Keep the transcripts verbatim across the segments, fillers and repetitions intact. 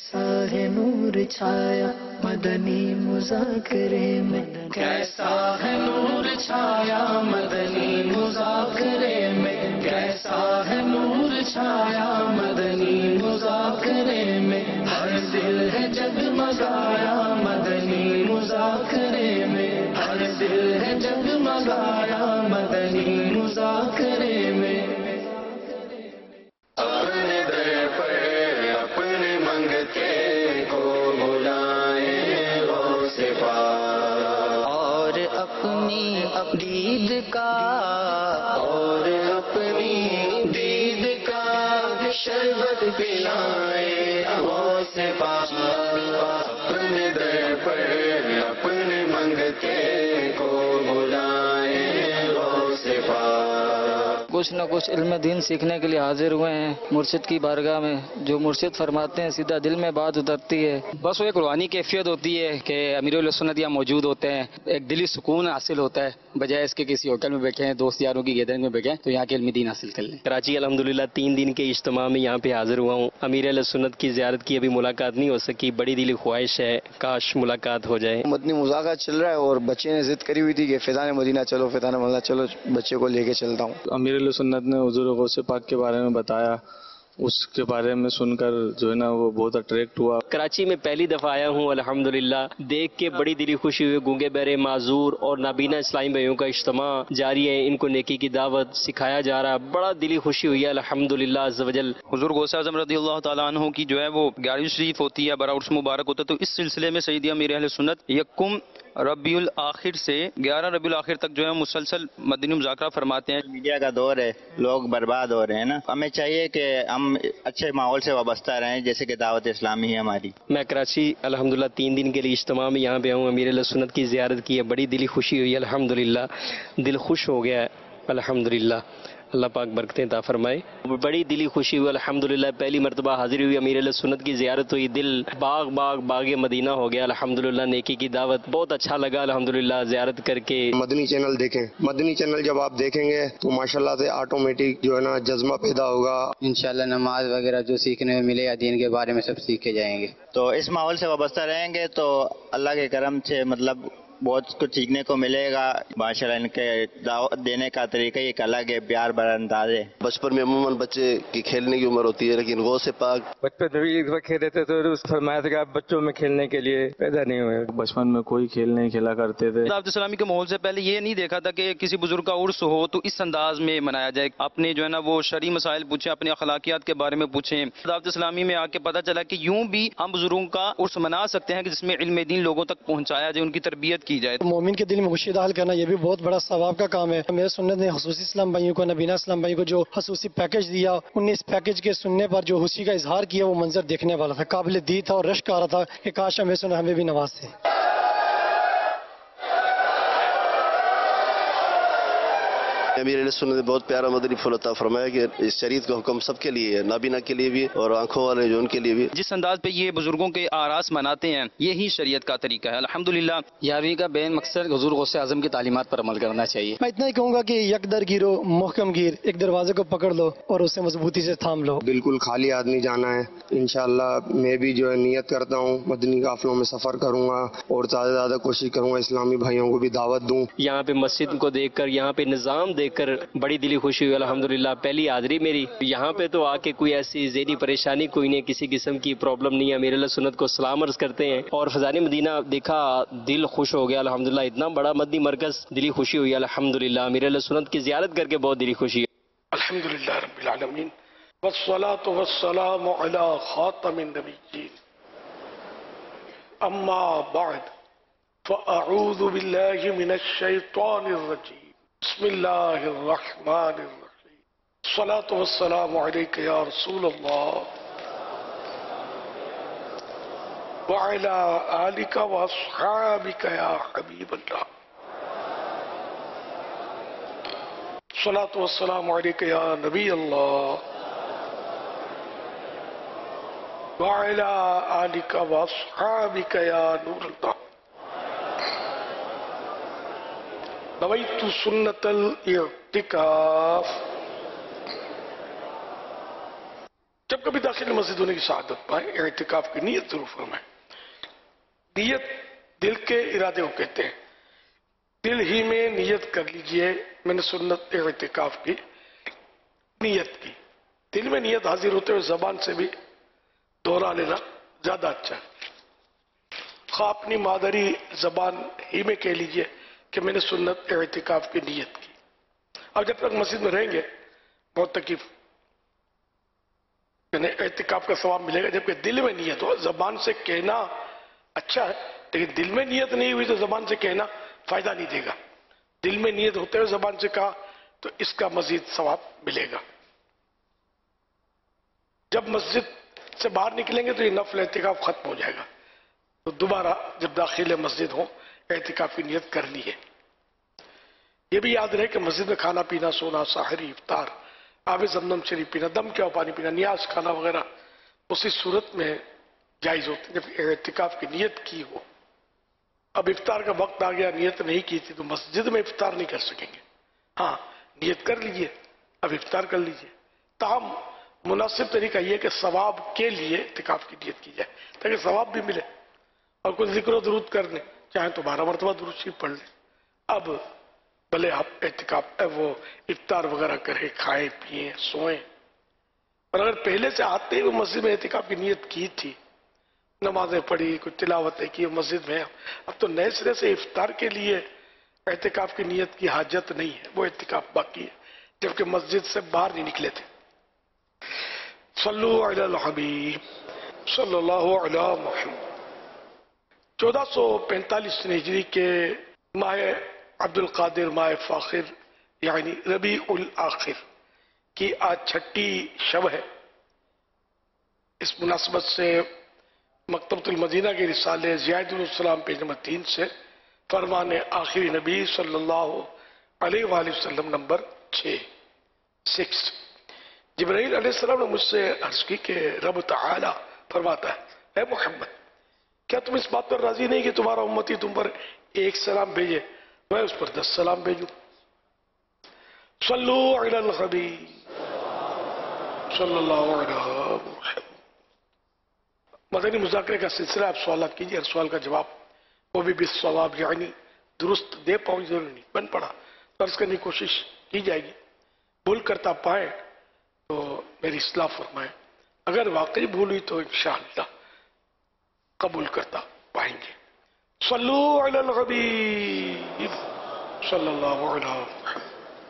कैसा है नूर छाया मदनी मुज़ाकरे में, कैसा है नूर छाया मदनी मुज़ाकरे में, कैसा है नूर छाया मदनी मुज़ाकरे में, हर दिल है जगमगाया मदनी मुज़ाकरे में, हर दिल है जगमगाया मदनी मुज़ाकरे में। अपने दर पर अपने मंगते को बुलाए गौसे पाक, और अपनी दीद का और अपनी दीद का शरबत पिलाए गौसे पाक, अपने दर पर अपने मंगते को बुलाए गौसे पाक। कुछ न कुछ इल्म दीन सीखने के लिए हाजिर हुए हैं मुर्शिद की बारगाह में। जो मुर्शिद फरमाते हैं सीधा दिल में बात उतरती है। बस वो एक रूहानी कैफियत होती है कि अमीरुल सुन्नत यहाँ मौजूद होते हैं, एक दिली सुकून हासिल होता है, बजाय इसके किसी होटल में बैठे हैं, दोस्त यारों की गैदरिंग में बैठे हैं तो यहाँ के इल्म दीन हासिल कर लें। कराची अल्हम्दुलिल्लाह तीन दिन के इज्तिमा में यहाँ पे हाजिर हुआ हूँ। अमीरुल सुन्नत की ज़ियारत की अभी मुलाकात नहीं हो सकी, बड़ी दिली ख्वाहिश है काश मुलाकात हो जाए। मदनी मुज़ाकरा चल रहा है और बच्चे ने जिद करी हुई थी कि फैज़ान मदीना चलो फैज़ान मदीना चलो, बच्चे को लेके चलता हूँ। अमीरुल सुन्नत ने हुज़ूर गौसे पाक के बारे में बताया, उसके बारे में सुनकर जो है ना वो बहुत अट्रैक्ट हुआ। कराची में पहली दफ़ा आया हूँ अल्हम्दुलिल्लाह, देख के बड़ी दिली खुशी हुई। गूंगे बहरे माजूर और नाबीना इस्लामी भाइयों का इज्तिमा जारी है, इनको नेकी की दावत सिखाया जा रहा है, बड़ा दिली खुशी हुई है अल्हम्दुलिल्लाह अज़्ज़ वजल। हुज़ूर गौसे आज़म रज़ियल्लाहु ताला अन्हु की जो है वो ग्यारहवीं शरीफ होती है, बड़ा उर्स मुबारक होता है, तो इस सिलसिले में सैयदी अमीर अहले सुन्नत यक्कुम रबीउल आखिर से ग्यारह रबीउल आखिर तक जो है मुसलसल मदनी मुज़ाकरा फरमाते हैं। मीडिया का दौर है, लोग बर्बाद हो रहे हैं ना, हमें चाहिए कि हम अच्छे माहौल से वाबस्ता रहें जैसे कि दावत इस्लामी है हमारी। मैं कराची अल्हम्दुलिल्लाह तीन दिन के लिए इज्तिमा में यहाँ पे आऊँ, अमीर अहले सुन्नत की ज़ियारत की है, बड़ी दिली खुशी हुई अल्हम्दुलिल्लाह, दिल खुश हो गया है अल्हम्दुलिल्लाह। अल्लाह पाक बरकतें अता फरमाए। बड़ी दिली खुशी हुई अल्हम्दुलिल्लाह, पहली मरतबा हाजिर हुई, अमीर अहले सुन्नत की ज़ियारत हुई, दिल बाग बाग बागे मदीना हो गया अल्हम्दुलिल्लाह। नेकी की दावत बहुत अच्छा लगा अल्हम्दुलिल्लाह ज़ियारत करके। मदनी चैनल देखें, मदनी चैनल जब आप देखेंगे तो माशाल्लाह से ऑटोमेटिक जो है ना जज्बा पैदा होगा। इंशाल्लाह नमाज वगैरह जो सीखने में मिलेगा दीन के बारे में सब सीख के जाएंगे। तो इस माहौल से वाबस्ता रहेंगे तो अल्लाह के करम से मतलब बहुत कुछ सीखने को मिलेगा। माशाल्लाह इनके दावत देने का तरीका एक अलग है, प्यार भरा अंदाज है। बचपन में अमूमन बच्चे की खेलने की उम्र होती है, लेकिन गौसे पाक बचपन में एक बार खेलते थे तो फरमाया था कि आप बच्चों में खेलने के लिए पैदा नहीं हुए। बचपन में कोई खेल नहीं खेला करते थे। दावत इस्लामी के माहौल से पहले ये नहीं देखा था कि किसी बुजुर्ग का उर्स हो तो इस अंदाज में मनाया जाए। आपने जो है ना वो शरई मसाइल पूछे, अपने अखलाकियात के बारे में पूछे। दावत इस्लामी में आके पता चला कि यूं भी हम बुजुर्गों का उर्स मना सकते हैं कि जिसमें इल्म दीन लोगों तक पहुंचाया जाए, उनकी तरबियत की जाए। मोमिन के दिल में खुशी दाखिल करना ये भी बहुत बड़ा सवाब का काम है। मेरे सुन्नत ने हुसूसी इस्लाम भाइयों को, नबीना इस्लाम भाइयों को जो हुसूसी पैकेज दिया, उन्हें इस पैकेज के सुनने पर जो खुशी का इजहार किया वो मंजर देखने वाला था, काबिल दी था और रश्क आ रहा था कि काश हमें सुना हमें भी नवाजते। अमीर अहले सुन्नत ने बहुत प्यारा मदनी फूल अता फरमाया कि इस शरीयत का हुक्म सबके लिए है, नाबीना के लिए भी और आंखों वाले जो उनके लिए भी। जिस अंदाज पे ये बुजुर्गों के आरास मनाते हैं यही शरीयत का तरीका है अल्हम्दुलिल्लाह। यारवीं का बेन मकसद हुजूर गौसे आजम की तालीमात पर अमल करना चाहिए। मैं इतना ही कहूंगा कि यकदर गिरो मुहकम गिर, एक दरवाजे को पकड़ लो और उसे मजबूती से थाम लो। बिल्कुल खाली आदमी जाना है। इंशाअल्लाह मैं भी जो है नियत करता हूँ मदनी काफिलों में सफर करूंगा और ज्यादा से ज्यादा कोशिश करूंगा इस्लामी भाइयों को भी दावत दूं। यहाँ पे मस्जिद को देखकर, यहाँ पे निज़ाम देखकर बड़ी दिली खुशी हुई अल्हम्दुलिल्लाह। पहली हाजिरी मेरी यहाँ पे तो आके कोई ऐसी ज़हनी परेशानी कोई नहीं, किसी किस्म की प्रॉब्लम नहीं है। अमीर अहले सुन्नत को सलाम अर्ज़ करते हैं और फ़ज़ाने मदीना देखा, दिल खुश हो गया अल्हम्दुलिल्लाह। इतना बड़ा मदनी मरकज़, दिली खुशी हुई अल्हम्दुलिल्लाह। अमीर अहले सुन्नत की ज़ियारत करके बहुत दिली खुशी है अल्हम्दुलिल्लाह रब्बिल आलमीन वस्सलातु वस्सलामु अला खातमिन नबिय्यीन अम्मा बअद फ़अऊज़ु बिल्लाहि मिनश शैतानिर रजीम बिस्मिल्लाहिर रहमानिर रहीम अस्सलातु वस्सलामु अलैका या रसूल अल्लाह व अला आलिका व अस्हाबिका या हबीब अल्लाह अस्सलातु वस्सलामु अलैका या नबी अल्लाह व अला आलिका व अस्हाबिका या नूर अल्लाह नवैतु सुन्नतल इर्तिकाफ जब कभी दाखिल मस्जिद होने की शहादत पाए, एहतिकाफ की नीयत जरूर फरमाएं। नीयत दिल के इरादे को कहते हैं। दिल ही में नीयत कर लीजिए, मैंने सुन्नत एहतिकाफ की नीयत की। दिल में नीयत हाजिर होते हुए जबान से भी दोहरा लेना ज्यादा अच्छा है। खा अपनी मादरी जबान ही में कह लीजिए कि मैंने सुन्नत एहतिकाफ की नीयत की। अब जब तक मस्जिद में रहेंगे बहुत तकलीफ, यानी एहतिकाफ का सवाब मिलेगा, जबकि दिल में नीयत हो। जबान से कहना अच्छा है, लेकिन दिल में नीयत नहीं हुई तो जबान से कहना फायदा नहीं देगा। दिल में नीयत होते हुए जबान से कहा तो इसका मजीद सवाब मिलेगा। जब मस्जिद से बाहर निकलेंगे तो ये नफल एहतिकाफ खत्म हो जाएगा, तो दोबारा जब दाखिल मस्जिद हो एहतिकाफ की नीयत करनी है। ये भी याद रहे कि मस्जिद में खाना पीना, सोना, साहरी, इफ्तार, आब जमजम शरीफ पीना, दम क्या पानी पीना, नियाज खाना वगैरह उसी सूरत में जायज होते हैं जब एहतिकाफ की नीयत की हो। अब इफ्तार का वक्त आ गया, नियत नहीं की थी तो मस्जिद में इफ्तार नहीं कर सकेंगे। हाँ, नियत कर लीजिए, अब इफ्तार कर लीजिए। ताहम मुनासिब तरीका यह कि सवाब के लिए एहतिकाफ की नियत की जाए ताकि सवाब भी मिले, और कुछ जिक्र दुरूद कर लें, चाहे तो बारह मरतबा दुरूद शरीफ पढ़ लें। अब भले आप एहतिकाफ वो इफ्तार वगैरह करें, खाएं पिए सोएं, और अगर पहले से आते ही वो मस्जिद में एहतिकाफ की नियत की थी, नमाजें पढ़ी, कुछ तिलावतें की मस्जिद में, अब तो नए सिरे से इफ्तार के लिए एहतिकाफ की नियत की हाजत नहीं है, वो एहतिकाफ बाकी है जबकि मस्जिद से बाहर नहीं निकले थे। सल्लु अलल हबीब सल्लल्लाहु अलैहि मुहम्मद। चौदह सौ पैंतालीस हिजरी के माह अब्दुल कादिर माह फाखिर यानी रबी उल आखिर की आज छठी शब है। इस मुनासबत से मकतबतुल मदीना के रिसाले ज़ियादुल सलाम पेज नंबर तीन से फरमान आखिरी नबी सल्लल्लाहु अलैहि वसल्लम नंबर छः सिक्स। जिब्राइल अलैहिस्सलाम ने मुझसे अर्ज की कि रब तआला फरमाता है, ऐ मोहम्मद, क्या तुम इस बात पर राजी नहीं कि तुम्हारा उम्मती तुम पर एक सलाम भेजे, मैं उस पर दस सलाम भेजूं। सल्लु अलल हबीब सल्लल्लाहु अलैहि वसल्लम। मदनी मुज़ाकरे का सिलसिला, आप सवाल कीजिए, हर सवाल का जवाब वो भी बिस सवाब यानी दुरुस्त दे पाऊँ, जरूरी नहीं बन पड़ा फर्ज करने की कोशिश की जाएगी। भूल करता पाए तो मेरी इस्लाह फरमाए, अगर वाकई भूल हुई तो इंशाअल्लाह कबूल करता पाएंगे। सल्लु अलल हबीब सल्लल्लाहु अलैहि वसल्लम।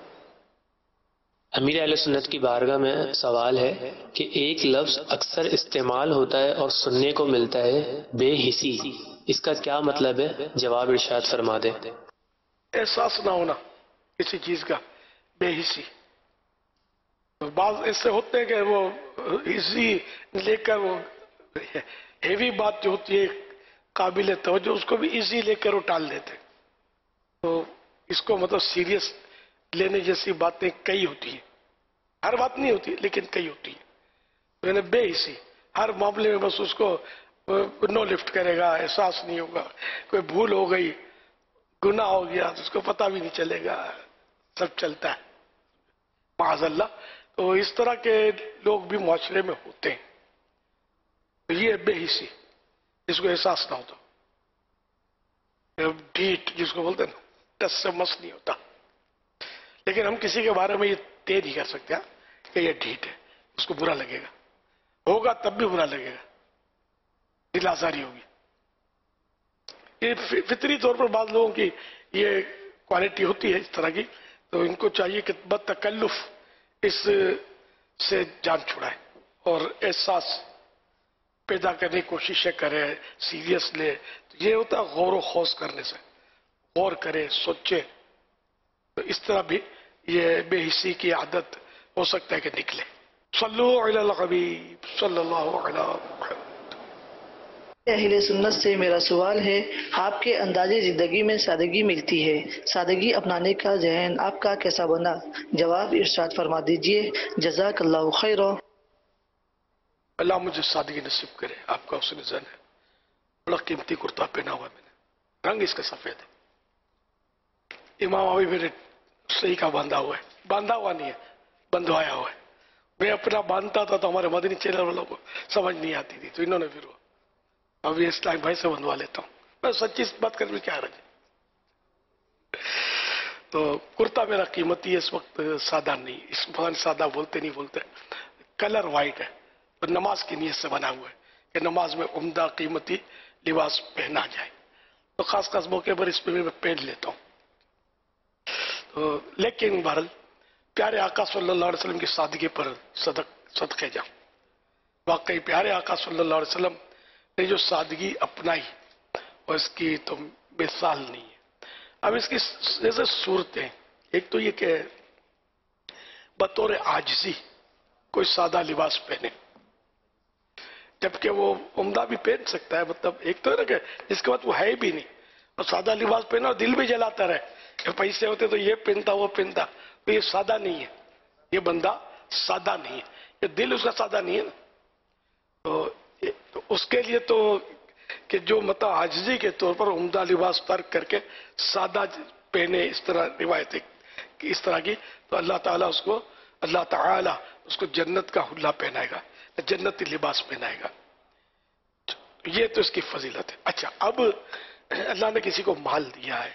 अमीर अहले सुन्नत की बारगाह में सवाल है कि एक लफ्ज अक्सर इस्तेमाल होता है और सुनने को मिलता है बेहिसी, इसका क्या मतलब है? जवाब इरशाद फरमा दे। एहसास ना होना किसी चीज का, बेहिसी। तो बात ऐसे होते हैं कि वो हिस्सी लेकर वो हेवी बात जो होती है काबिल तवज्जो, उसको भी इजी लेकर वो टाल देते। तो इसको मतलब सीरियस लेने जैसी बातें कई होती हैं, हर बात नहीं होती लेकिन कई होती है। मैंने बेहिसी हर मामले में बस उसको नो लिफ्ट करेगा, एहसास नहीं होगा, कोई भूल हो गई, गुनाह हो गया तो उसको पता भी नहीं चलेगा, सब चलता है माज़अल्लाह। तो इस तरह के लोग भी मुआशरे में होते हैं। तो ये बेहिसी, जिसको एहसास ना हो तो, ढीठ जिसको बोलते हैं ना, टस से मस नहीं होता। लेकिन हम किसी के बारे में ये तय नहीं कर सकते कि ये ढीठ है, उसको बुरा लगेगा, होगा तब भी बुरा लगेगा, दिल आजारी होगी। ये फितरी तौर पर बाद लोगों की ये क्वालिटी होती है इस तरह की। तो इनको चाहिए कि बतकल्लुफ इस से जान छुड़ाए और एहसास पैदा करने की कोशिश करे, सीरियस ले। तो ये होता है गौर व खौस करने से, गौर करे, सोचे। तो इस तरह भी ये बेहिसी की आदत हो सकता है कि निकले। सल्लु अलल हबीब सल्लल्लाहु अलैहि वसल्लम। अहले सुन्नत से मेरा सवाल है, आपके अंदाजे जिंदगी में सादगी मिलती है, सादगी अपनाने का जहन आपका कैसा बना? जवाब इरशाद फरमा दीजिए। जज़ाकल्लाहु खैरा। अल्लाह मुझे सादगी नसीब करे। आपका हुस्न ज़न है, बड़ा कीमती कुर्ता पहना हुआ है मैंने, रंग इसका सफेद है। इमाम अभी मेरे सही का बांधा हुआ है, बांधा हुआ नहीं है, बंधवाया हुआ है। मैं अपना बांधता था तो हमारे मदनी चैनल वालों को समझ नहीं आती थी, तो इन्होंने फिर अब ये इस्लाम भाई से बंधवा लेता हूँ। मैं सच्ची बात करने में क्या रहे। तो कुर्ता मेरा कीमती है इस वक्त, सादा नहीं, इस वक्त सादा बोलते नहीं बोलते, कलर वाइट है, तो नमाज की नीयत से बना हुआ है कि नमाज में उम्दा कीमती लिबास पहना जाए, तो खास खास मौके पर इस पे भी मैं पहन लेता हूँ। तो लेकिन बहरहाल प्यारे आका सल्लल्लाहु अलैहि वसल्लम की सादगी पर सदक सदके जाऊं। वाकई प्यारे आका सल्लल्लाहु अलैहि वसल्लम ने जो सादगी अपनाई और इसकी तो मिसाल नहीं है। अब इसकी जैसे सूरतें, एक तो ये कि बतौर आजिजी कोई सादा लिबास पहने, जबकि वो उम्दा भी पहन सकता है। मतलब एक तो है ना कि जिसके बाद वो है भी नहीं और सादा लिबास पहना और दिल भी जलाता रहे कि पैसे होते तो ये पहनता वो पहनता, तो ये सादा नहीं है, ये बंदा सादा नहीं है, ये दिल उसका सादा नहीं है ना। तो, तो उसके लिए तो कि जो मतलब आजिजी के तौर पर उम्दा लिबास तर्क करके सादा पहने, इस तरह रिवायत कि इस तरह की, तो अल्लाह ताला उसको अल्लाह ताला उसको जन्नत का हुल्ला पहनाएगा, जन्नती लिबास पहनाएगा। ये तो इसकी फजीलत है। अच्छा, अब अल्लाह ने किसी को माल दिया है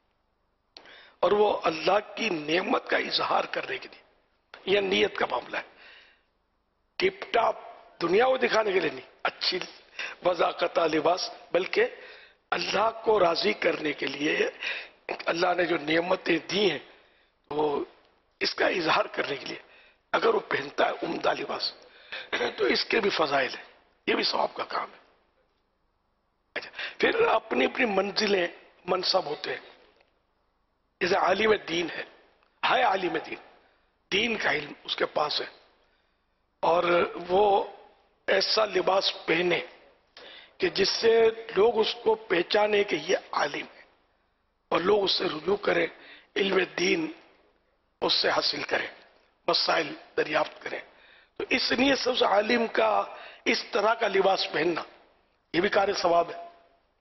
और वो अल्लाह की नेमत का इजहार करने के लिए, यह नीयत का मामला है। टिप टॉप दुनिया को दिखाने के लिए नहीं, अच्छी वज़ाकता लिबास, बल्कि अल्लाह को राजी करने के लिए अल्लाह ने जो नेमतें दी हैं वो इसका इजहार करने के लिए अगर वो पहनता है उम्दा लिबास, तो इसके भी फजाइल है, ये भी सवाब का काम है। अच्छा, फिर अपनी अपनी मंजिलें मनसब होते हैं। जैसे आलिम दीन है, है आलिम दीन, दीन का इल्म उसके पास है और वो ऐसा लिबास पहने कि जिससे लोग उसको पहचाने कि ये आलिम है और लोग उससे रुजू करें, इल्म दीन उससे हासिल करें, मसाइल दरियाफ्त करें। तो इसलिए सबसे आलिम का इस तरह का लिबास पहनना ये भी कार्य सवाब है।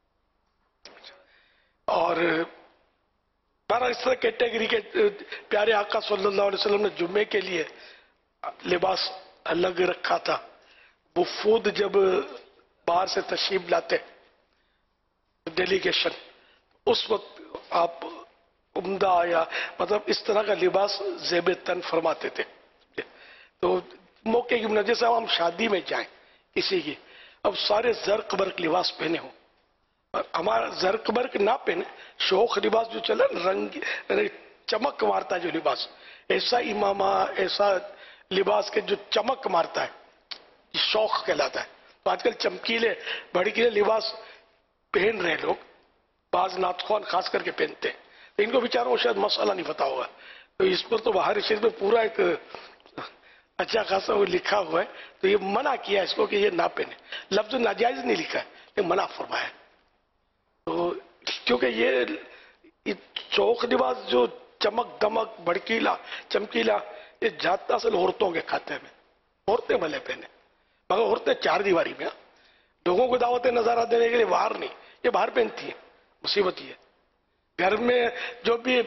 और बारह इस तरह कैटेगरी के प्यारे आका सल्लल्लाहु अलैहि वसल्लम ने जुम्मे के लिए लिबास अलग रखा था। वो खुद जब बाहर से तशरीफ लाते डेलीगेशन, उस वक्त आप उम्दा या मतलब इस तरह का लिबास ज़ेब तन फरमाते थे। तो मौके की वजह, जैसे हम शादी में जाएं किसी की, अब सारे जर्क बर्क लिबास पहने हो और हमारा जर्क बर्क ना पहने, शौक लिबास जो चला, रंग चमक मारता है जो लिबास, ऐसा इमामा ऐसा लिबास के जो चमक मारता है शौक कहलाता है। तो आजकल चमकीले भड़कीले लिबास पहन रहे लोग, बाज नातखान खास करके पहनते हैं, तो इनको बेचारों को शायद मसला नहीं पता होगा। तो इस पर तो बाहर शरीफ में पूरा एक अच्छा खासा वो लिखा हुआ है, तो ये मना किया इसको कि ये ना पहने। लफ्ज नाजायज नहीं लिखा है, ये मना फरमाया है। तो क्योंकि ये चौक लिबास जो चमक दमक भड़कीला चमकीला, ये जाता असल औरतों के खाते में, औरतें भले पहने, मगर औरतें चार दीवारी में, लोगों को दावत नजारा देने के लिए बाहर नहीं, ये बाहर पहनती है। मुसीबत ये घर में जो भी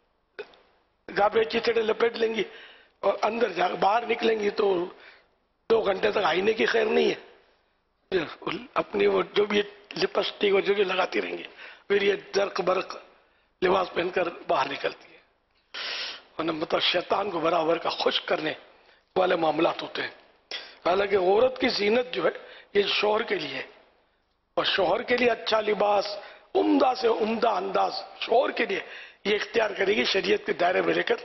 गाबे चिचड़े लपेट लेंगी और अंदर जा बाहर निकलेंगी तो दो घंटे तक आईने की खैर नहीं है, अपनी वो जो भी लिपस्टिक और जो भी लगाती रहेंगी, फिर ये जर्क बर्क लिबास पहनकर बाहर निकलती है। और मतलब शैतान को बराबर का खुश करने वाले मामलात होते हैं। हालांकि औरत की जीनत जो है ये शौहर के लिए है, और शौहर के लिए अच्छा लिबास, उम्दा से उम्दा अंदाज शौहर के लिए ये इख्तियार करेगी शरीयत के दायरे में रहकर।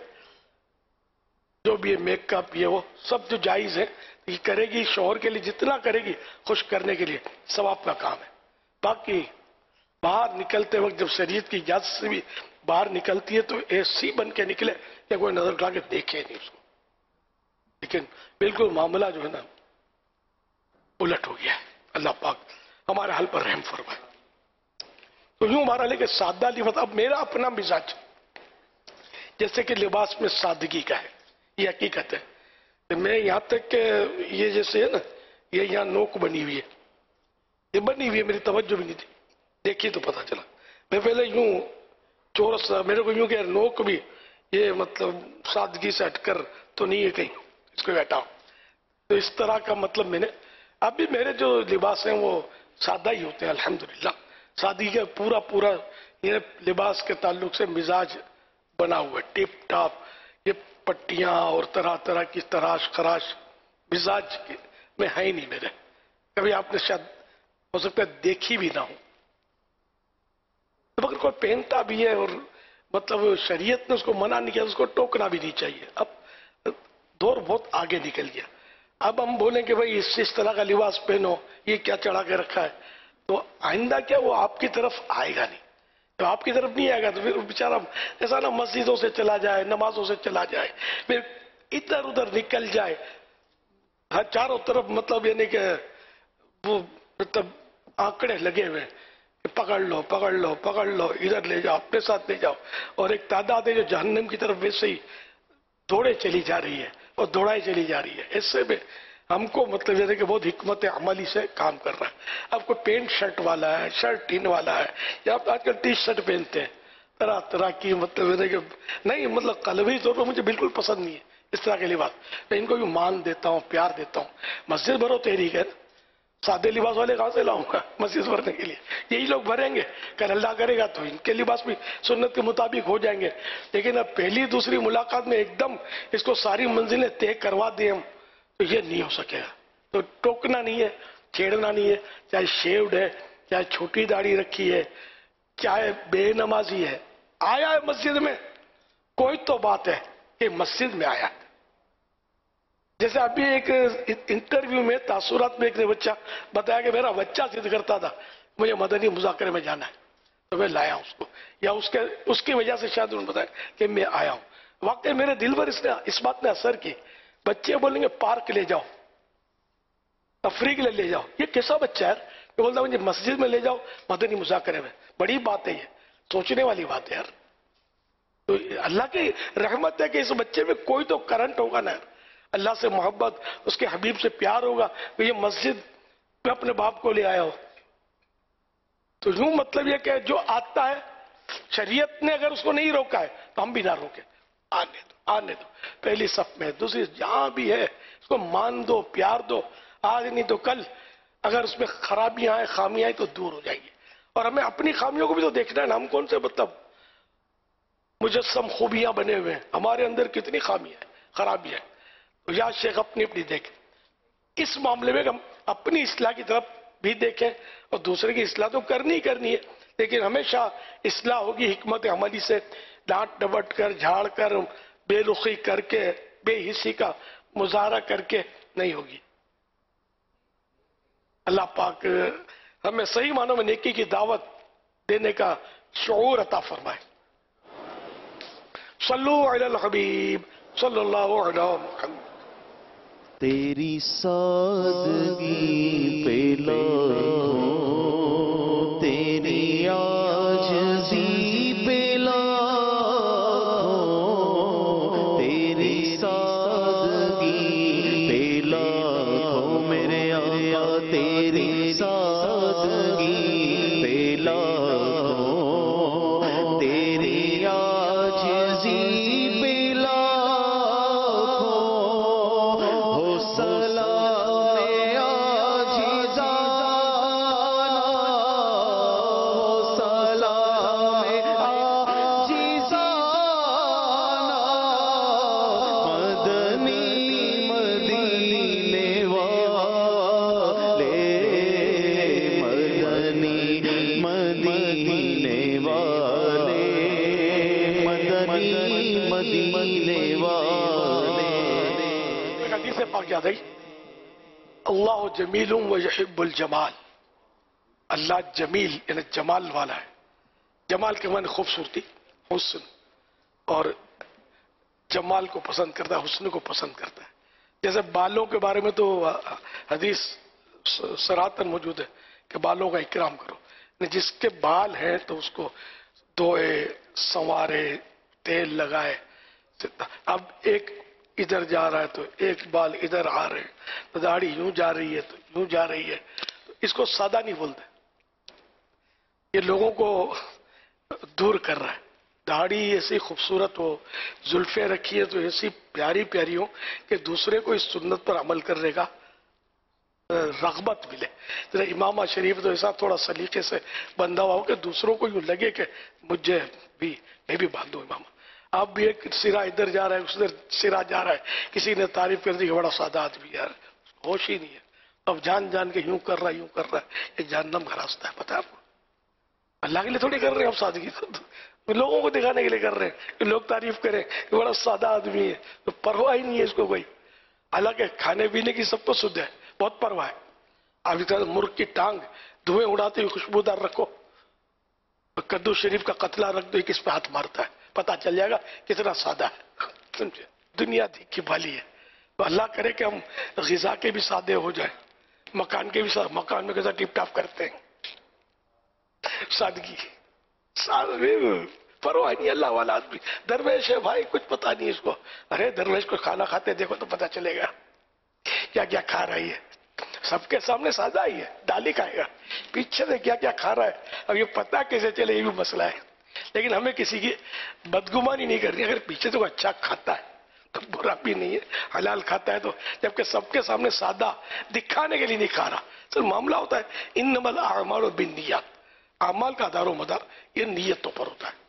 जो भी ये मेकअप ये वो सब जो जायज है ये करेगी, शौहर के लिए जितना करेगी खुश करने के लिए सवाब का काम है। बाकी बाहर निकलते वक्त जब शरीयत की इजाजत से भी बाहर निकलती है तो ऐसी बन के निकले कि कोई नजर उठा के देखे नहीं उसको। लेकिन बिल्कुल मामला जो है ना उलट हो गया है। अल्लाह पाक हमारे हाल पर रहम फरमाए। तो यूं हमारा लेके सादा लिबास, अब मेरा अपना मिजाज जैसे कि लिबास में सादगी का है, ये हकीकत है। तो मैं यहाँ तक के ये जैसे है ना, ये यहाँ नोक बनी हुई है, ये बनी हुई है, मेरी तवज्जो भी नहीं थी, देखिए तो पता चला। मैं पहले यूं चौरस, मेरे को यूं कि नोक भी ये मतलब सादगी से हटकर तो नहीं है कहीं, اس کو ہٹاؤ. تو اس طرح کا مطلب میں نے اب بھی میرے جو لباس ہیں وہ سادہ ہی ہوتے ہیں الحمدللہ. سادگی کا پورا پورا یہ لباس کے تعلق سے مزاج بنا ہوا ہے ٹپ ٹاپ. یہ پٹیاں اور طرح طرح کی تراش خراش مزاج میں ہے ہی نہیں میرے. کبھی آپ نے شاید ہو سکتا ہے دیکھی بھی نہ ہو. مگر کوئی پہنتا بھی ہے اور مطلب شریعت نے اس کو منع نہیں کیا, اس کو ٹوکنا بھی نہیں چاہیے. اب دور بہت آگے نکل گیا. اب ہم بولیں کہ بھئی اس اس طرح کا لباس پہنو, یہ کیا چڑھا کے رکھا ہے, تو آئندہ کیا وہ آپ کی طرف آئے گا نہیں. تو آپ کی طرف نہیں آئے گا تو پھر بیچارہ ایسا نا مسجدوں سے چلا جائے, نمازوں سے چلا جائے, پھر ادھر ادھر نکل جائے, ہر چاروں طرف مطلب یعنی کہ وہ مطلب آنکڑے لگے ہوئے کہ پکڑ لو پکڑ لو پکڑ لو, ادھر لے جاؤ, اپنے ساتھ لے جاؤ. اور ایک تعداد ہے جو جہنم کی طرف ویسے ہی دوڑے چلی جا رہی ہے اور دوڑائی چلی جا رہی ہے. اس سے بھی ہم کو مطلب یہ ہے کہ بہت حکمت عملی سے کام کر رہا ہے. اب کوئی پینٹ شرٹ والا ہے, شرٹ ان والا ہے, یا آپ آج کل ٹی شرٹ پہنتے ہیں طرح طرح کی, مطلب یہ ہے کہ نہیں مطلب قلبی طور پر مجھے بالکل پسند نہیں ہے اس طرح کے لباس. میں ان کو بھی مان دیتا ہوں, پیار دیتا ہوں. مسجد بھرو تحریک ہے نا, سادے لباس والے کہاں سے لاؤں گا مسجد بھرنے کے لیے؟ یہی لوگ بھریں گے. کل اللہ کرے گا تو ان کے لباس بھی سنت کے مطابق ہو جائیں گے. لیکن اب پہلی دوسری ملاقات میں ایک دم اس کو ساری منزلیں طے کروا دیں ہم تو یہ نہیں ہو سکے گا. تو ٹوکنا نہیں ہے, چھیڑنا نہیں ہے, چاہے شیوڈ ہے, چاہے چھوٹی داڑھی رکھی ہے, چاہے بے نمازی ہے, آیا ہے مسجد میں کوئی تو بات ہے کہ مسجد میں آیا. جیسے ابھی ایک انٹرویو میں تاثرات میں ایک نے بچہ بتایا کہ میرا بچہ ضد کرتا تھا مجھے مدنی مذاکرے میں جانا ہے تو میں لایا ہوں اس کو, یا اس کے اس کی وجہ سے شاید انہوں نے بتایا کہ میں آیا ہوں. واقعی میرے دل پر اس نے اس بات نے اثر کی. بچے بولیں گے پارک لے جاؤ, تفریح کے لیے لے جاؤ, یہ کیسا بچہ ہے؟ یہ بولتا مجھے مسجد میں لے جاؤ مدنی مذاکرے میں. بڑی بات ہے, یہ سوچنے والی بات ہے یار. تو اللہ کی رحمت ہے کہ اس بچے میں کوئی تو کرنٹ ہوگا نا, اللہ سے محبت, اس کے حبیب سے پیار ہوگا کہ یہ مسجد میں اپنے باپ کو لے آیا ہو. تو یوں مطلب یہ کہ جو آتا ہے شریعت نے اگر اس کو نہیں روکا ہے تو ہم بھی نہ روکیں. آنے دو آنے دو, پہلی صف میں, دوسری جہاں بھی ہے اس کو مان دو, پیار دو. آج نہیں تو کل اگر اس میں خرابیاں آئیں, خامیاں آئیں تو دور ہو جائیں گی. اور ہمیں اپنی خامیوں کو بھی تو دیکھنا ہے نا. ہم کون سے مطلب مجسم خوبیاں بنے ہوئے ہیں, ہمارے اندر کتنی خامیاں ہیں, خرابیاں ہیں. تو یا شیخ اپنی اپنی دیکھیں. اس معاملے میں ہم اپنی اصلاح کی طرف بھی دیکھیں اور دوسرے کی اصلاح تو کرنی ہی کرنی ہے, لیکن ہمیشہ اصلاح ہوگی حکمت عملی سے, ڈانٹ ڈبٹ کر, جھاڑ کر, بے رخی کر کے, بے حسی کا مظاہرہ کر کے نہیں ہوگی. اللہ پاک ہمیں صحیح معنوں میں نیکی کی دعوت دینے کا شعور عطا فرمائے. صلو علی الحبیب صلی اللہ علیہ وسلم. تیری سادگی پہ لاکھوں, تیری عاجزی پہ لاکھوں, تیری سادگی پہ لاکھوں میرے آقا, تیری سادگی پہ لاکھوں, تیری عاجزی پہ اللہ جمیل و یحب الجمال. اللہ جمیل یعنی جمال والا ہے. جمال کے معنی خوبصورتی, حسن, اور جمال کو پسند کرتا ہے, حسن کو پسند کرتا ہے. جیسے بالوں کے بارے میں تو حدیث سراتن موجود ہے کہ بالوں کا اکرام کرو. جس کے بال ہیں تو اس کو دھوئے, سنوارے, تیل لگائے. اب ایک ادھر جا رہا ہے تو ایک بال ادھر آ رہے ہیں, تو داڑھی یوں جا رہی ہے تو یوں جا رہی ہے, تو اس کو سادہ نہیں بولتے. یہ لوگوں کو دور کر رہا ہے, داڑھی ایسی خوبصورت ہو، زلفیں رکھی ہے تو ایسی پیاری پیاری ہو کہ دوسرے کو اس سنت پر عمل کرنے کا رغبت ملے. ذرا امامہ شریف تو ایسا تھوڑا سلیقے سے بندھا ہوا ہو کہ دوسروں کو یوں لگے کہ مجھے بھی میں بھی باندھوں امامہ. آپ بھی ایک سرا ادھر جا رہا ہے، اس ادھر سرا جا رہا ہے، کسی نے تعریف کر دی کہ بڑا سادہ آدمی یار، ہوش ہی نہیں ہے. اب جان جان کے یوں کر رہا ہے یوں کر رہا ہے، یہ جہنم کا راستہ ہے. پتہ ہے آپ کو؟ اللہ کے لیے تھوڑی کر رہے ہیں آپ سادگی، لوگوں کو دکھانے کے لیے کر رہے ہیں کہ لوگ تعریف کریں کہ بڑا سادہ آدمی ہے. تو پرواہ ہی نہیں ہے اس کو کوئی. حالانکہ کھانے پینے کی سب کو سدھ ہے، بہت پرواہ ہے. ابھی تک مرغ کی ٹانگ دھوئیں اڑاتے ہوئے خوشبودار رکھو، کدو شریف کا قتلہ رکھ دو، کس پہ ہاتھ مارتا ہے پتہ چل جائے گا کتنا سادہ ہے. سمجھے؟ دنیا دیکھی بھالی ہے. تو اللہ کرے کہ ہم غذا کے بھی سادے ہو جائیں، مکان کے بھی سادے. مکان میں کیسا ٹپ ٹاپ کرتے ہیں، سادگی سادگی پرواہ نہیں. اللہ والا آدمی درویش ہے بھائی، کچھ پتہ نہیں اس کو. ارے درویش کو کھانا کھاتے دیکھو تو پتہ چلے گا کیا کیا کھا رہی ہے. سب کے سامنے سادہ ہی ہے، دال ہی کھائے گا، پیچھے سے کیا کیا کھا رہا ہے اب یہ پتہ کیسے چلے، یہ بھی مسئلہ ہے. لیکن ہمیں کسی کی بدگمانی نہیں کرنی. اگر پیچھے سے وہ اچھا کھاتا ہے تو برا بھی نہیں ہے، حلال کھاتا ہے تو، جبکہ سب کے سامنے سادہ دکھانے کے لیے نہیں کھا رہا. سر معاملہ ہوتا ہے انما الاعمال بالنیات، اعمال کا دار و مدار یہ نیتوں پر ہوتا ہے.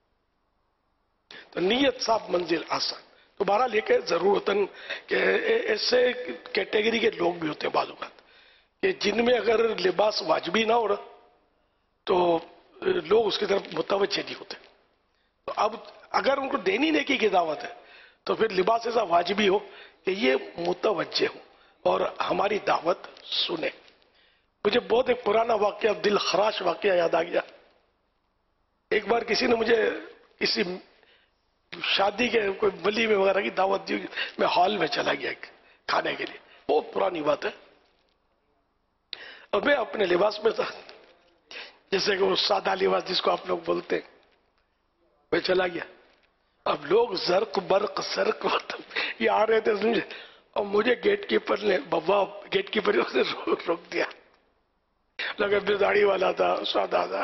تو نیت صاحب منزل آسان. تو بہرحال یہ کہ ضرورتاً کہ ایسے کیٹیگری کے لوگ بھی ہوتے ہیں بعض اوقات کہ جن میں اگر لباس واجبی نہ ہو رہا تو لوگ اس کی طرف متوجہ نہیں ہوتے. تو اب اگر ان کو دینی نیکی کی دعوت ہے تو پھر لباس ایسا واجبی ہو کہ یہ متوجہ ہو اور ہماری دعوت سنے. مجھے بہت ایک پرانا واقعہ، دل خراش واقعہ یاد آ گیا. ایک بار کسی نے مجھے کسی شادی کے کوئی ولی میں وغیرہ کی دعوت دی، میں ہال میں چلا گیا کھانے کے لیے. بہت پرانی بات ہے. اور میں اپنے لباس میں تھا، جیسے کہ وہ سادہ لباس جس کو آپ لوگ بولتے ہیں. میں چلا گیا. اب لوگ زرق برق سرق یہ آ رہے تھے سمجھے، اور مجھے گیٹ کیپر نے بابا گیٹ کیپر نے روک دیا. لگا بے داڑھی والا تھا، سادہ تھا،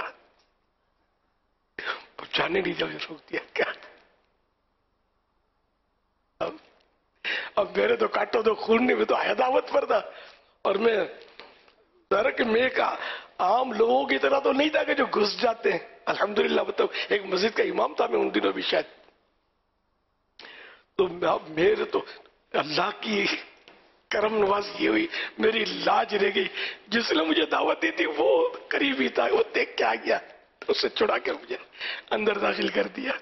جانے نہیں جا روک دیا. کیا اب اب میرے تو کاٹو تو خون نہیں، میں تو آیا دعوت پر تھا. اور میں ذرا کہ میں ایک عام لوگوں کی طرح تو نہیں تھا کہ جو گھس جاتے ہیں. الحمدللہ مطلب ایک مسجد کا امام تھا میں ان دنوں بھی شاید. تو میرے تو اللہ کی کرم نوازی ہوئی، میری لاج رہ گئی. جس نے مجھے دعوت دی تھی وہ قریبی تھا، وہ دیکھ کے آ گیا تو اسے چھڑا کے مجھے اندر داخل کر دیا.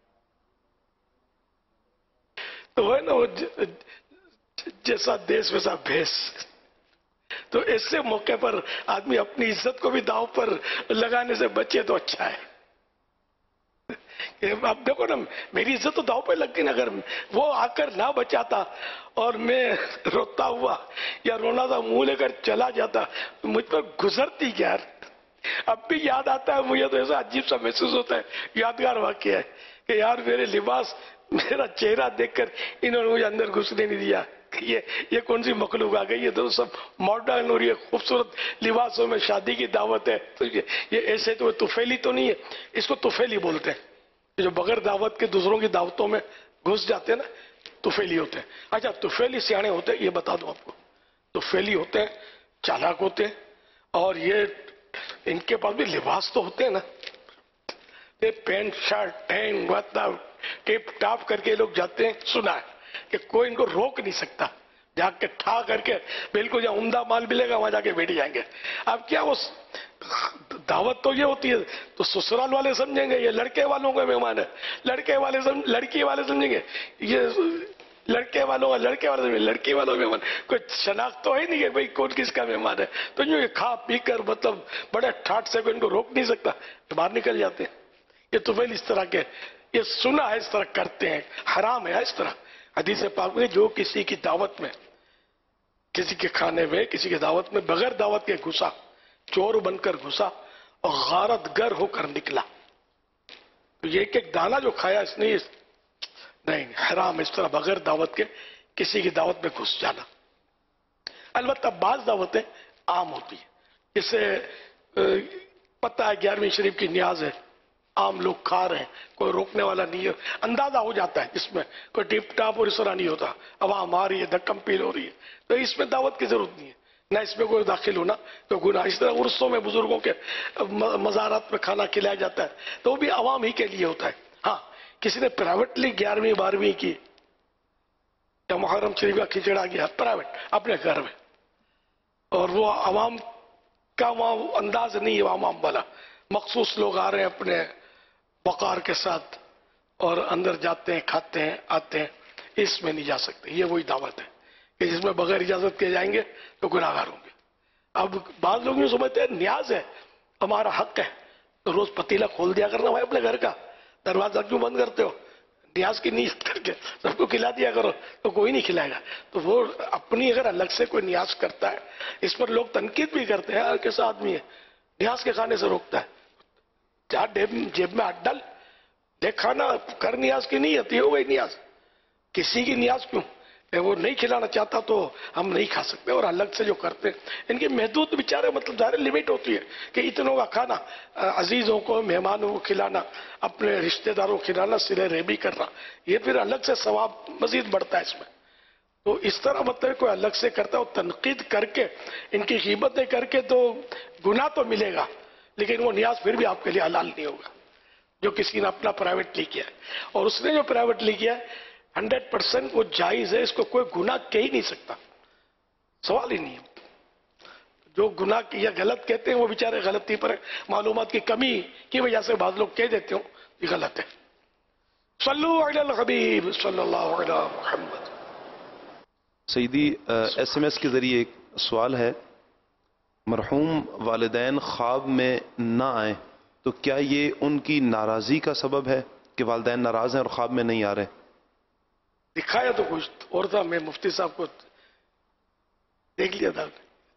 تو ہے نا وہ جیسا دیس ویسا بھیس. تو ایسے موقع پر آدمی اپنی عزت کو بھی داؤ پر لگانے سے بچے تو اچھا ہے. اب دیکھو نا میری عزت تو داؤ پہ لگ گئی نا. اگر وہ آ کر نہ بچاتا اور میں روتا ہوا یا رونا تھا منہ لے کر چلا جاتا مجھ پر گزرتی یار. اب بھی یاد آتا ہے مجھے، تو ایسا عجیب سا محسوس ہوتا ہے. یادگار واقعہ ہے کہ یار میرے لباس، میرا چہرہ دیکھ کر انہوں نے مجھے اندر گھسنے نہیں دیا. یہ یہ کون سی مخلوق آ گئی؟ یہ تو سب ماڈرن اور یہ خوبصورت لباسوں میں شادی کی دعوت ہے. تو یہ ایسے تو طفیلی تو نہیں ہے، اس کو طفیلی بولتے ہیں. جو بغیر دعوت کے دوسروں کی دعوتوں میں گھس جاتے ہیں نا، طفیلی ہوتے ہیں. اچھا طفیلی سیانے ہوتے ہیں، یہ بتا دوں آپ کو. طفیلی ہوتے ہیں، چالاک ہوتے ہیں، اور یہ ان کے پاس بھی لباس تو ہوتے ہیں نا. یہ پینٹ شرٹ ٹین مطلب ٹیپ ٹاپ کر کے لوگ جاتے ہیں. سنا ہے کہ کوئی ان کو روک نہیں سکتا، جا کے ٹھا کر کے بالکل جہاں عمدہ مال ملے گا وہاں جا کے بیٹھ جائیں گے. اب کیا وہ دعوت تو یہ ہوتی ہے تو سسرال والے سمجھیں گے یہ لڑکے والوں کا مہمان ہے، لڑکے والے سمجھ لڑکی والے سمجھیں گے یہ لڑکے والوں کا لڑکے والے سمجھیں لڑکی والوں کا مہمان. کوئی شناخت تو ہے نہیں کہ بھئی کون کس کا مہمان ہے. تو یہ کھا پی کر مطلب بڑے ٹھاٹ سے کوئی ان کو روک نہیں سکتا، باہر نکل جاتے ہیں. یہ تو پہلے اس طرح کے، یہ سنا ہے اس طرح کرتے ہیں، حرام ہے اس طرح. حدیث پاک میں جو کسی کی دعوت میں، کسی کے کھانے میں، کسی کی دعوت میں بغیر دعوت کے گھسا، چور بن کر گھسا اور غارت گر ہو کر نکلا، تو یہ ایک ایک دانہ جو کھایا اس نے نہیں، حرام اس طرح بغیر دعوت کے کسی کی دعوت میں گھس جانا. البتہ بعض دعوتیں عام ہوتی ہیں، جسے پتہ ہے گیارہویں شریف کی نیاز ہے عام لوگ کھا رہے ہیں, کوئی روکنے والا نہیں ہے, اندازہ ہو جاتا ہے, اس میں کوئی ٹیپ ٹاپ اور اس طرح نہیں ہوتا, عوام آ رہی ہے, دھکم پیل ہو رہی ہے, تو اس میں دعوت کی ضرورت نہیں ہے, نہ اس میں کوئی داخل ہونا تو گناہ. اس طرح عرسوں میں بزرگوں کے مزارات میں کھانا کھلایا جاتا ہے تو وہ بھی عوام ہی کے لیے ہوتا ہے. ہاں کسی نے پرائیویٹلی گیارہویں بارہویں کی یا محرم شریف کا کھچڑا کیا پرائیویٹ اپنے گھر میں, اور وہ عوام کا وہاں انداز نہیں ہے عوام والا, مخصوص لوگ آ رہے ہیں اپنے وقار کے ساتھ اور اندر جاتے ہیں, کھاتے ہیں, آتے ہیں, اس میں نہیں جا سکتے. یہ وہی دعوت ہے کہ جس میں بغیر اجازت کے جائیں گے تو گناہ گار ہوں گے. اب بعض لوگ یہ سمجھتے ہیں نیاز ہے, ہمارا حق ہے, تو روز پتیلا کھول دیا کرنا بھائی اپنے گھر کا, دروازہ کیوں بند کرتے ہو, نیاز کی نیت کر کے سب کو کھلا دیا کرو تو کوئی نہیں کھلائے گا. تو وہ اپنی اگر الگ سے کوئی نیاز کرتا ہے, اس پر لوگ تنقید بھی کرتے ہیں, ہر کیسا آدمی ہے نیاز کے کھانے سے روکتا ہے, جہاں جیب میں ہاتھ ڈال دیکھ کھانا کر, نیاز کی نہیں ہوتی ہو گئی نیاز, کسی کی نیاز کیوں, وہ نہیں کھلانا چاہتا تو ہم نہیں کھا سکتے. اور الگ سے جو کرتے ہیں ان کی محدود بیچارے مطلب ظاہر لمٹ ہوتی ہے کہ اتنوں کا کھانا, عزیزوں کو مہمانوں کو کھلانا, اپنے رشتہ داروں کو کھلانا, صلہ رحمی کرنا, یہ پھر الگ سے ثواب مزید بڑھتا ہے اس میں. تو اس طرح مطلب کوئی الگ سے کرتا ہے, تنقید کر کے ان کی قیمتیں کر کے تو گناہ تو ملے گا, لیکن وہ نیاز پھر بھی آپ کے لیے حلال نہیں ہوگا جو کسی نے اپنا پرائیویٹلی کیا ہے. اور اس نے جو پرائیویٹلی کیا ہے ہنڈریڈ پرسینٹ وہ جائز ہے, اس کو کوئی گناہ کہہ ہی نہیں سکتا, سوال ہی نہیں ہے. جو گناہ یا غلط کہتے ہیں وہ بیچارے غلطی پر معلومات کی کمی کی وجہ سے بعض لوگ کہہ دیتے ہوں, یہ غلط ہے. صلو علی الحبیب صلی اللہ علی محمد. سیدی ایس ایم ایس کے ذریعے ایک سوال ہے, مرحوم والدین خواب میں نہ آئیں تو کیا یہ ان کی ناراضی کا سبب ہے کہ والدین ناراض ہیں اور خواب میں نہیں آ رہے؟ دکھایا تو کچھ اور تھا, میں مفتی صاحب کو دیکھ لیا تھا,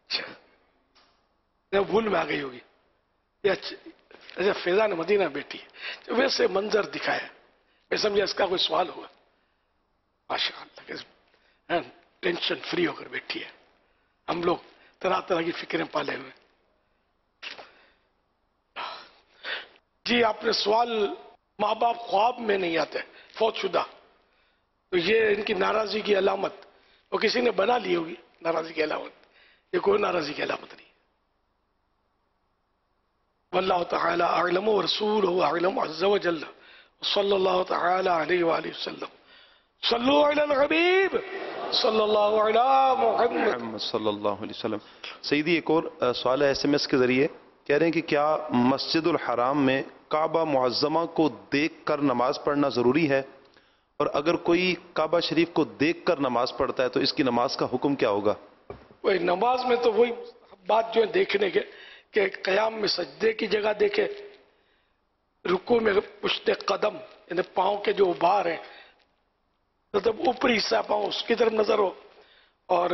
بھول میں آ گئی ہوگی, اچھا فیضان مدینہ بیٹی ہے, ویسے منظر دکھایا, میں سمجھا اس کا کوئی سوال ہوا. ماشاء اللہ ٹینشن فری ہو کر بیٹھی ہے, ہم لوگ طرح طرح کی فکریں پالے ہوئے. جی آپ نے سوال, ماں باپ خواب میں نہیں آتے فوت شدہ, تو یہ ان کی ناراضی کی علامت, وہ کسی نے بنا لی ہوگی ناراضی کی علامت, یہ کوئی ناراضی کی علامت نہیں. واللہ تعالی اعلم ورسولہ اعلم عز وجل صلی اللہ تعالی علیہ وآلہ وسلم. صلو علی الحبیب صلی اللہ علی محمد صلی اللہ علیہ وسلم. سیدی ایک اور سوال ہے ایس ایم ایس کے ذریعے, کہہ رہے ہیں کہ کیا مسجد الحرام میں کعبہ معظمہ کو دیکھ کر نماز پڑھنا ضروری ہے, اور اگر کوئی کعبہ شریف کو دیکھ کر نماز پڑھتا ہے تو اس کی نماز کا حکم کیا ہوگا؟ وہی نماز میں تو وہی بات جو ہے دیکھنے کے کہ قیام میں سجدے کی جگہ دیکھے, رکوع میں پشت قدم یعنی پاؤں کے جو ابھار ہیں مطلب اوپری حصہ پاؤں اس کی طرف نظر ہو, اور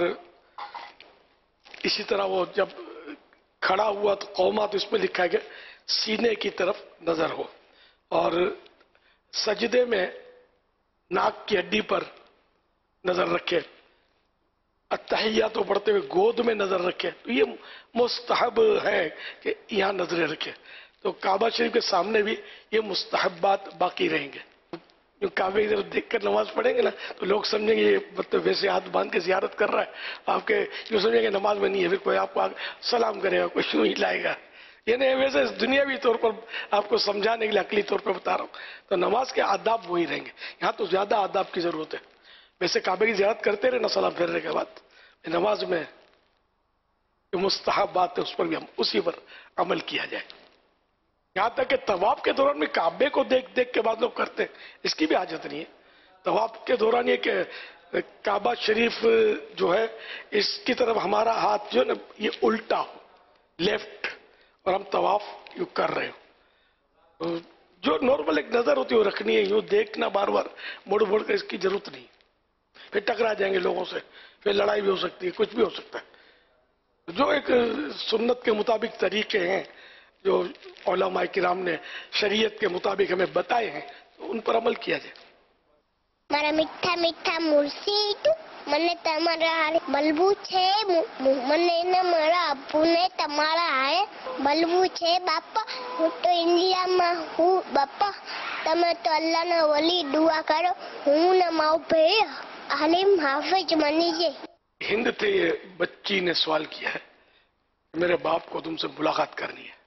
اسی طرح وہ جب کھڑا ہوا تو قومات اس پہ لکھا گیا سینے کی طرف نظر ہو, اور سجدے میں ناک کی ہڈی پر نظر رکھے, اتحیاتوں پڑھتے ہوئے گود میں نظر رکھے, تو یہ مستحب ہے کہ یہاں نظریں رکھے. تو کعبہ شریف کے سامنے بھی یہ مستحبات باقی رہیں گے. کعبے کی طرف دیکھ کر نماز پڑھیں گے نا تو لوگ سمجھیں گے یہ مطلب ویسے ہاتھ باندھ کے زیارت کر رہا ہے, آپ کے یوں سمجھیں گے نماز میں نہیں ہے, پھر کوئی آپ کو سلام کرے گا, کوئی یوں ہی لائے گا. یہ نہیں, ویسے دنیاوی طور پر آپ کو سمجھانے کے لیے عقلی طور پر بتا رہا ہوں. تو نماز کے آداب وہی رہیں گے, یہاں تو زیادہ آداب کی ضرورت ہے. ویسے کعبے کی زیارت کرتے رہے نا سلام پھیرنے کے بعد, نماز میں جو مستحب بات ہے اس پر بھی ہم اسی پر عمل کیا جائے. یہاں تک کہ طواف کے دوران بھی کعبے کو دیکھ دیکھ کے بعد لوگ کرتے ہیں, اس کی بھی حاجت نہیں ہے. طواف کے دوران یہ کہ کعبہ شریف جو ہے اس کی طرف ہمارا ہاتھ جو ہے نا یہ الٹا ہو, لیفٹ, اور ہم طواف یوں کر رہے ہو. جو نارمل ایک نظر ہوتی ہے وہ رکھنی ہے, یوں دیکھنا بار بار مڑ مڑ کر اس کی ضرورت نہیں. پھر ٹکرا جائیں گے لوگوں سے, پھر لڑائی بھی ہو سکتی ہے, کچھ بھی ہو سکتا ہے. جو ایک سنت کے مطابق طریقے ہیں جو علماء کرام نے شریعت کے مطابق ہمیں بتائے ہیں, ان پر عمل کیا جائے. مارا میٹھا میٹھا مرشید મને તમારા હારે બલવું છે, મને ને મારા અબ્બુને તમારા હારે બલવું છે બાપા. હું તો ઇન્ડિયામાં હું બાપા. તમે તો અલ્લાહના વલી દુઆ કરો, હું ને મારો ભાઈ आलिम हाफिज बनीजिए. हिंद थे ये बच्ची ने सवाल किया है, मेरे बाप को तुमसे मुलाकात करनी है.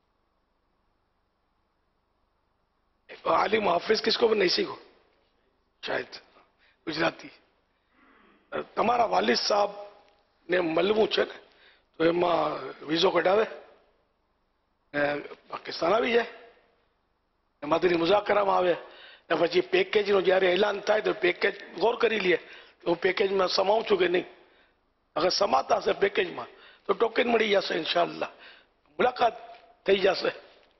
आलिम हाफिज किसको नहीं सीखो, शायद गुजराती. તમારા વાલિદ સાહેબ ને મળવું છે ને તો એમાં વિઝો કઢાવે, પાકિસ્તાન આવી જાય, એમાંથી મુઝાકરામાં આવે, પછી પેકેજનો જ્યારે એલાન થાય તો પેકેજ ગૌર કરી લે તો હું પેકેજમાં સમાવું છું કે નહીં. અગર સમાતા હશે પેકેજમાં તો ટોકન મળી જશે, ઇન્શાઅલ્લાહ મુલાકાત થઈ જશે.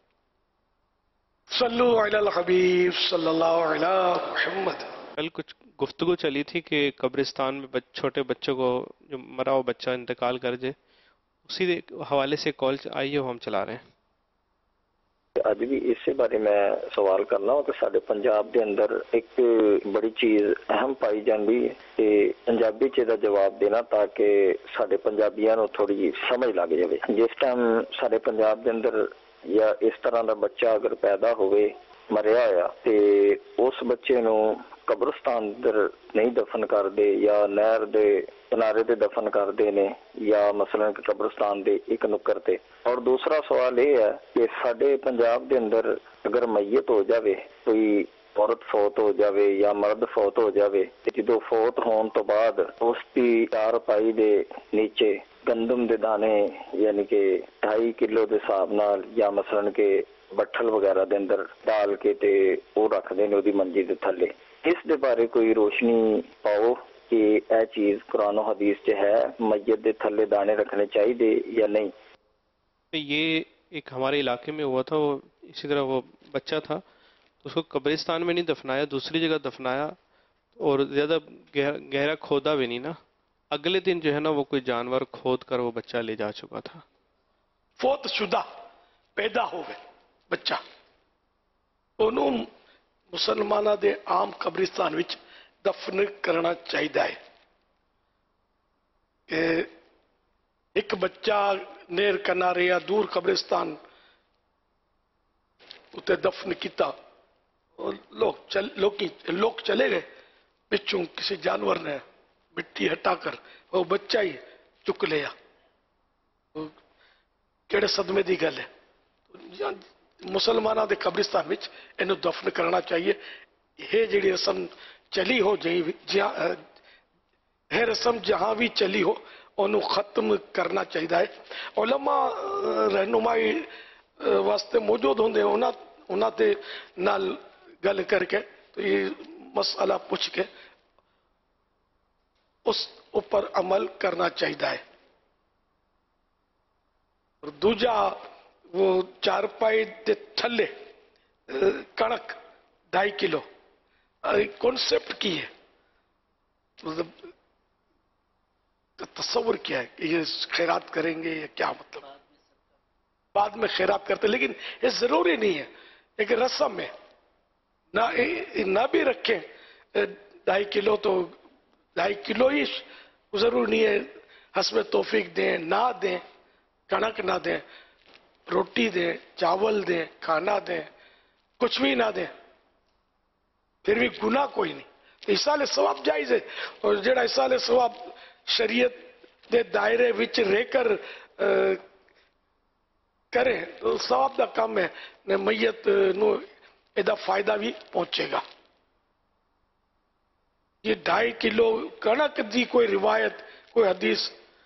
સલ્લુ અલા હબીબ સલ્લલ્લાહુ અલા મુહમ્મદ. कल कुछ गुफ्तगू चली थी कि कब्रिस्तान में बच, छोटे बच्चों को जो मरा हुआ बच्चा इंतकाल कर जाए, उसी हवाले से कॉल आई है, वो हम चला रहे हैं. ਅੱਜ ਵੀ ਇਸੇ ਬਾਰੇ ਮੈਂ ਸਵਾਲ ਕਰਨਾ ਕਿ ਸਾਡੇ ਪੰਜਾਬ ਦੇ ਅੰਦਰ ਇੱਕ ਬੜੀ ਚੀਜ਼ ਅਹਿਮ ਪਾਈ ਜਾਂਦੀ ਹੈ ਤੇ ਪੰਜਾਬੀ ਚ ਇਹਦਾ ਜਵਾਬ ਦੇਣਾ ਤਾਂ ਕਿ ਸਾਡੇ ਪੰਜਾਬੀਆਂ ਨੂੰ ਥੋੜੀ ਸਮਝ ਲੱਗ ਜਾਵੇ. ਜਿਸ ਟਾਈਮ ਸਾਡੇ ਪੰਜਾਬ ਦੇ ਅੰਦਰ ਜਾਂ ਇਸ ਤਰ੍ਹਾਂ ਦਾ ਬੱਚਾ ਅਗਰ ਪੈਦਾ ਹੋਵੇ ਮਰਿਆ ਹੋਇਆ ਤੇ ਉਸ ਬੱਚੇ ਨੂੰ ਕਬਰਸਤਾਨ ਅੰਦਰ ਨਹੀਂ ਦਫਨ ਕਰਦੇ ਜਾਂ ਨਹਿਰ ਦੇ ਕਿਨਾਰੇ ਤੇ ਦਫਨ ਕਰਦੇ ਨੇ ਜਾਂ ਮਸਲਨ ਕਬਰਸਤਾਨ ਦੇ ਇੱਕ ਨੁੱਕਰ ਤੇ. ਔਰ ਦੂਸਰਾ ਸਵਾਲ ਇਹ ਹੈ ਕਿ ਸਾਡੇ ਪੰਜਾਬ ਦੇ ਅੰਦਰ ਅਗਰ ਮਈਤ ਹੋ ਜਾਵੇ, ਕੋਈ ਔਰਤ ਫੌਤ ਹੋ ਜਾਵੇ ਜਾਂ ਮਰਦ ਫੌਤ ਹੋ ਜਾਵੇ ਤੇ ਜਦੋਂ ਫੌਤ ਹੋਣ ਤੋਂ ਬਾਅਦ ਉਸ ਦੀ ਚਾਰਪਾਈ ਦੇ ਨੀਚੇ ਗੰਦਮ ਦੇ ਦਾਣੇ ਯਾਨੀ ਕਿ ਢਾਈ ਕਿਲੋ ਦੇ ਹਿਸਾਬ ਨਾਲ ਜਾਂ ਮਸਲਨ ਕਿ ਬੱਠਲ ਵਗੈਰਾ ਦੇ ਅੰਦਰ ਡਾਲ ਕੇ ਤੇ ਉਹ ਰੱਖਦੇ ਨੇ ਉਹਦੀ ਮੰਜੀ ਦੇ ਥੱਲੇ. ਇਸ ਦੇ ਬਾਰੇ ਕੋਈ ਰੋਸ਼ਨੀ ਪਾਓ कि यह चीज कुरान और हदीस च है, मैयत दे थल्ले दाने रखने चाहिए या नहीं. ये एक हमारे इलाके में हुआ था, वो इसी तरह वो बच्चा था तो उसको कब्रिस्तान में नहीं दफनाया, दूसरी जगह दफनाया और ज़्यादा गहरा, गहरा खोदा भी नहीं ना. अगले दिन जो है ना वो कोई जानवर खोद कर वो बच्चा ले जा चुका था. फौत शुदा पैदा हो गए बच्चा, ਉਹਨੂੰ ਮੁਸਲਮਾਨਾਂ ਦੇ ਆਮ ਕਬਰਿਸਤਾਨ ਵਿੱਚ ਦਫਨ ਕਰਨਾ ਚਾਹੀਦਾ ਹੈ. ਕਿ ਇੱਕ ਬੱਚਾ ਨਹਿਰ ਕਿਨਾਰੇ ਜਾਂ ਦੂਰ ਕਬਰਿਸਤਾਨ ਉੱਤੇ ਦਫਨ ਕੀਤਾ, ਲੋਕ ਚਲ ਲੋਕੀ ਲੋਕ ਚਲੇ ਗਏ, ਪਿੱਛੋਂ ਕਿਸੇ ਜਾਨਵਰ ਨੇ ਮਿੱਟੀ ਹਟਾ ਕਰ ਉਹ ਬੱਚਾ ਹੀ ਚੁੱਕ ਲਿਆ. ਕਿਹੜੇ ਸਦਮੇ ਦੀ ਗੱਲ ਹੈ. ਮੁਸਲਮਾਨਾਂ ਦੇ ਕਬਰਿਸਤਾਨ ਵਿੱਚ ਇਹਨੂੰ ਦਫਨ ਕਰਨਾ ਚਾਹੀਏ. ਇਹ ਜਿਹੜੀ ਰਸਮ ਚਲੀ ਹੋ ਜਾਈ, ਇਹ ਰਸਮ ਜਹਾਂ ਵੀ ਚਲੀ ਹੋ ਉਹਨੂੰ ਖਤਮ ਕਰਨਾ ਚਾਹੀਦਾ ਹੈ. ਉਲਮਾ ਰਹਿਨੁਮਾਈ ਵਾਸਤੇ ਮੌਜੂਦ ਹੁੰਦੇ, ਉਹਨਾਂ ਉਹਨਾਂ ਦੇ ਨਾਲ ਗੱਲ ਕਰਕੇ ਇਹ ਮਸਲਾ ਪੁੱਛ ਕੇ ਉਸ ਉੱਪਰ ਅਮਲ ਕਰਨਾ ਚਾਹੀਦਾ ਹੈ. ਦੂਜਾ वो चारपाई दे थल्ले कणक ढाई किलो कॉन्सेप्ट की है, मतलब तस्वर क्या है कि ये खैरात करेंगे या क्या, मतलब बाद में खैरात करते, लेकिन ये जरूरी नहीं है. एक रस्म है ना, ना भी रखें ढाई किलो तो ढाई किलो ही जरूरी नहीं है. हस्ब तौफीक दें ना दें, कणक ना दें, रोटी दें, चावल दें, खाना दें, कुछ भी ना दें, फिर भी गुनाह कोई नहीं. तो इसाले सवाब जायज है. और जेड़ा इसाले सवाब शरीयत दे दायरे विच रहकर करें तो सवाब का काम है ने मैयत नू एदा फायदा भी पहुंचेगा. ये ढाई किलो कणक दी कोई रिवायत कोई हदीस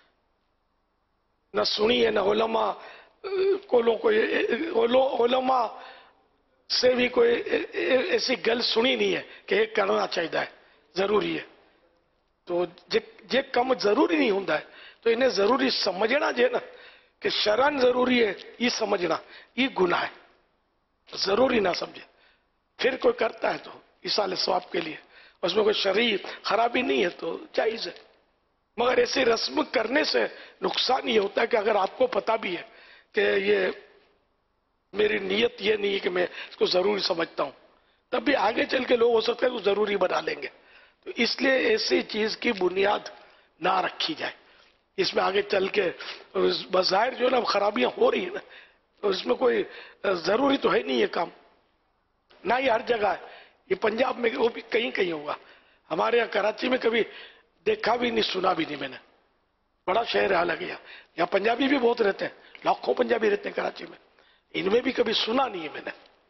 न सुनी है, न उलमा कोलों कोई उलमा से भी कोई ऐसी गल सुनी नहीं है कि ये करना चाहिए, जरूरी है. तो जे जे कम जरूरी नहीं होता है तो इन्हें जरूरी समझना जे ना कि शरन जरूरी है, ये समझना ये गुनाह है. जरूरी ना समझे फिर कोई करता है तो इसाले सवाब के लिए उसमें कोई शरीर खराबी नहीं है तो जायज है. मगर ऐसी रस्म करने से नुकसान ये होता है कि अगर आपको पता भी है कि ये मेरी नीयत ये नहीं है कि मैं इसको जरूरी समझता हूं, तब भी आगे चल के लोग हो सकते हैं तो जरूरी बना लेंगे. تو اس لیے ایسی چیز کی بنیاد نہ رکھی جائے. اس میں آگے چل کے بظاہر جو ہے نا خرابیاں ہو رہی ہیں نا، تو اس میں کوئی ضروری تو ہے نہیں یہ کام، نہ ہی ہر جگہ ہے. یہ پنجاب میں وہ بھی کہیں کہیں ہوگا، ہمارے یہاں کراچی میں کبھی دیکھا بھی نہیں، سنا بھی نہیں میں نے. بڑا شہر ہے حالانکہ یہاں پنجابی بھی بہت رہتے ہیں، لاکھوں پنجابی رہتے ہیں کراچی میں، ان میں بھی کبھی سنا نہیں ہے میں نے.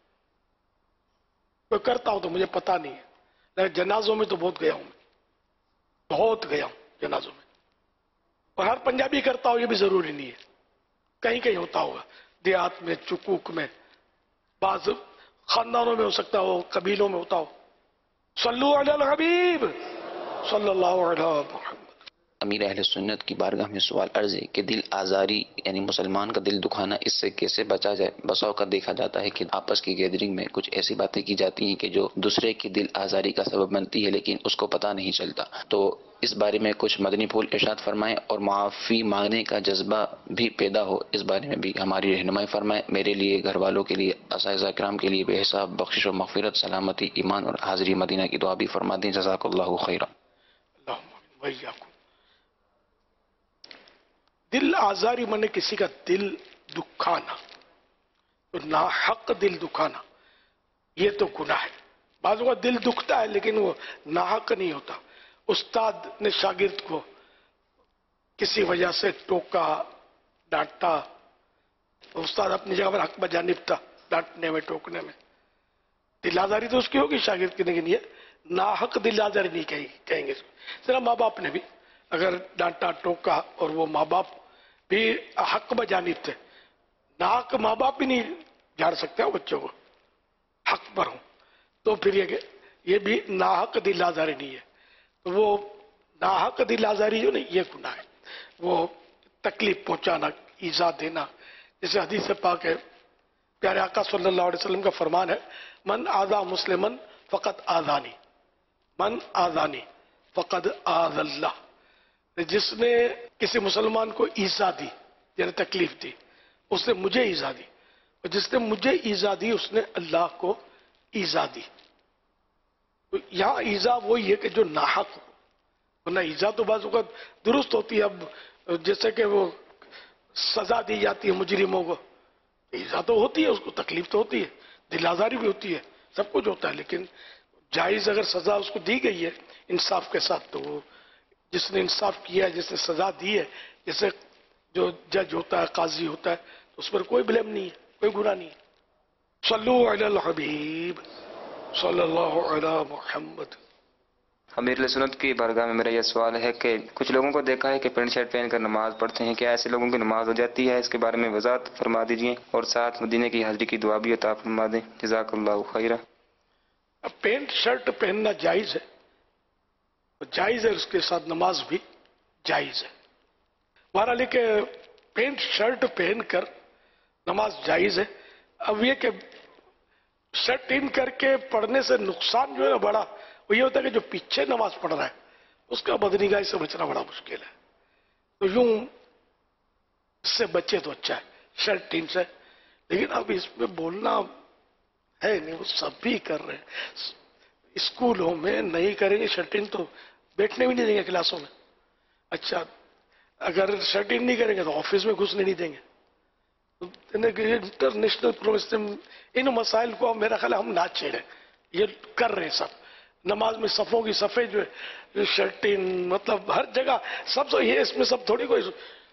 میں کرتا ہوں تو مجھے پتا نہیں ہے، لیکن جنازوں میں تو بہت گیا ہوں، بہت گیا ہوں جنازوں میں. اور ہر پنجابی کرتا ہو یہ بھی ضروری نہیں ہے، کہیں کہیں ہوتا ہوگا، دیہات میں، چکوک میں، بعض خاندانوں میں ہو سکتا ہو، قبیلوں میں ہوتا ہو. صلو علی الحبیب صلی اللہ علیہ محمد. امیر اہل سنت کی بارگاہ میں سوال عرض ہے کہ دل آزاری یعنی مسلمان کا دل دکھانا، اس سے کیسے بچا جائے؟ بسا اوقات دیکھا جاتا ہے کہ آپس کی گیدرنگ میں کچھ ایسی باتیں کی جاتی ہیں کہ جو دوسرے کی دل آزاری کا سبب بنتی ہے، لیکن اس کو پتہ نہیں چلتا. تو اس بارے میں کچھ مدنی پھول ارشاد فرمائیں، اور معافی مانگنے کا جذبہ بھی پیدا ہو، اس بارے میں بھی ہماری رہنمائی فرمائیں. میرے لیے، گھر والوں کے لیے، اساتذہ کرام کے لیے بے حساب بخشش و مغفرت، سلامتی، ایمان اور حاضری مدینہ کی دعا بھی فرما دیں. جزاک اللہ خیرہ. دل آزاری مانے کسی کا دل دکھانا، تو ناحق دل دکھانا یہ تو گناہ ہے. بعضوں کا دل دکھتا ہے لیکن وہ ناحق نہیں ہوتا. استاد نے شاگرد کو کسی وجہ سے ٹوکا، ڈانٹا، استاد اپنی جگہ پر حق بجانب تھا ڈانٹنے میں، ٹوکنے میں. دل آزاری تو اس کی ہوگی شاگرد کی، لیکن یہ ناحق دل آزاری نہیں کہیں گے. ذرا ماں باپ نے بھی اگر ڈانٹا، ٹوکا، اور وہ ماں باپ بھی حق بجانب تھے، ناحق ماں باپ بھی نہیں جھاڑ سکتے بچوں کو، حق پر ہوں، تو پھر یہ کہ یہ بھی ناحق دل آزاری نہیں ہے. تو وہ ناحق دل آزاری جو نہیں، یہ گناہ ہے. وہ تکلیف پہنچانا، ایذا دینا. جیسے حدیث پاک ہے، پیارے آقا صلی اللہ علیہ وسلم کا فرمان ہے، من آذا مسلمن فقط آذانی، من آذانی فقط آذ اللہ. جس نے کسی مسلمان کو ایذا دی، یعنی تکلیف دی، اس نے مجھے ایذا دی، اور جس نے مجھے ایذا دی اس نے اللہ کو ایذا دی. تو یہاں ایذا وہی ہے کہ جو ناحق ہو، ورنہ ایذا تو بعض اوقات درست ہوتی ہے. اب جیسے کہ وہ سزا دی جاتی ہے مجرموں کو، ایذا تو ہوتی ہے، اس کو تکلیف تو ہوتی ہے، دل آزاری بھی ہوتی ہے، سب کچھ ہوتا ہے. لیکن جائز اگر سزا اس کو دی گئی ہے انصاف کے ساتھ، تو وہ جس نے انصاف کیا ہے، جس نے سزا دی ہے، جیسے جو جج ہوتا ہے، قاضی ہوتا ہے، تو اس پر کوئی بلیم نہیں ہے، کوئی گناہ نہیں ہے. صلو علی الحبیب صلی اللہ علی محمد. امیر علیہ سنت کی بارگاہ میں میرا یہ سوال ہے کہ کچھ لوگوں کو دیکھا ہے کہ پینٹ شرٹ پہن کر نماز پڑھتے ہیں، کیا ایسے لوگوں کی نماز ہو جاتی ہے؟ اس کے بارے میں وضاحت فرما دیجیے، اور ساتھ مدینے کی حاضری کی دعا بھی عطا فرما دیں. جزاک اللہ خیرہ. اب پینٹ شرٹ پہننا جائز ہے، جائز ہے، اس کے ساتھ نماز بھی جائز ہے. بہرحال کہ پینٹ شرٹ پہن کر نماز جائز ہے. اب یہ کہ شرٹ ان کر کے پڑھنے سے نقصان جو ہے بڑا وہ یہ ہوتا ہے کہ جو پیچھے نماز پڑھ رہا ہے اس کا بدنگاہی سے بچنا بڑا مشکل ہے. تو یوں اس سے بچے تو اچھا ہے شرٹ ان سے. لیکن اب اس میں بولنا ہے نہیں، وہ سب بھی کر رہے ہیں. اسکولوں میں نہیں کریں گے شرٹ ان تو بیٹھنے بھی نہیں دیں گے کلاسوں میں. اچھا اگر شرٹ ان نہیں کریں گے تو آفس میں گھسنے نہیں دیں گے. انٹرنیشنل پروگرام ان مسائل کو میرا خیال ہے ہم نہ چھیڑیں، یہ کر رہے ہیں سب. نماز میں صفوں کی صفیں جو ہے شرٹ ان، مطلب ہر جگہ سب سے یہ، اس میں سب تھوڑی کوئی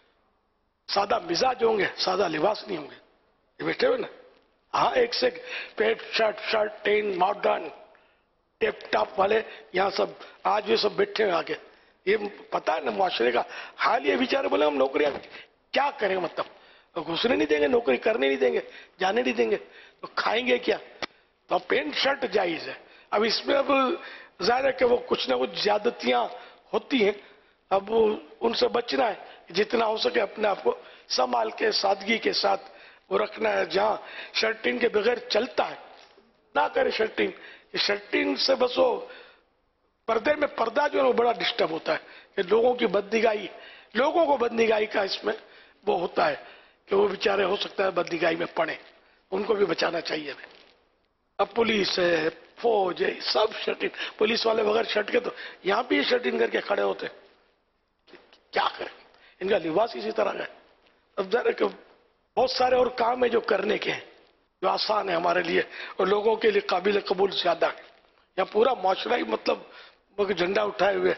سادہ مزاج ہوں گے، سادہ لباس نہیں ہوں گے یہ بیٹھے ہوئے نا. ہاں ایک سے پیٹ شرٹ شرٹ ٹین ماڈرن ٹیپ ٹاپ والے یہاں سب آج یہ سب بیٹھے ہوئے آگے. یہ پتا ہے نا معاشرے کا حال. یہ بیچارے بولے ہم نوکریاں کیا کریں، مطلب گھسنے نہیں دیں گے، نوکری کرنے نہیں دیں گے، جانے نہیں دیں گے، تو کھائیں گے کیا؟ تو پینٹ شرٹ جائز ہے. اب اس میں اب ظاہر ہے کہ وہ کچھ نہ کچھ زیادتیاں ہوتی ہیں، اب ان سے بچنا ہے، جتنا ہو سکے اپنے آپ کو سنبھال کے سادگی کے ساتھ وہ رکھنا ہے. جہاں شرٹنگ کے بغیر چلتا ہے نہ کرے شرٹنگ. شرٹنگ سے بس وہ پردے میں پردہ جو ہے وہ بڑا ڈسٹرب ہوتا ہے کہ لوگوں کی بدنگاہی، لوگوں کو بدنگاہی کا اس میں وہ ہوتا ہے کہ وہ بیچارے ہو سکتا ہے بدنگاہی میں پڑے. ان کو بھی بچانا چاہیے. अब पुलिस है, फौज है, सब शट इन, पुलिस वाले बगैर शर्ट के तो यहाँ भी शर्ट इन करके खड़े होते हैं। क्या करें, इनका लिबास इसी तरह का है। अब जरा कि बहुत सारे और काम है जो करने के हैं, जो आसान है हमारे लिए और लोगों के लिए काबिल कबूल ज्यादा है। यहाँ पूरा माशरा ही मतलब झंडा उठाए हुए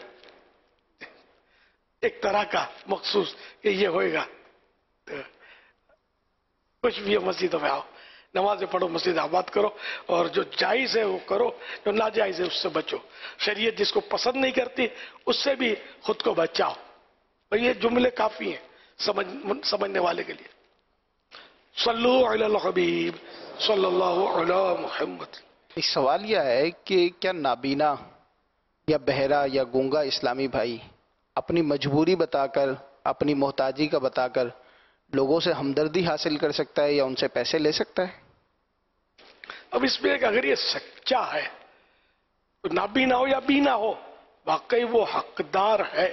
एक तरह का मखसूस कि ये होएगा। तो कुछ भी है, मस्जिदों में आओ, नमाजें पढ़ो, मस्जिद आबाद करो और जो जायज है वो करो, जो नाजायज है उससे बचो। शरीयत जिसको पसंद नहीं करती उससे भी खुद को बचाओ। और ये जुमले काफी हैं समझ समझने वाले के लिए। सल्लु अलल हबीब सल्लल्लाहु अला मुहम्मद। एक सवाल यह है कि क्या नाबीना या बहरा या गूंगा इस्लामी भाई अपनी मजबूरी बताकर, अपनी मोहताजी का बताकर लोगों से हमदर्दी हासिल कर सकता है या उनसे पैसे ले सकता है? अब इसमें एक अगर ये सच्चा है तो नाबीना हो या बीना हो, वाकई वो हकदार है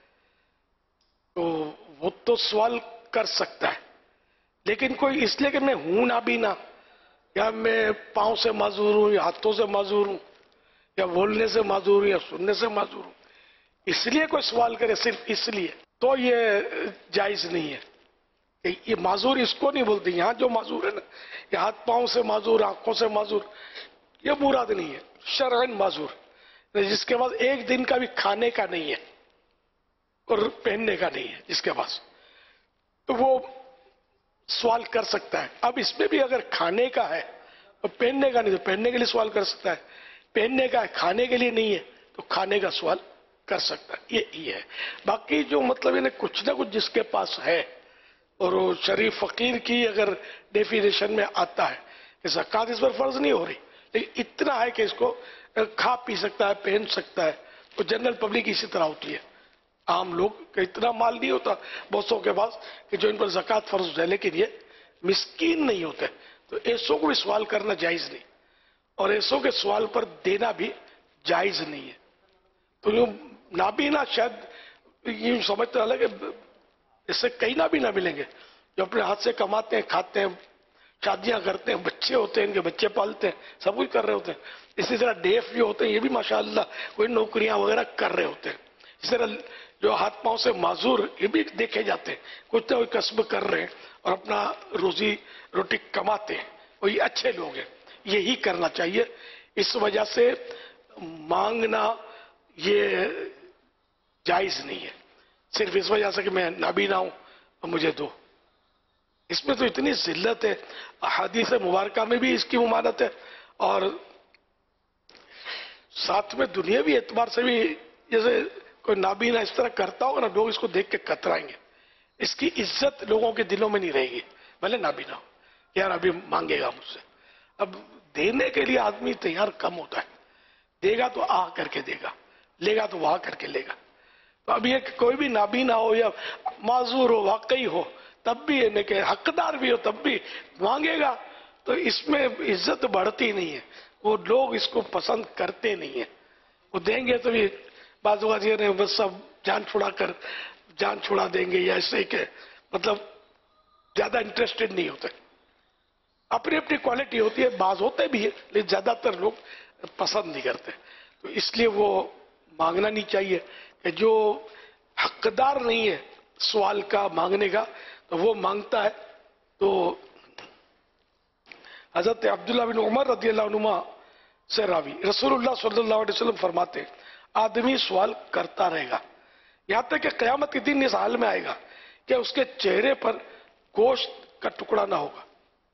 तो वो तो सवाल कर सकता है। लेकिन कोई इसलिए कि मैं हूं नाबीना या मैं पांव से माजूर हूं या हाथों से माजूर हूं या बोलने से माजूर हूं या सुनने से माजूर हूं, इसलिए कोई सवाल करे सिर्फ इसलिए, तो ये जायज नहीं है। ये माजूर इसको नहीं बोलते। यहाँ जो माजूर है ना, ये हाथ पांव से माजूर, आंखों से माजूर, ये मुराद नहीं है। शरअन माजूर जिसके पास एक दिन का भी खाने का नहीं है और पहनने का नहीं है जिसके पास, तो वो सवाल कर सकता है। अब इसमें भी अगर खाने का है और पहनने का नहीं तो पहनने के लिए सवाल कर सकता है, पहनने का है खाने के लिए नहीं है तो खाने का सवाल कर सकता है। ये ये है। बाकी जो मतलब इन्हें कुछ ना कुछ जिसके पास है और वो शरीफ फकीर की अगर डेफिनेशन में आता है कि ज़कात इस पर फर्ज नहीं हो रही, लेकिन इतना है कि इसको खा पी सकता है, पहन सकता है, तो जनरल पब्लिक इसी तरह होती है। आम लोग का इतना माल नहीं होता बहुतों के पास कि जो इन पर ज़कात फर्ज हो जाए, लेकिन ये मिस्कीन नहीं होते, तो ऐसों को भी सवाल करना जायज़ नहीं और ऐसों के सवाल पर देना भी जायज़ नहीं है। तो यूँ नाबीना शायद यूँ समझते अलग है, इससे कहीं ना भी ना मिलेंगे जो अपने हाथ से कमाते हैं, खाते हैं, शादियां करते हैं, बच्चे होते हैं, इनके बच्चे पालते हैं, सब कुछ कर रहे होते हैं। इसी तरह डेफ भी होते हैं, ये भी माशाअल्लाह कोई नौकरियां वगैरह कर रहे होते हैं। इस तरह जो हाथ पांव से माजूर ये भी देखे जाते हैं, कुछ ना कोई कसब कर रहे हैं और अपना रोजी रोटी कमाते हैं, और ये अच्छे लोग हैं, यही करना चाहिए। इस वजह से मांगना ये जायज नहीं है सिर्फ इस वजह से कि मैं नाबीना हूं और मुझे दो। इसमें तो इतनी जिल्लत है, अहादीस मुबारका में भी इसकी मुमानत है और साथ में दुनियावी एतबार से भी, जैसे कोई नाबीना इस तरह करता होगा ना, लोग इसको देख के कतराएंगे, इसकी इज्जत लोगों के दिलों में नहीं रहेगी। भले नाबीना हो, यार अभी मांगेगा मुझसे। अब देने के लिए आदमी तैयार कम होता है, देगा तो आ करके देगा, लेगा तो वहां करके लेगा। तो अब ये कोई भी नाबीना हो या माजूर हो, वाकई हो, तब भी यानी कि हकदार भी हो तब भी मांगेगा, तो इसमें इज्जत बढ़ती नहीं है, वो लोग इसको पसंद करते नहीं है। वो देंगे तो भी बाजू ने बस सब जान छुड़ा कर जान छुड़ा देंगे या ऐसे के मतलब ज्यादा इंटरेस्टेड नहीं होते। अपनी अपनी क्वालिटी होती है, बाज होते भी है, लेकिन ज्यादातर लोग पसंद नहीं करते। तो इसलिए वो मांगना नहीं चाहिए कि जो हकदार नहीं है सवाल का, मांगने का, तो वो मांगता है। तो हजरत अब्दुल्लाह बिन उमर रदियल्लाहु अन्हुमा से रावी रसूलुल्लाह सल्लल्लाहु अलैहि वसल्लम फरमाते, आदमी सवाल करता रहेगा यहां तक कि क़यामत के दिन इस हाल में आएगा कि उसके चेहरे पर गोश्त का टुकड़ा ना होगा।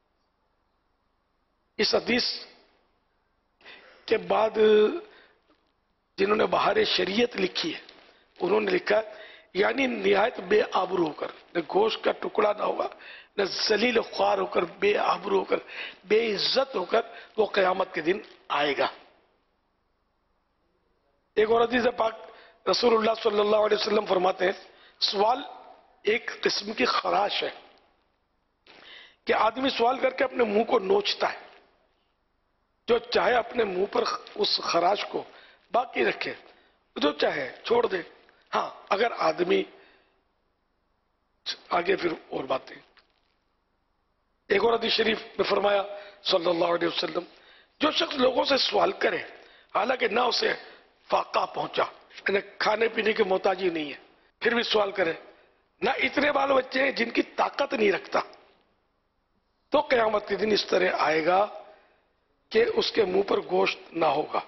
इस हदीस के बाद जिन्होंने बहार शरीयत लिखी है उन्होंने लिखा यानी निहायत बेआबरू होकर, न गोश्त का टुकड़ा ना होगा, न जलील ख्वार होकर, बेआबरू होकर, बेइज्जत होकर वो क़यामत के दिन आएगा। एक और हदीस पाक रसूलुल्लाह सल्लल्लाहु अलैहि वसल्लम फरमाते हैं, सवाल एक किस्म की खराश है कि आदमी सवाल करके अपने मुंह को नोचता है, जो चाहे अपने मुंह पर उस खराश को बाकी रखे, जो चाहे छोड़ दे। हाँ, अगर आदमी आगे फिर और बातें। एक और हदीस शरीफ में फरमाया सल्लल्लाहु अलैहि वसल्लम, جو شخص لوگوں سے سوال کرے حالانکہ نہ اسے فاقہ پہنچا، یعنی کھانے پینے کی محتاجی نہیں ہے، پھر بھی سوال کرے، نہ اتنے بال بچے ہیں جن کی طاقت نہیں رکھتا، تو قیامت کے دن اس طرح آئے گا کہ اس کے منہ پر گوشت نہ ہوگا۔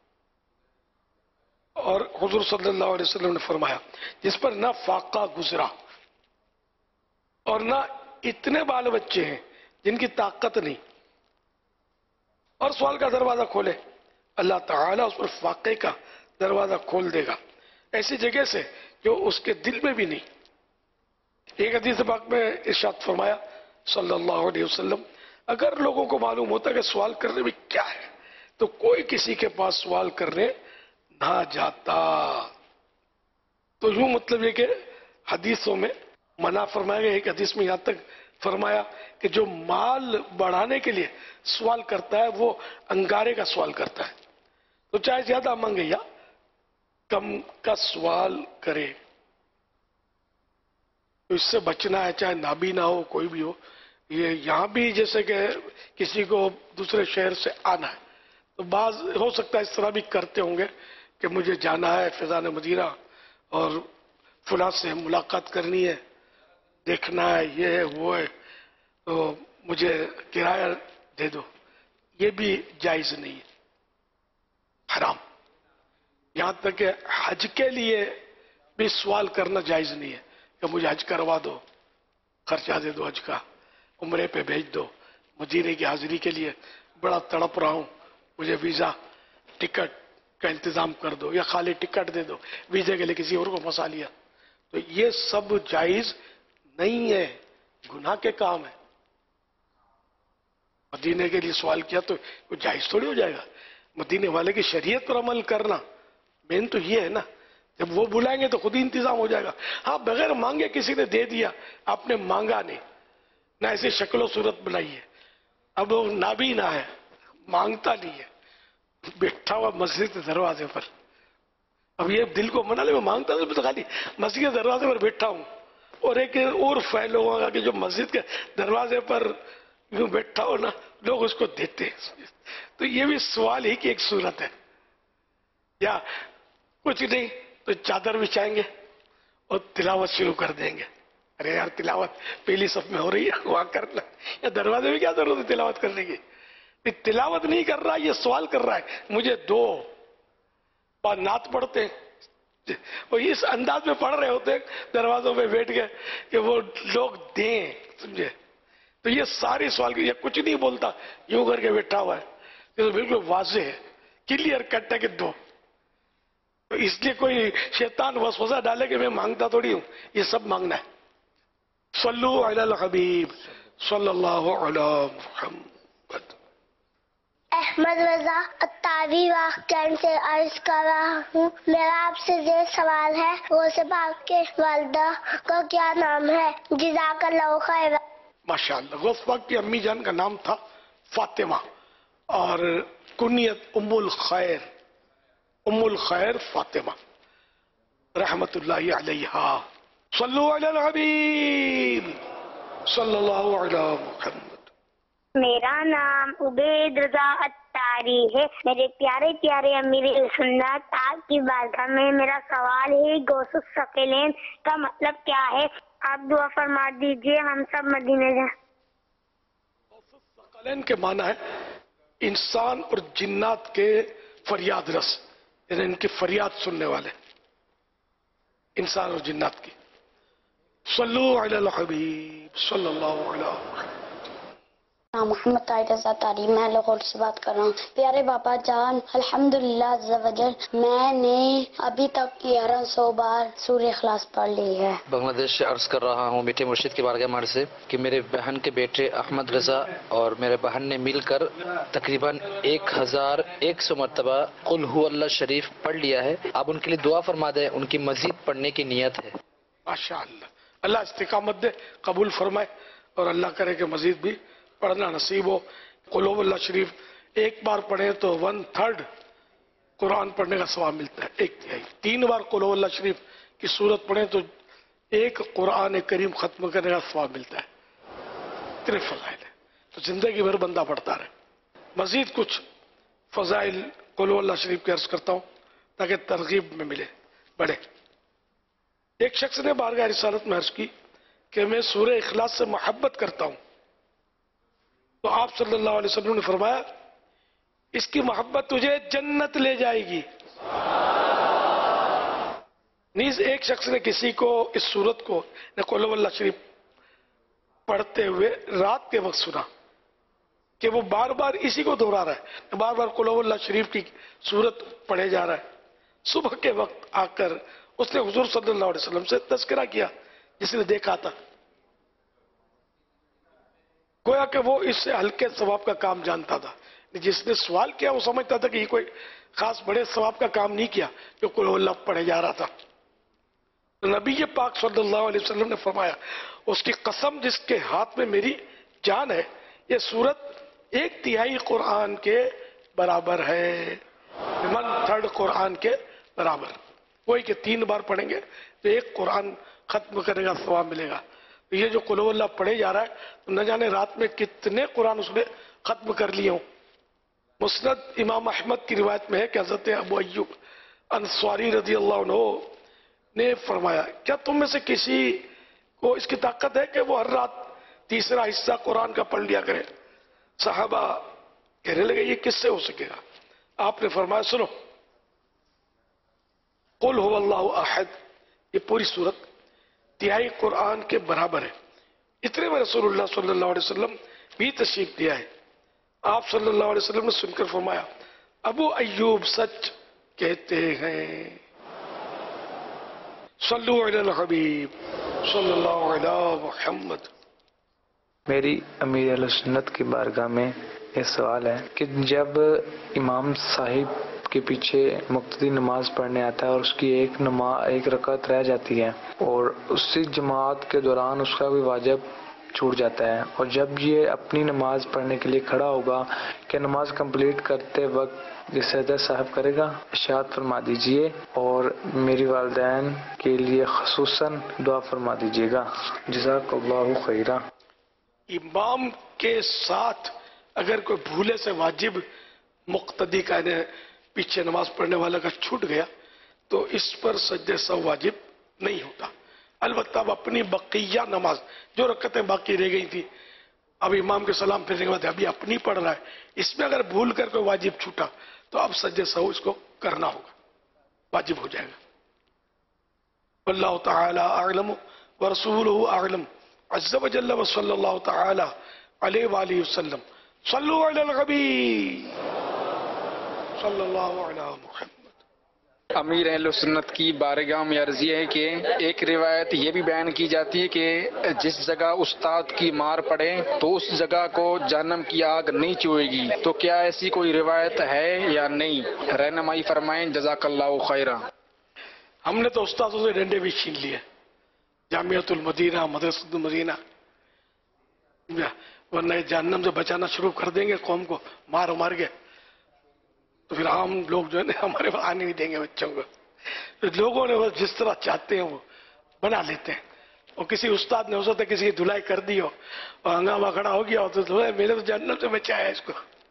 اور حضور صلی اللہ علیہ وسلم نے فرمایا جس پر نہ فاقہ گزرا اور نہ اتنے بال بچے ہیں جن کی طاقت نہیں، اور سوال کا دروازہ کھولے، اللہ تعالیٰ اس پر فاقے کا دروازہ کھول دے گا ایسی جگہ سے جو اس کے دل میں بھی نہیں۔ ایک حدیث پاک میں ارشاد فرمایا صلی اللہ علیہ وسلم، اگر لوگوں کو معلوم ہوتا کہ سوال کرنے میں کیا ہے تو کوئی کسی کے پاس سوال کرنے نہ جاتا۔ تو یوں مطلب یہ کہ حدیثوں میں منع فرمایا گیا، ایک حدیث میں یہاں تک فرمایا کہ جو مال بڑھانے کے لیے سوال کرتا ہے وہ انگارے کا سوال کرتا ہے، تو چاہے زیادہ مانگے یا کم کا سوال کرے، تو اس سے بچنا ہے، چاہے نابینا ہو کوئی بھی ہو۔ یہ یہاں بھی جیسے کہ کسی کو دوسرے شہر سے آنا ہے تو بعض ہو سکتا ہے اس طرح بھی کرتے ہوں گے کہ مجھے جانا ہے فیضان مدینہ اور فلاں سے ملاقات کرنی ہے، دیکھنا ہے، یہ ہے وہ ہے، تو مجھے کرایہ دے دو، یہ بھی جائز نہیں ہے، حرام۔ یہاں تک کہ حج کے لیے بھی سوال کرنا جائز نہیں ہے کہ مجھے حج کروا دو، خرچہ دے دو حج کا، عمرے پہ بھیج دو، مدینے کی حاضری کے لیے بڑا تڑپ رہا ہوں، مجھے ویزا ٹکٹ کا انتظام کر دو، یا خالی ٹکٹ دے دو، ویزے کے لیے کسی اور کو پھنسا لیا، تو یہ سب جائز نہیں ہے، گناہ کے کام ہے۔ مدینے کے لیے سوال کیا تو وہ جائز تھوڑی ہو جائے گا، مدینے والے کی شریعت پر عمل کرنا مین تو یہ ہے نا، جب وہ بلائیں گے تو خود ہی انتظام ہو جائے گا۔ ہاں بغیر مانگے کسی نے دے دیا، آپ نے مانگا نہیں، نہ ایسی شکل و صورت بنائی ہے، اب وہ نابینا ہے، مانگتا نہیں ہے، بیٹھا ہوا مسجد کے دروازے پر، اب یہ دل کو منا لے میں مانگتا ہوں تو خالی مسجد کے دروازے پر بیٹھا ہوں، اور ایک اور فیل ہوگا کہ جو مسجد کے دروازے پر یوں بیٹھا ہو نا لوگ اس کو دیتے ہیں، تو یہ بھی سوال ہی کی ایک صورت ہے۔ یا کچھ نہیں تو چادر بچھائیں گے اور تلاوت شروع کر دیں گے، ارے یار تلاوت پہلی صف میں ہو رہی ہے وہاں کرنا، یا دروازے میں کیا ضرورت ہے تلاوت کرنے کی، تلاوت نہیں کر رہا، یہ سوال کر رہا ہے مجھے دو، اور نعت پڑھتے ہیں وہ اس انداز میں پڑھ رہے ہوتے ہیں دروازوں پہ بیٹھ گئے کہ وہ لوگ دیں، سمجھے؟ تو یہ ساری سوال کی، یہ کچھ نہیں بولتا یوں کر کے بیٹھا ہوا ہے، یہ تو بالکل واضح ہے، کلیئر کٹ ہے کہ دو، تو اس لیے کوئی شیطان وسوسہ ڈالے کہ میں مانگتا تھوڑی ہوں، یہ سب مانگنا ہے۔ صلو علی الحبیب صلی اللہ علی محمد۔ احمد رضا اتاری واقعین سے عرض کر رہا ہوں، میرا آپ سے یہ سوال ہے، غوث پاک کے والدہ کا کیا نام ہے؟ جزاک اللہ خیر۔ ماشاءاللہ، غوث پاک کی امی جان کا نام تھا فاطمہ، اور کنیت ام الخیر، ام الخیر فاطمہ رحمت اللہ علیہا۔ صلو علی الحبیب صلی اللہ علی محمد۔ میرا نام عبید رضا اتاری ہے، میرے پیارے پیارے امیر سنت آپ کی بارگاہ میں میرا سوال ہے غوث الثقلین کا مطلب کیا ہے؟ آپ دعا فرما دیجئے ہم سب مدینے جائیں۔ غوث الثقلین کے معنی ہے انسان اور جنات کے فریاد رس، یعنی ان کی فریاد سننے والے، انسان اور جنات کی۔ صلو علی الحبیب صلی اللہ علیہ وسلم۔ محمد طاہر رضا تاری، میں لاہور سے بات کر رہا ہوں۔ پیارے باپا جان، الحمدللہ عز و جل میں نے ابھی تک گیارہ سو بار سورہ اخلاص پڑھ لی ہے۔ بنگلہ دیش سے عرض کر رہا ہوں میٹھے مرشد کی بارگاہ مار سے کہ میرے بہن کے بیٹے احمد رضا اور میرے بہن نے مل کر تقریباً ایک ہزار ایک سو مرتبہ قل ہو اللہ شریف پڑھ لیا ہے، آپ ان کے لیے دعا فرما دیں، ان کی مزید پڑھنے کی نیت ہے۔ ماشاءاللہ، اللہ استقامت دے، قبول فرمائے، اور اللہ کرے کہ مزید بھی پڑھنا نصیب ہو۔ قل ہو اللہ شریف ایک بار پڑھیں تو ون تھرڈ قرآن پڑھنے کا ثواب ملتا ہے، ایک تہائی۔ تین بار قل ہو اللہ شریف کی صورت پڑھیں تو ایک قرآن کریم ختم کرنے کا ثواب ملتا ہے۔ اتنے فضائل ہے تو زندگی بھر بندہ پڑھتا رہے۔ مزید کچھ فضائل قل ہو اللہ شریف کی عرض کرتا ہوں تاکہ ترغیب میں ملے بڑھے. ایک شخص نے بارگاہ رسالت میں عرض کی کہ میں سورہ اخلاص سے محبت کرتا ہوں. تو آپ صلی اللہ علیہ وسلم نے فرمایا اس کی محبت تجھے جنت لے جائے گی. نیز ایک شخص نے کسی کو اس سورت کو قل ہو اللہ شریف پڑھتے ہوئے رات کے وقت سنا کہ وہ بار بار اسی کو دہرا رہا ہے, بار بار قل ہو اللہ شریف کی سورت پڑھے جا رہا ہے. صبح کے وقت آ کر اس نے حضور صلی اللہ علیہ وسلم سے تذکرہ کیا جس نے دیکھا تھا. گویا کہ وہ اس سے ہلکے ثواب کا کام جانتا تھا. جس نے سوال کیا وہ سمجھتا تھا کہ یہ کوئی خاص بڑے ثواب کا کام نہیں کیا جو قل ہو اللہ پڑھے جا رہا تھا. نبی پاک صلی اللہ علیہ وسلم نے فرمایا اس کی قسم جس کے ہاتھ میں میری جان ہے یہ سورت ایک تہائی قرآن کے برابر ہے, ون تھرڈ قرآن کے برابر. وہی کہ تین بار پڑھیں گے تو ایک قرآن ختم کرنے کا ثواب ملے گا. یہ جو قل ہو اللہ پڑھے جا رہا ہے تو نہ جانے رات میں کتنے قرآن اس نے ختم کر لیے ہوں. مسند امام احمد کی روایت میں ہے کہ حضرت ابو ایوب انصاری رضی اللہ عنہ نے فرمایا کیا تم میں سے کسی کو اس کی طاقت ہے کہ وہ ہر رات تیسرا حصہ قرآن کا پڑھ لیا کرے؟ صحابہ کہنے لگے یہ کس سے ہو سکے گا؟ آپ نے فرمایا سنو قل هو اللہ احد یہ پوری صورت تہائی قرآن کے برابر ہے. اتنے میں رسول اللہ صلی اللہ علیہ وسلم بھی تشریف دیا ہے. آپ صلی اللہ علیہ وسلم نے سن کر فرمایا ابو ایوب سچ کہتے ہیں. صلو علی الحبیب صلی اللہ علیہ محمد. میری امیر اہل سنت کی بارگاہ میں یہ سوال ہے کہ جب امام صاحب کے پیچھے مقتدی نماز پڑھنے آتا ہے اور اس کی ایک نماز ایک رکعت رہ جاتی ہے اور اسی جماعت کے دوران اس کا بھی واجب چھوٹ جاتا ہے اور جب یہ اپنی نماز پڑھنے کے لیے کھڑا ہوگا کہ نماز کمپلیٹ کرتے وقت یہ سجدہ صاحب کرے گا؟ ارشاد فرما دیجئے اور میری والدین کے لیے خصوصاً دعا فرما دیجئے گا. جزاک اللہ خیرہ. امام کے ساتھ اگر کوئی بھولے سے واجب مقتدی کا پیچھے نماز پڑھنے والا کا چھوٹ گیا تو اس پر سجدہ سہو واجب نہیں ہوتا. البتہ اب اپنی بقیہ نماز جو رکعتیں باقی رہ گئی تھی اب امام کے سلام پھرنے کے بعد ابھی اپنی پڑھ رہا ہے اس میں اگر بھول کر کوئی واجب چھوٹا تو اب سجدہ سہو اس کو کرنا ہوگا, واجب ہو جائے گا. واللہ تعالی اعلم ورسولہ اعلم عز وجل وصلی اللہ تعالی علیہ وآلہ وسلم. صلو علی الحبیب صلی اللہ علیہ محمد. امیر اہل سنت کی بارگاہ میں عرض یہ ہے کہ ایک روایت یہ بھی بیان کی جاتی ہے کہ جس جگہ استاد کی مار پڑے تو اس جگہ کو جہنم کی آگ نہیں چوئے گی, تو کیا ایسی کوئی روایت ہے یا نہیں؟ رہنمائی فرمائیں جزاک اللہ خیرہ. ہم نے تو استادوں سے ڈنڈے بھی چھین لیے, جامعۃ المدینہ مدرسۃ المدینہ, ورنہ جہنم سے بچانا شروع کر دیں گے قوم کو مار مار کے تو پھر عام لوگ جو ہے نا ہمارے پاس آنے نہیں دیں گے بچوں کو. لوگوں نے جس طرح چاہتے ہیں وہ بنا لیتے ہیں. اور کسی استاد نے ہو سکتا ہے کسی کی دھلائی کر دی ہو اور ہنگامہ کھڑا ہو گیا ہو تو میں نے تو جہنم سے بچایا اس کو.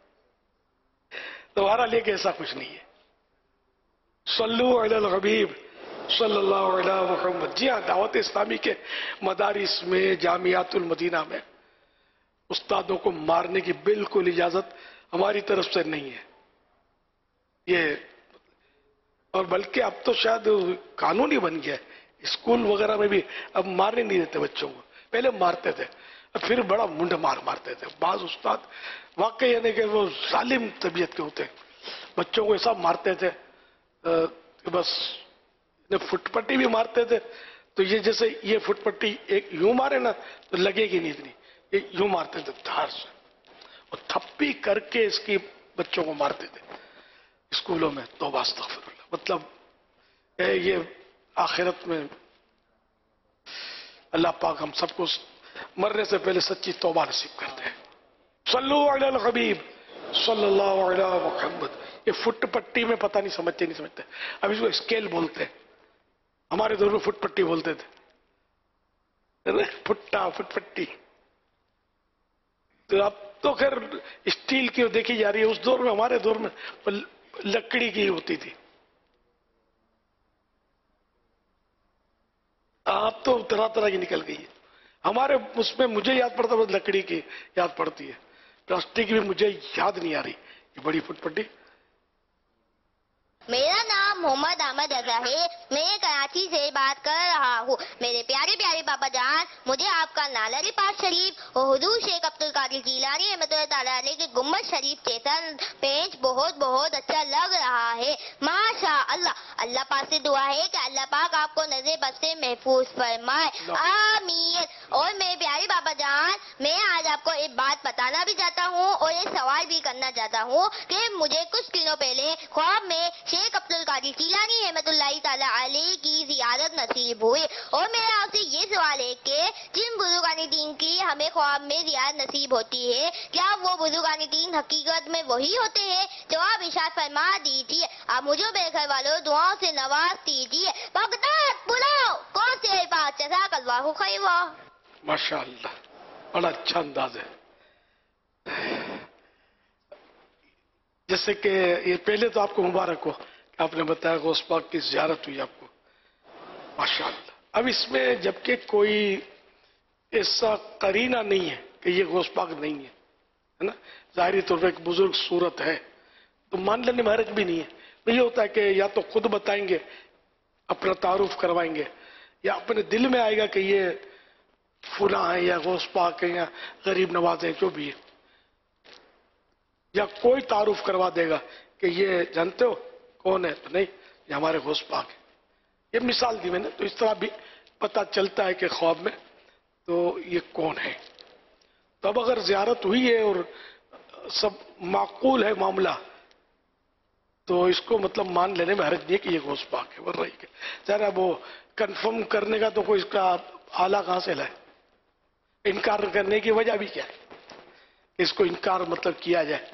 تمہارا لے کے ایسا کچھ نہیں ہے. صلو علی الحبیب صلی اللہ علیہ محمد. جی ہاں, دعوت اسلامی کے مدارس میں جامعات المدینہ میں استادوں کو مارنے کی بالکل اجازت ہماری طرف سے نہیں ہے یہ, اور بلکہ اب تو شاید قانون ہی بن گیا ہے اسکول وغیرہ میں بھی اب مارنے نہیں دیتے بچوں کو. پہلے مارتے تھے پھر بڑا منڈ مار مارتے تھے. بعض استاد واقعی یعنی کہ وہ ظالم طبیعت کے ہوتے ہیں, بچوں کو ایسا مارتے تھے کہ بس فٹ پٹی بھی مارتے تھے تو یہ جیسے یہ فٹ پٹی ایک یوں مارے نا تو لگے گی نہیں اتنی, یہ یوں مارتے تھے دھار سے اور تھپی کر کے اس کی بچوں کو مارتے تھے اسکولوں میں. توبہ استغفر اللہ. مطلب یہ آخرت میں اللہ پاک ہم سب کو مرنے سے پہلے سچی توبہ نصیب کرتے ہیں. صلو علی الحبیب صلی اللہ علیہ محمد. یہ فٹ پٹی میں پتہ نہیں سمجھتے نہیں سمجھتے اب اس کو اسکیل بولتے ہیں, ہمارے دور میں فٹ پٹی بولتے تھے, پٹا فٹ پٹی. تو اب تو خیر اسٹیل کی دیکھی جا رہی ہے، اس دور میں ہمارے دور میں لکڑی کی ہوتی تھی. آپ تو طرح طرح کی نکل گئی ہے. ہمارے اس میں مجھے یاد پڑتا ہے لکڑی کی یاد پڑتی ہے، پلاسٹک کی بھی مجھے یاد نہیں آ رہی. یہ بڑی فٹ پٹی. میرا نام محمد احمد رضا ہے، میں کراچی سے بات کر رہا ہوں. میرے پیارے پیارے پاپا جان، مجھے آپ کا نالری پاک شریف اور حضور شیخ عبد القادر جیلانی رحمۃ اللہ تعالیٰ علیہ کے گنبد شریف جیسا پینٹ بہت بہت اچھا لگ رہا ہے. ماشاء اللہ. اللہ پاک سے دعا ہے کہ اللہ پاک آپ کو نظر بد سے محفوظ فرمائے. آمین. اور میرے پیارے پاپا جان، میں آج آپ کو ایک بات بتانا بھی چاہتا ہوں اور ایک سوال بھی کرنا چاہتا ہوں کہ مجھے کچھ دنوں پہلے خواب میں شیخ عبد القادر جیلانی رحمۃ اللہ تعالیٰ علیہ کی زیارت نصیب ہوئی. اور میرا آپ سے یہ سوال ہے کہ جن بزرگان دین کی ہمیں خواب میں زیارت نصیب ہوتی ہے، کیا وہ بزرگان دین حقیقت میں وہی ہوتے ہیں؟ جواب ارشاد فرما دیجیے. آپ مجھے میرے گھر والوں دعاؤں سے نواز دیجیے. بغداد بلاؤ کون سے بات جزاک اللہ خیرا. ماشاء اللہ، بڑا اچھا انداز ہے. جیسے کہ یہ پہلے تو آپ کو مبارک ہو کہ آپ نے بتایا غوث پاک کی زیارت ہوئی آپ کو. ماشاء اللہ. اب اس میں جبکہ کوئی ایسا قرینہ نہیں ہے کہ یہ غوث پاک نہیں ہے، ہے نا، ظاہری طور پر ایک بزرگ صورت ہے تو مان لینے میں حرج بھی نہیں ہے. یہ ہوتا ہے کہ یا تو خود بتائیں گے، اپنا تعارف کروائیں گے، یا اپنے دل میں آئے گا کہ یہ فلاں ہے یا غوث پاک ہے یا غریب نواز ہے جو بھی ہے، یا کوئی تعارف کروا دے گا کہ یہ جانتے ہو کون ہے، تو نہیں یہ ہمارے غوث پاک ہے. یہ مثال دی میں نے، تو اس طرح بھی پتہ چلتا ہے کہ خواب میں تو یہ کون ہے. تو اب اگر زیارت ہوئی ہے اور سب معقول ہے معاملہ تو اس کو مطلب مان لینے میں حرج نہیں ہے کہ یہ غوث پاک ہے. ورنہ کہ ذرا وہ کنفرم کرنے کا تو کوئی اس کا آلہ کہاں سے لائے. انکار کرنے کی وجہ بھی کیا ہے اس کو انکار مطلب کیا جائے.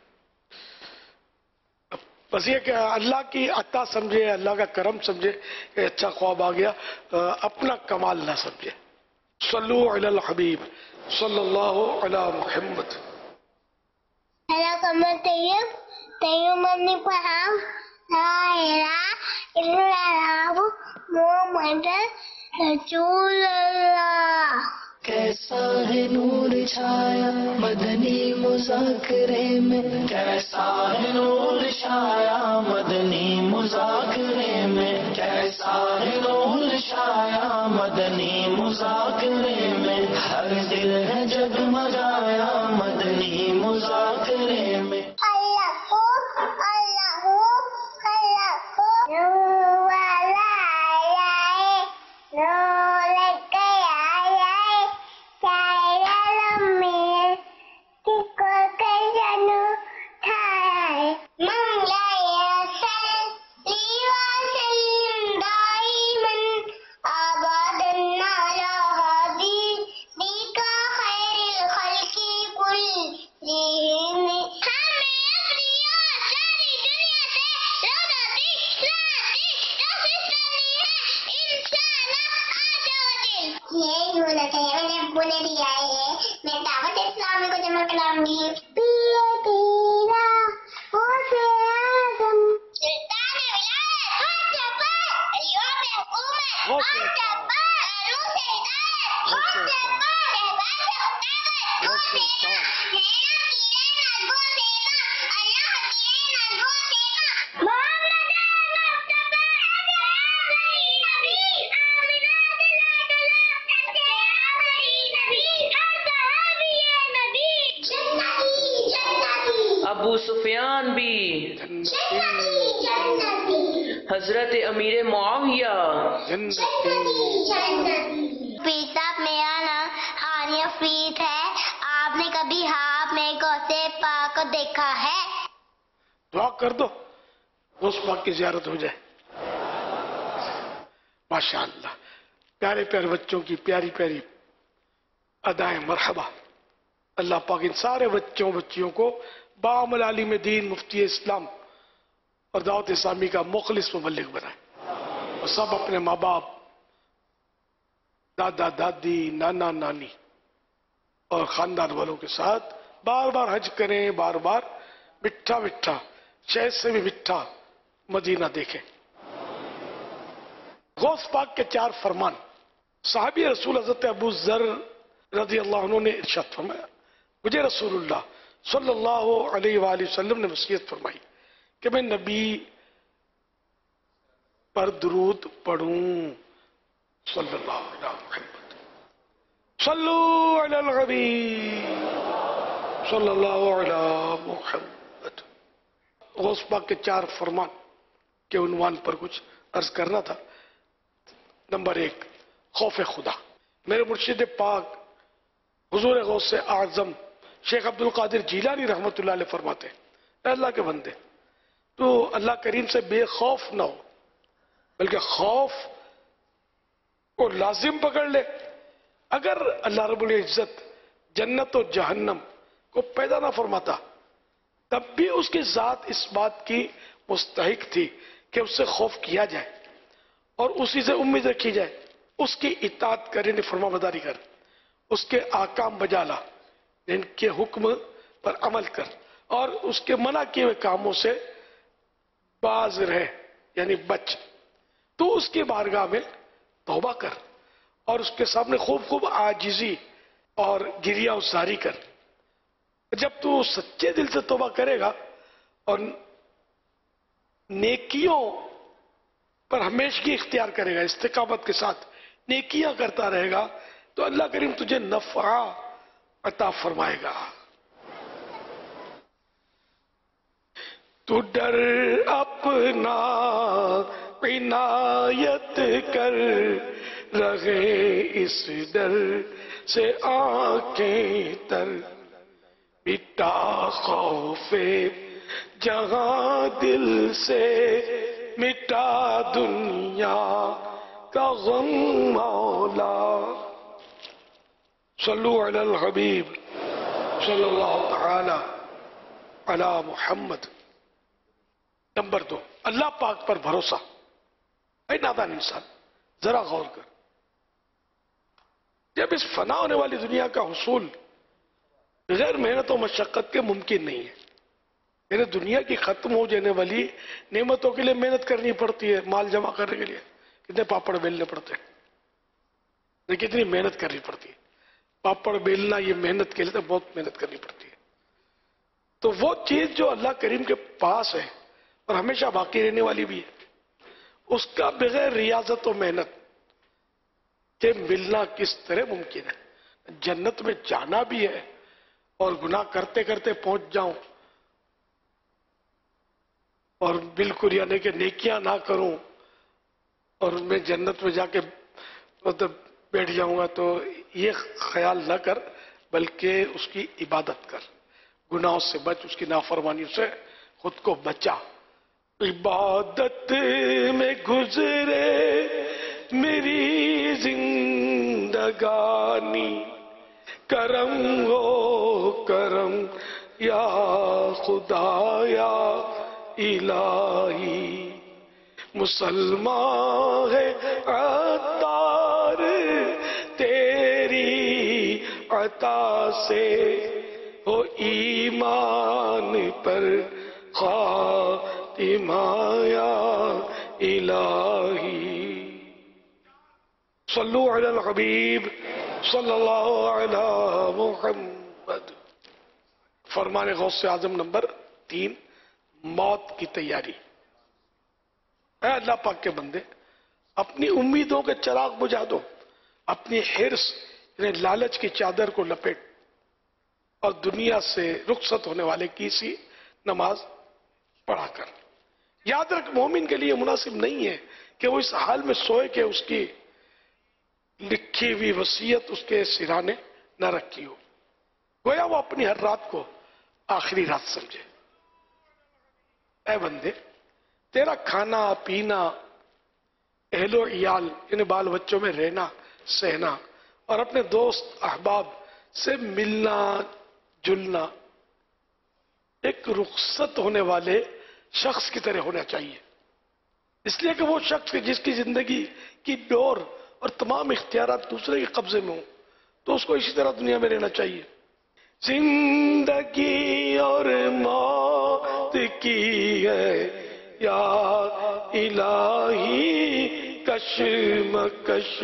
بس یہ کہ اللہ کی عطا سمجھے، اللہ کا کرم سمجھے کہ اچھا خواب آ گیا، اپنا کمال نہ سمجھے. صلو علی الحبیب صلی اللہ علی محمد. اللہ قمر طیب طیب منی پڑھاؤ لا الہ الا اللہ محمد رسول اللہ. کیسا ہے نور چھایا مدنی مذاکرے میں، کیسا ہے نور چھایا مدنی مذاکرے میں، کیسا ہے نور چھایا مدنی مذاکرے میں، ہر دل ہے جگمگایا مدنی مذاکرے میں. اللہ ہو اللہ ہو اللہ ہو نور والا آیا ہے، نور کے آیا ہے، چاہے لمحے کس کو کیسانو ٹھایا ہے. منگلائے صلی وسلم دائماً آباداً علی حبیبک خیر الخلق کلہم. یہی ہونا چاہیے. میں نے ابو نے دیا ہے، میں دعوت اسلامی کو جمع کراؤں گی. پیے تیرا غوث اعظم سلطان ولایت غوث پاک ریاض حکومت غوث پاک عروس ہدایت غوث پاک شہباز اقامت غوث پاک میرا پیرے نہ غوث امام اللہ پیرے نہ غوث امام محمد مصطفیٰ اجرا نبی آمنہ ابو سفیان بھی، حضرت امیر معاویہ. صاحب میرا نام ہانیہ فرید ہے. آپ نے کبھی خواب میں غوث پاک کو دیکھا ہے؟ دعا کر دو غوث پاک کی زیارت ہو جائے. ماشاء اللہ. پیارے پیارے بچوں کی پیاری پیاری ادائیں مرحبا. اللہ پاک ان سارے بچوں بچیوں کو بعمل عالم دین مفتی اسلام اور دعوت اسلامی کا مخلص مبلغ بنائے، اور سب اپنے ماں باپ، دادا دادی، نانا نانی اور خاندان والوں کے ساتھ بار بار حج کریں، بار بار مٹھا مٹھا شہد سے بھی مٹھا مدینہ دیکھیں۔ غوث پاک کے چار فرمان، صحابی رسول حضرت ابو ذر رضی اللہ عنہ نے ارشاد فرمایا، مجھے رسول اللہ صلی اللہ علیہ وآلہ وسلم نے وصیت فرمائی کہ میں نبی پر درود پڑھوں، صلی اللہ علیہ محمد صلو علی الحبیب صلی اللہ علیہ محمد۔ غوث پاک کے چار فرمان کے عنوان پر کچھ عرض کرنا تھا۔ نمبر ایک، خوف خدا۔ میرے مرشد پاک حضور غوث اعظم شیخ عبد القادر جیلانی رحمت اللہ علیہ فرماتے ہیں، اے اللہ کے بندے، تو اللہ کریم سے بے خوف نہ ہو، بلکہ خوف کو لازم پکڑ لے۔ اگر اللہ رب العزت جنت و جہنم کو پیدا نہ فرماتا تب بھی اس کی ذات اس بات کی مستحق تھی کہ اس سے خوف کیا جائے اور اسی سے امید رکھی جائے، اس کی اطاعت کر، یعنی فرما برداری کر، اس کے احکام بجا لا، ان کے حکم پر عمل کر، اور اس کے منع کیے ہوئے کاموں سے باز رہ، یعنی بچ۔ تو اس کی بارگاہ میں توبہ کر اور اس کے سامنے خوب خوب عاجزی اور گریہ ازاری کر۔ جب تو سچے دل سے توبہ کرے گا اور نیکیوں پر ہمیشگی اختیار کرے گا، استقامت کے ساتھ نیکیاں کرتا رہے گا، تو اللہ کریم تجھے نفع عطا فرمائے گا۔ تو ڈر اپنا عنایت کر رہے اس ڈر سے آنکھیں تر، مٹا خوف جہاں دل سے، مٹا دنیا کا غم مولا۔ صلو علی الحبیب صلی اللہ تعالی علی محمد۔ نمبر دو، اللہ پاک پر بھروسہ۔ اے نادان انسان، ذرا غور کر، جب اس فنا ہونے والی دنیا کا حصول بغیر محنت و مشقت کے ممکن نہیں ہے، یعنی دنیا کی ختم ہو جانے والی نعمتوں کے لیے محنت کرنی پڑتی ہے، مال جمع کرنے کے لیے کتنے پاپڑ بیلنے پڑتے ہیں، کتنی محنت کرنی پڑتی ہے، پاپڑ بیلنا یہ محنت کے لیے تو بہت محنت کرنی پڑتی ہے۔ تو وہ چیز جو اللہ کریم کے پاس ہے اور ہمیشہ باقی رہنے والی بھی ہے، اس کا بغیر ریاضت و محنت کے ملنا کس طرح ممکن ہے؟ جنت میں جانا بھی ہے اور گناہ کرتے کرتے پہنچ جاؤں اور بالکل یعنی کہ نیکیاں نہ کروں اور میں جنت میں جا کے مطلب بیٹھ جاؤں گا، تو یہ خیال نہ کر، بلکہ اس کی عبادت کر، گناہوں سے بچ، اس کی نافرمانیوں سے خود کو بچا۔ عبادت میں گزرے میری زندگانی، کرم ہو کرم یا خدا یا الہی، مسلمان ہے عطار تیری عطا سے، ہو ایمان پر خاتمہ یا الہی۔ صلو علی الحبیب صلی اللہ علی محمد۔ فرمان غوث اعظم نمبر تین، موت کی تیاری۔ اے اللہ پاک کے بندے، اپنی امیدوں کے چراغ بجھا دو، اپنی حرص یعنی لالچ کی چادر کو لپیٹ، اور دنیا سے رخصت ہونے والے کی سی نماز پڑھا کر۔ یاد رکھ، مومن کے لیے مناسب نہیں ہے کہ وہ اس حال میں سوئے کہ اس کی لکھی ہوئی وصیت اس کے سرانے نہ رکھی ہو، گویا وہ اپنی ہر رات کو آخری رات سمجھے۔ اے بندے، تیرا کھانا پینا، اہل و عیال یعنی بال بچوں میں رہنا سہنا، اور اپنے دوست احباب سے ملنا جلنا ایک رخصت ہونے والے شخص کی طرح ہونا چاہیے، اس لیے کہ وہ شخص جس کی زندگی کی ڈور اور تمام اختیارات دوسرے کے قبضے میں ہوں، تو اس کو اسی طرح دنیا میں رہنا چاہیے. زندگی اور موت کی ہے یا الہی کشمکش،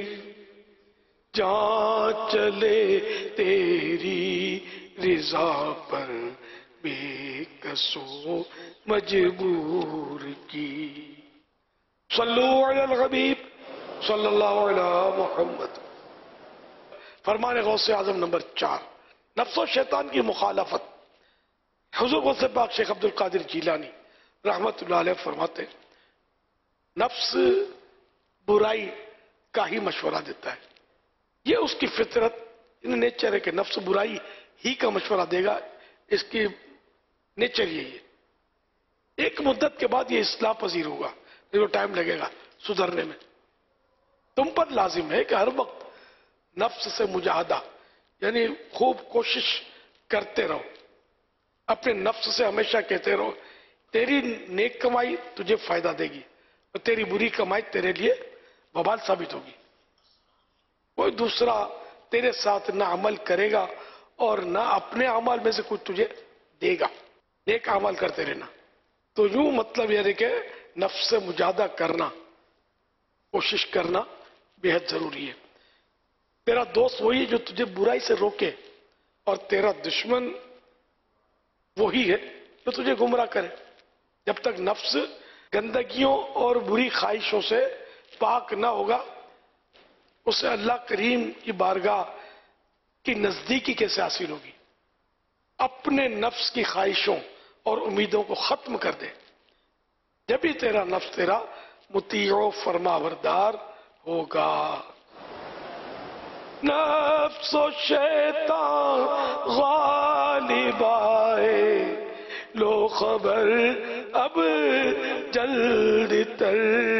جہاں چلے تیری رضا پر بے کسو مجبور کی. صلو علی الحبیب صلی اللہ علیہ محمد. فرمان غوث اعظم نمبر چار، نفس و شیطان کی مخالفت. حضور غوث پاک شیخ عبد القادر جیلانی رحمت اللہ علیہ فرماتے ہیں نفس برائی کا ہی مشورہ دیتا ہے. یہ اس کی فطرت نیچر ہے کہ نفس برائی ہی کا مشورہ دے گا، اس کی نیچر یہی ہے. ایک مدت کے بعد یہ اصلاح پذیر ہوگا، جو ٹائم لگے گا سدھرنے میں. تم پر لازم ہے کہ ہر وقت نفس سے مجاہدہ یعنی خوب کوشش کرتے رہو. اپنے نفس سے ہمیشہ کہتے رہو تیری نیک کمائی تجھے فائدہ دے گی اور تیری بری کمائی تیرے لیے وبال ثابت ہوگی. کوئی دوسرا تیرے ساتھ نہ عمل کرے گا اور نہ اپنے عمل میں سے کچھ تجھے دے گا. نیک عمل کرتے رہنا. تو یوں مطلب یہ ہے کہ نفس سے مجاہدہ کرنا، کوشش کرنا بہت ضروری ہے. تیرا دوست وہی جو تجھے برائی سے روکے اور تیرا دشمن وہی ہے جو تجھے گمراہ کرے. جب تک نفس گندگیوں اور بری خواہشوں سے پاک نہ ہوگا اسے اللہ کریم کی بارگاہ کی نزدیکی کیسے حاصل ہوگی؟ اپنے نفس کی خواہشوں اور امیدوں کو ختم کر دے، جبھی تیرا نفس تیرا مطیع و فرمانبردار ہوگا. نفس و شیطان غالب آئے لو خبر اب جلد تر،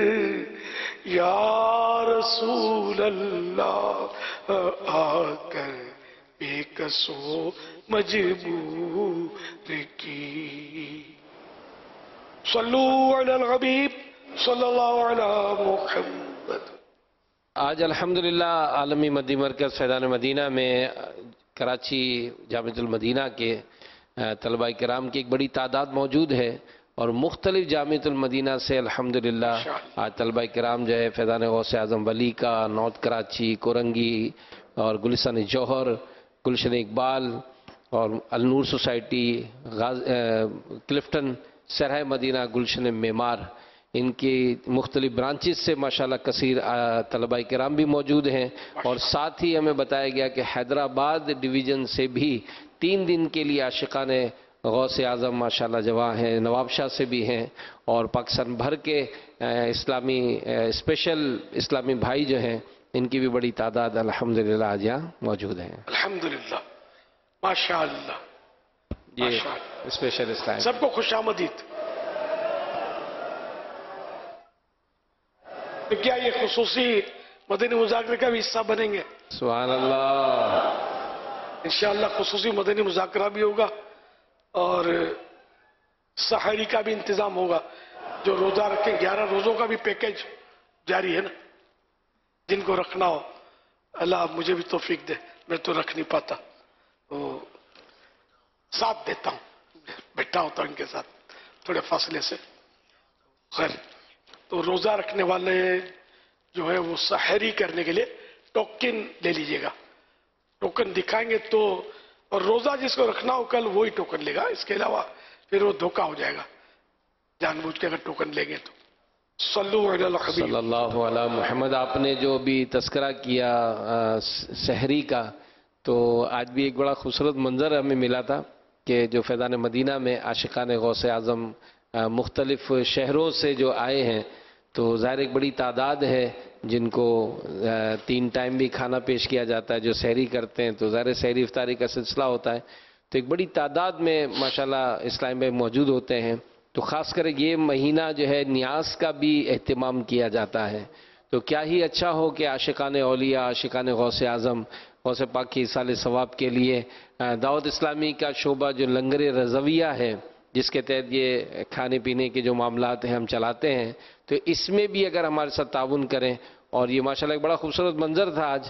یا رسول اللہ آ کر بے کسو مجبور کی. صلو علی الحبیب صلی اللہ علی محمد. آج الحمدللہ عالمی مدی مرکز فیضان مدینہ میں کراچی جامعۃ المدینہ کے طلباء کرام کی ایک بڑی تعداد موجود ہے اور مختلف جامعۃ المدینہ سے الحمدللہ آج طلباء کرام جو ہے فیضان غوث اعظم ولی کا، نارتھ کراچی، کورنگی اور گلشن جوہر، گلشن اقبال اور النور سوسائٹی، کلفٹن، سرہ مدینہ، گلشن معمار، ان کی مختلف برانچز سے ماشاءاللہ کثیر طلباء کرام بھی موجود ہیں. اور ساتھ ہی ہمیں بتایا گیا کہ حیدرآباد ڈویژن سے بھی تین دن کے لیے عاشقان غوث اعظم ماشاءاللہ جواں ہیں، نواب شاہ سے بھی ہیں اور پاکستان بھر کے اسلامی اسپیشل اسلامی بھائی جو ہیں ان کی بھی بڑی تعداد الحمدللہ آج یہاں موجود ہیں. الحمدللہ ماشاءاللہ. یہ اسپیشل اسلام سب کو خوش آمدید. کیا یہ خصوصی مدنی مذاکرے کا بھی حصہ بنیں گے؟ سبحان اللہ. انشاءاللہ خصوصی مدنی مذاکرہ بھی ہوگا اور سحری کا بھی انتظام ہوگا. جو روزہ رکھیں گیارہ روزوں کا بھی پیکیج جاری ہے نا، جن کو رکھنا ہو اللہ مجھے بھی توفیق دے، میں تو رکھ نہیں پاتا تو ساتھ دیتا ہوں، بیٹھا ہوتا ہوں ان کے ساتھ تھوڑے فاصلے سے. خیر، تو روزہ رکھنے والے جو ہے وہ سحری کرنے کے لیے ٹوکن لے لیجئے گا. ٹوکن دکھائیں گے تو، اور روزہ جس کو رکھنا ہو کل وہی ٹوکن لے گا، اس کے علاوہ پھر وہ دھوکہ ہو جائے گا جان بوجھ کے اگر ٹوکن لیں گے تو. صلو علی الحبیب صلی اللہ علی محمد. آپ نے جو بھی تذکرہ کیا سحری کا، تو آج بھی ایک بڑا خوبصورت منظر ہمیں ملا تھا کہ جو فیضان مدینہ میں عاشقان غوث اعظم مختلف شہروں سے جو آئے ہیں تو ظاہر ایک بڑی تعداد ہے جن کو تین ٹائم بھی کھانا پیش کیا جاتا ہے. جو سحری کرتے ہیں تو ظاہر سحری افطاری کا سلسلہ ہوتا ہے، تو ایک بڑی تعداد میں ماشاءاللہ اسلام میں موجود ہوتے ہیں. تو خاص کر یہ مہینہ جو ہے نیاز کا بھی اہتمام کیا جاتا ہے. تو کیا ہی اچھا ہو کہ عاشقان اولیاء، عاشقان غوث اعظم، غوث پاک کی ایصال ثواب کے لیے دعوت اسلامی کا شعبہ جو لنگر رضویہ ہے جس کے تحت یہ کھانے پینے کے جو معاملات ہیں ہم چلاتے ہیں، تو اس میں بھی اگر ہمارے ساتھ تعاون کریں. اور یہ ماشاءاللہ ایک بڑا خوبصورت منظر تھا آج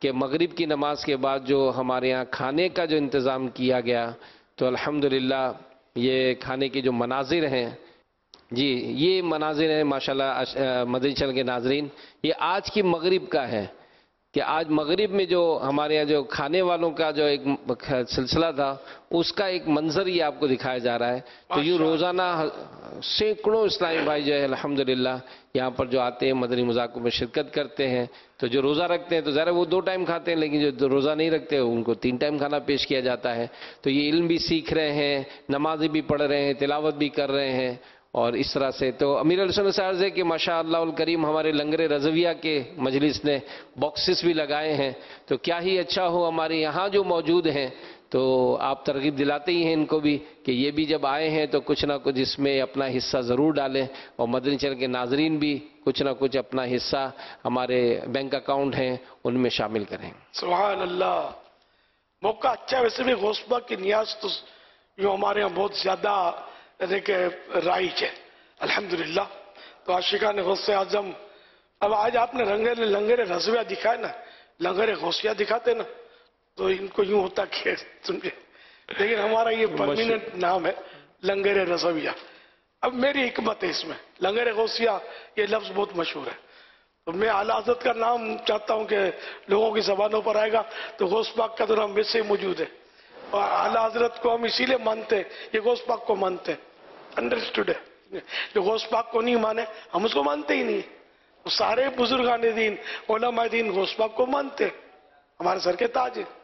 کہ مغرب کی نماز کے بعد جو ہمارے یہاں کھانے کا جو انتظام کیا گیا تو الحمدللہ یہ کھانے کے جو مناظر ہیں، جی یہ مناظر ہیں ماشاءاللہ مدنی چینل کے ناظرین، یہ آج کی مغرب کا ہے کہ آج مغرب میں جو ہمارے یہاں جو کھانے والوں کا جو ایک سلسلہ تھا اس کا ایک منظر یہ آپ کو دکھایا جا رہا ہے۔ تو یوں روزانہ سینکڑوں اسلامی بھائی جو ہے الحمدللہ یہاں پر جو آتے ہیں مدنی مذاکروں میں شرکت کرتے ہیں، تو جو روزہ رکھتے ہیں تو ذرا وہ دو ٹائم کھاتے ہیں، لیکن جو روزہ نہیں رکھتے ان کو تین ٹائم کھانا پیش کیا جاتا ہے۔ تو یہ علم بھی سیکھ رہے ہیں، نمازیں بھی پڑھ رہے ہیں، تلاوت بھی کر رہے ہیں، اور اس طرح سے تو امیر علیہ السلام سے عرض ہے کہ ماشاء اللہ الکریم ہمارے لنگر رضویہ کے مجلس نے باکسز بھی لگائے ہیں، تو کیا ہی اچھا ہو ہمارے یہاں جو موجود ہیں، تو آپ ترغیب دلاتے ہی ہیں ان کو بھی کہ یہ بھی جب آئے ہیں تو کچھ نہ کچھ اس میں اپنا حصہ ضرور ڈالیں، اور مدنی چینل کے ناظرین بھی کچھ نہ کچھ اپنا حصہ ہمارے بینک اکاؤنٹ ہیں ان میں شامل کریں۔ سبحان اللہ، موقع اچھا ہے۔ ویسے بھی غوث پاک کی نیاز تو جو ہمارے یہاں بہت زیادہ کہ رائج ہے الحمدللہ۔ تو عاشقان غوث اعظم، اب آج آپ نے لنگر لنگر رضویہ دکھائے نا، لنگر غوثیہ دکھاتے نا تو ان کو یوں ہوتا کہ سمجھے، لیکن ہمارا یہ پرمیننٹ نام ہے لنگر رضویہ۔ اب میری حکمت ہے اس میں، لنگر غوثیہ یہ لفظ بہت مشہور ہے، تو میں اعلیٰ حضرت کا نام چاہتا ہوں کہ لوگوں کی زبانوں پر آئے گا، تو غوث پاک کا تو نام ویسے ہی موجود ہے، اور اعلیٰ حضرت کو ہم اسی لیے مانتے ہیں، یہ غوث پاک کو مانتے ہیں، انڈرسٹوڈ ہے۔ جو غوث پاک کو نہیں مانے ہم اس کو مانتے ہی نہیں، سارے بزرگان دین علماء دین غوث پاک کو مانتے ہیں، ہمارے سر کے تاج ہیں۔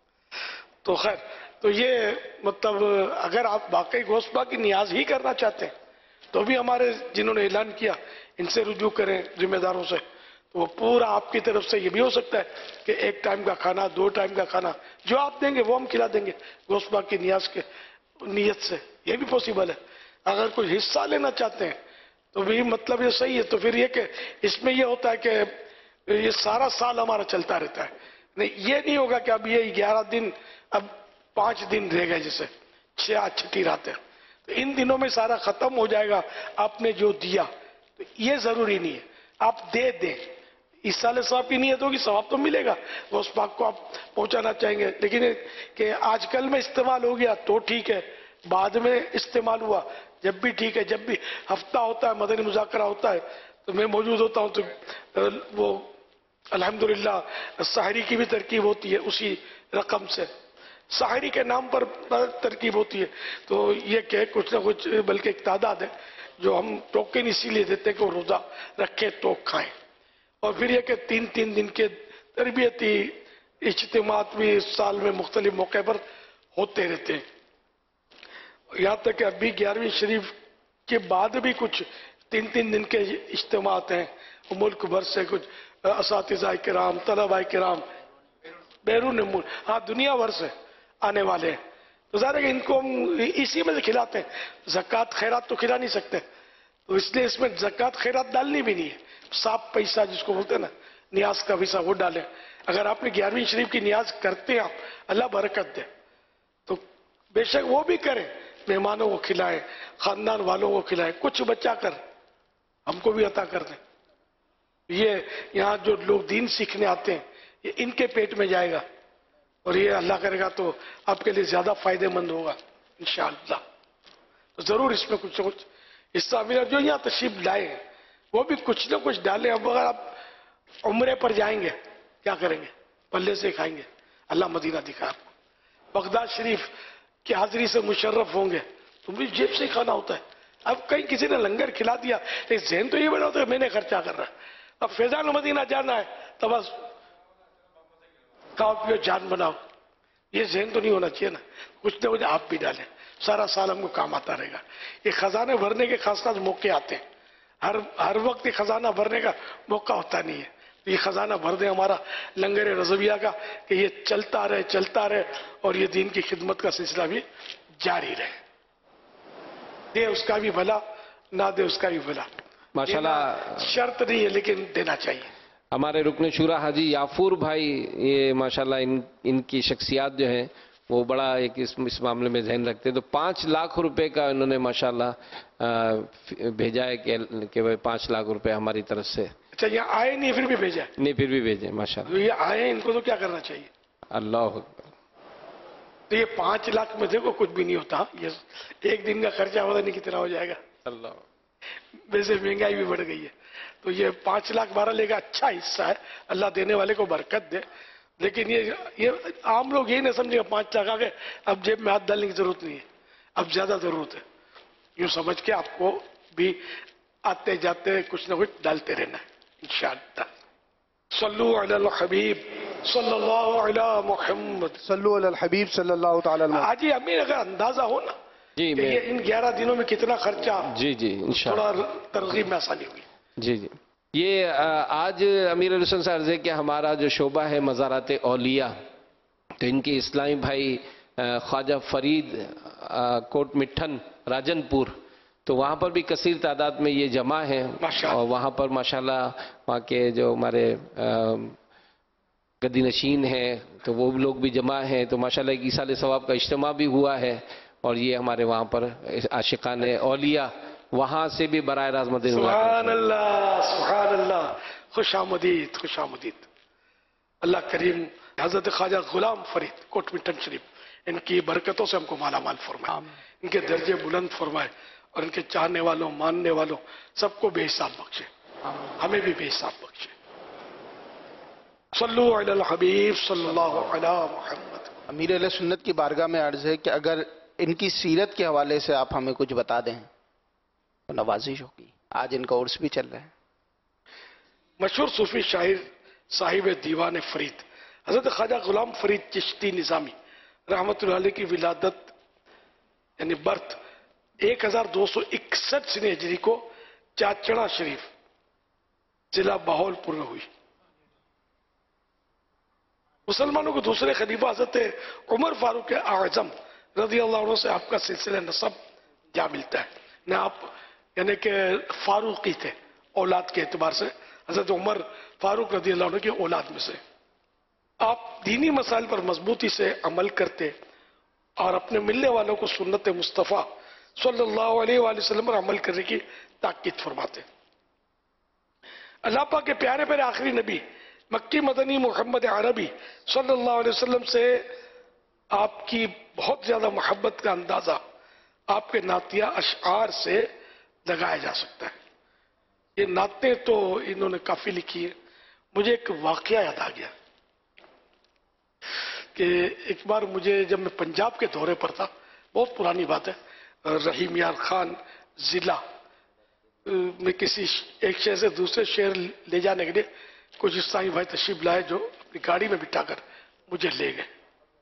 تو خیر، تو یہ مطلب اگر آپ واقعی غوث پاک کی نیاز ہی کرنا چاہتے ہیں تو بھی ہمارے جنہوں نے اعلان کیا ان سے رجوع کریں ذمہ داروں سے، تو وہ پورا آپ کی طرف سے یہ بھی ہو سکتا ہے کہ ایک ٹائم کا کھانا، دو ٹائم کا کھانا جو آپ دیں گے وہ ہم کھلا دیں گے غوث پاک کی نیاز کے نیت سے، یہ بھی پوسیبل ہے۔ اگر کوئی حصہ لینا چاہتے ہیں تو بھی مطلب یہ صحیح ہے، تو پھر یہ کہ اس میں یہ ہوتا ہے کہ یہ سارا سال ہمارا چلتا رہتا ہے، نہیں یہ نہیں ہوگا کہ اب یہ گیارہ دن اب پانچ دن رہ گئے جیسے چھ آج چھٹی رات ہے تو ان دنوں میں سارا ختم ہو جائے گا آپ نے جو دیا، تو یہ ضروری نہیں ہے، آپ دے دیں، اس سال ثواب کی نیت ہوگی ثواب تو ملے گا، غوث پاک کو آپ پہنچانا چاہیں گے، لیکن کہ آج کل میں استعمال ہو گیا تو ٹھیک ہے، بعد میں استعمال ہوا جب بھی ٹھیک ہے، جب بھی ہفتہ ہوتا ہے مدنی مذاکرہ ہوتا ہے تو میں موجود ہوتا ہوں، تو وہ الحمدللہ سحری کی بھی ترکیب ہوتی ہے اسی رقم سے، سحری کے نام پر ترکیب ہوتی ہے، تو یہ کہ کچھ نہ کچھ بلکہ ایک تعداد ہے جو ہم ٹوکن اسی لیے دیتے ہیں کہ وہ روزہ رکھے تو کھائیں، اور پھر یہ کہ تین تین دن کے تربیتی اجتماعات بھی سال میں مختلف موقع پر ہوتے رہتے ہیں، یہاں تک کہ ابھی گیارہویں شریف کے بعد بھی کچھ تین تین دن کے اجتماعات ہیں، ملک بھر سے کچھ اساتذہ کرام، طلباء کرام بیرون ملک، ہاں دنیا بھر سے آنے والے ہیں، تو ظاہر ہے کہ ان کو ہم اسی میں سے کھلاتے ہیں، زکوٰۃ خیرات تو کھلا نہیں سکتے، تو اس لیے اس میں زکوٰۃ خیرات ڈالنی بھی نہیں ہے، صاف پیسہ جس کو بولتے ہیں نا نیاز کا پیسہ وہ ڈالیں، اگر آپ نے گیارہویں شریف کی نیاز کرتے ہیں آپ، اللہ برکت دے، تو بے شک وہ بھی کریں، مہمانوں کو کھلائیں، خاندان والوں کو کھلائیں، کچھ بچا کر ہم کو بھی عطا کر دیں، یہ یہاں جو لوگ دین سیکھنے آتے ہیں یہ ان کے پیٹ میں جائے گا، اور یہ اللہ کرے گا تو آپ کے لیے زیادہ فائدہ مند ہوگا انشاءاللہ، تو ضرور اس میں کچھ نہ کچھ حصہ میرا جو یہاں تشریف لائے ہیں وہ بھی کچھ نہ کچھ ڈالیں، اب اگر آپ عمرے پر جائیں گے کیا کریں گے؟ پلے سے کھائیں گے، اللہ مدینہ دکھا آپ کو، بغداد شریف کی حاضری سے مشرف ہوں گے تو بھی جیب سے ہی کھانا ہوتا ہے، اب کہیں کسی نے لنگر کھلا دیا لیکن ذہن تو یہ بنا ہوتا ہے میں نے خرچہ کر رہا ہے، اب فیضان مدینہ جانا ہے تو بس کھاؤ پیو جان بناؤ، یہ ذہن تو نہیں ہونا چاہیے نا، کچھ نہ کچھ آپ بھی ڈالیں، سارا سال ہم کو کام آتا رہے گا، یہ خزانے بھرنے کے خاص خاص موقع آتے ہیں، ہر ہر وقت یہ خزانہ بھرنے کا موقع ہوتا نہیں ہے، تو یہ خزانہ بھر دیں ہمارا لنگر رضویہ کا کہ یہ چلتا رہے چلتا رہے اور یہ دین کی خدمت کا سلسلہ بھی جاری رہے، دے اس کا بھی بھلا نہ دے اس کا بھی بھلا، ماشاءاللہ شرط نہیں ہے لیکن دینا چاہیے۔ ہمارے رکن شورا حاجی یافور بھائی، یہ ماشاءاللہ ان ان کی شخصیات جو ہیں وہ بڑا ایک اس اس معاملے میں ذہن رکھتے ہیں، تو پانچ لاکھ روپے کا انہوں نے ماشاءاللہ بھیجا ہے کہ کہ وہ پانچ لاکھ روپے ہماری طرف سے अच्छा, यहाँ आए नहीं फिर भी भेजा? नहीं, फिर भी भेजे माशाल्लाह। तो ये आए, इनको तो क्या करना चाहिए? अल्लाह अकबर। तो ये पांच लाख में देखो कुछ भी नहीं होता, ये एक दिन का खर्चा पता नहीं कितना हो जाएगा। अल्लाह। वैसे महंगाई भी बढ़ गई है, तो ये पांच लाख बारह लेगा, अच्छा हिस्सा है, अल्लाह देने वाले को बरकत दे। लेकिन ये ये आम लोग यही ना समझेगा पांच लाख आ गए अब जेब में हाथ डालने की जरूरत नहीं है, अब ज्यादा जरूरत है। यूं समझ के आपको भी आते जाते कुछ ना कुछ डालते रहना है इंशाअल्लाह। सल्लु अलल हबीब सल्लल्लाहु अलैहि मुहम्मद सल्लु अलल हबीब सल्लल्लाहु ताला अलैहि। आज ही अमीर अगर अंदाजा हो ना जी, कि ये इन ग्यारह दिनों में कितना खर्चा, जी जी इंशाअल्लाह थोड़ा तरगीब में आसानी होगी। जी जी। ये आज अमीर हुसैन से अर्ज़ है कि हमारा जो शोबा है मज़ारात औलिया, तो इनके इस्लामी भाई ख्वाजा फरीद कोट मिठन राजनपुर, तो वहाँ पर भी कसीर तादाद में ये जमा है। और वहाँ पर माशाल्लाह वहाँ के जो हमारे गद्दी नशीन हैं तो वो लोग भी जमा हैं, तो माशाल्लाह एक ईसाल सवाब का इज्तिमा भी हुआ है। और ये हमारे वहाँ पर आशिकान औलिया वहाँ से भी बराह रास्त मदीना। सुभान अल्लाह, सुभान अल्लाह, खुश आमदीद, खुश आमदीद। अल्लाह करीम हजरत ख्वाजा गुलाम फरीद कोट मिठन शरीफ इनकी बरकतों से हमको माला माल फरमाए, इनके दर्जे बुलंद फरमाए और इनके चाहने वालों मानने वालों सबको बेहिसाब बख्शे, हमें भी बेहिसाब बख्शे। सल्लु अलल हबीब सल्लल्लाहु अलैहि मुहम्मद। अमीर अहले सुन्नत की बारगाह में अर्ज है कि अगर इनकी सीरत के हवाले से आप हमें कुछ बता दें तो नवाजिश होगी। आज इनका उर्स भी चल रहा है। मशहूर सूफी शायर साहिब दीवान फरीद हजरत ख्वाजा गुलाम फरीद चिश्ती निजामी रहमतुल्लाह अलैह की विलादत यानी बर्थ एक हजार दो सौ इकसठ सिने हिजरी को चाचड़ा शरीफ जिला बहावलपुर में हुई। मुसलमानों को दूसरे खलीफा हजरत उमर फारूक आजम रजी अल्लाह अन्हु से आपका सिलसिला नसब जा मिलता है न, आप यानी कि फारूकी थे औलाद के एतबार से, हजरत उमर फारूक रजी अल्लाह अन्हु की औलाद में से। आप दीनी मसाइल पर मजबूती से अमल करते और अपने मिलने वालों को सुन्नत मुस्तफ़ा सल्लल्लाहु अलैहि वसल्लम पर अमल करने की ताकीद फरमाते। अल्लाह पाक के प्यारे प्यारे आखिरी नबी मक्की मदनी मोहम्मद अरबी सल्लल्लाहु अलैहि वसल्लम से आपकी बहुत ज्यादा मोहब्बत का अंदाजा आपके नातिया अशआर से लगाया जा सकता है। ये नाते तो इन्होंने काफी लिखी है। मुझे एक वाकया याद आ गया कि एक बार मुझे जब मैं पंजाब के दौरे पर था, बहुत पुरानी बात है, रहीम यार खान जिला में किसी एक शहर से दूसरे शहर ले जाने के लिए कुछ इस्लामी भाई तशरीफ लाए जो अपनी गाड़ी में बिठाकर मुझे ले गए।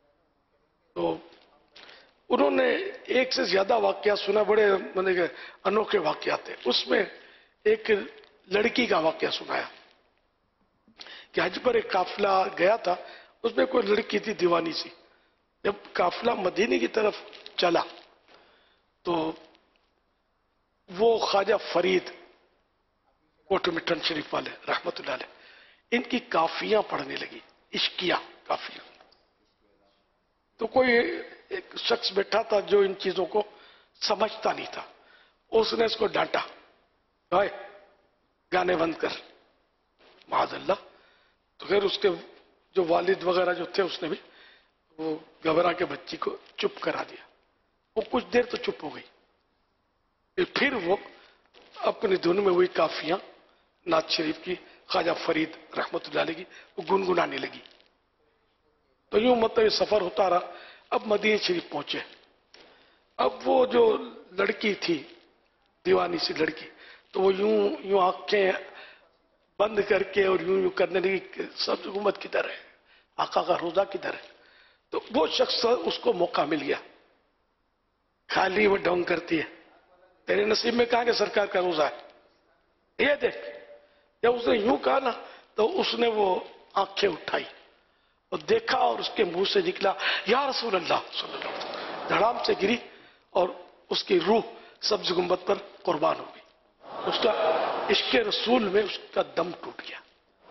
तो उन्होंने एक से ज्यादा वाकया सुना, बड़े मतलब अनोखे वाकया थे। उसमें एक लड़की का वाकया सुनाया कि हज पर एक काफिला गया था, उसमें कोई लड़की थी दीवानी सी। जब काफिला मदीने की तरफ चला तो वो ख्वाजा फरीद कोट मिठन शरीफ वाले रहमतुल्लाह अलैह इनकी काफियां पढ़ने लगी, इश्किया काफियां। तो कोई एक शख्स बैठा था जो इन चीजों को समझता नहीं था, उसने इसको डांटा, भाई गाने बंद कर, माज़अल्लाह। तो फिर उसके जो वालिद वगैरह जो थे उसने भी वो घबरा के बच्ची को चुप करा दिया। वो कुछ देर तो चुप हो गई, फिर वो अपनी धुन में हुई काफियां नात शरीफ की ख्वाजा फरीद रहमतुल्लाह अलैह की वो गुनगुनाने लगी। तो यूं मतलब ये सफर होता रहा। अब मदीने शरीफ पहुंचे। अब वो जो लड़की थी दीवानी सी लड़की, तो वो यूं यूं आंखें बंद करके और यूं यूं करने लगी, सब हुकूमत किधर है, आका का रोजा किधर है। तो वो शख्स उसको मौका मिल गया, खाली वो ढोंग करती है, तेरे नसीब में कहा कि सरकार का रोजा है, ये देख। जब उसने यूं कहा ना तो उसने वो आंखें उठाई और देखा और उसके मुंह से निकला या रसूल अल्लाह सल्लल्लाहु अलैहि वसल्लम, धड़ाम से गिरी और उसकी रूह सब्ज गुंबद पर कुर्बान हो गई। उसका इश्क रसूल में उसका दम टूट गया।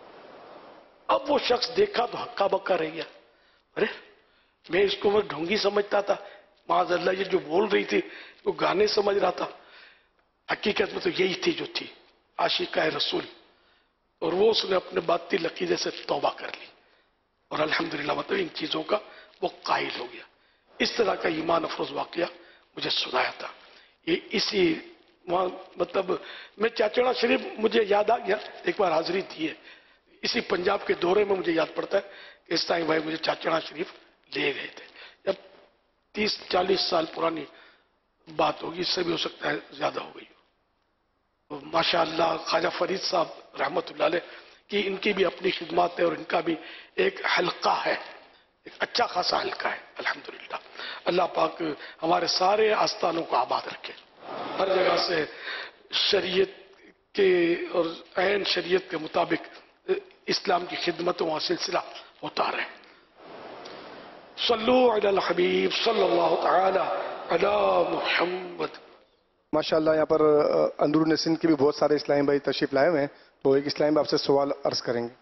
अब वो शख्स देखा तो हक्का बक्का रह गया, अरे मैं इसको मैं ढोंगी समझता था, माज़अल्लाह ये जो बोल रही थी वो गाने समझ रहा था, हकीकत में तो यही थी जो थी आशिका रसूल। اور وہ اس نے اپنے باطل عقیدے سے توبہ کر لی اور الحمدللہ مطلب ان چیزوں کا وہ قائل ہو گیا. اس طرح کا ایمان افروز واقعہ مجھے سنایا تھا. یہ اسی مطلب میں چاچڑا شریف مجھے یاد آ گیا، ایک بار حاضری تھی ہے اسی پنجاب کے دورے میں، مجھے یاد پڑتا ہے کہ اس ٹائم بھائی مجھے چاچڑا شریف لے گئے تھے. جب تیس چالیس سال پرانی بات ہوگی، اس سے بھی ہو سکتا ہے زیادہ ہو گئی ہو. ماشاء اللہ خواجہ فرید صاحب رحمت اللہ علیہ کی ان کی بھی اپنی خدمات ہے اور ان کا بھی ایک حلقہ ہے، ایک اچھا خاصا حلقہ ہے الحمدللہ. اللہ پاک ہمارے سارے آستانوں کو آباد رکھے، ہر جگہ سے شریعت کے اور عین شریعت کے مطابق اسلام کی خدمتوں کا سلسلہ ہوتا رہے. صلو علی الحبیب صلی اللہ تعالی علی محمد. ماشاءاللہ یہاں پر اندرون سندھ کے بھی بہت سارے اسلامی بھائی تشریف لائے ہوئے ہیں، تو ایک اسلامی بھائی آپ سے سوال عرض کریں گے.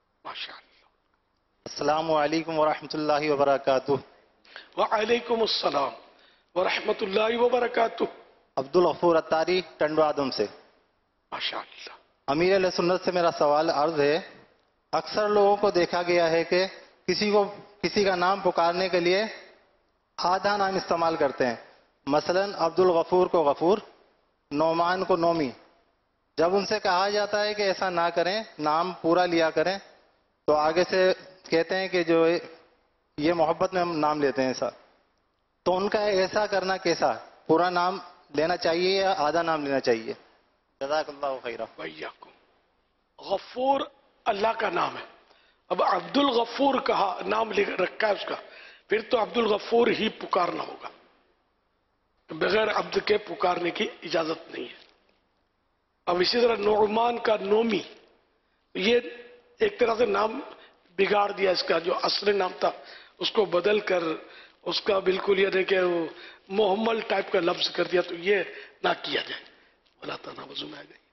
السلام علیکم ورحمۃ اللہ وبرکاتہ. وعلیکم السلام ورحمۃ اللہ وبرکاتہ. عبدالغفور اتاری ٹنڈو آدم سے. ماشاءاللہ. امیر علیہ سنت سے میرا سوال عرض ہے، اکثر لوگوں کو دیکھا گیا ہے کہ کسی کو کسی کا نام پکارنے کے لیے آدھا نام استعمال کرتے ہیں. مثلا عبدالغفور کو غفور، نعمان کو نومی. جب ان سے کہا جاتا ہے کہ ایسا نہ کریں، نام پورا لیا کریں، تو آگے سے کہتے ہیں کہ جو یہ محبت میں ہم نام لیتے ہیں ایسا. تو ان کا ایسا کرنا کیسا؟ پورا نام لینا چاہیے یا آدھا نام لینا چاہیے؟ جزاک اللہ خیرہ. ویاکم. غفور اللہ کا نام ہے. اب عبد الغفور کہا، نام رکھا ہے اس کا، پھر تو عبد الغفور ہی پکارنا ہوگا، بغیر عبد کے پکارنے کی اجازت نہیں ہے. اب اسی طرح نعمان کا نومی، یہ ایک طرح سے نام بگاڑ دیا، اس کا جو اصل نام تھا اس کو بدل کر اس کا بالکل یہ کہ محمل ٹائپ کا لفظ کر دیا، تو یہ نہ کیا جائے. اللہ تعالیٰ وضو میں آ گئی.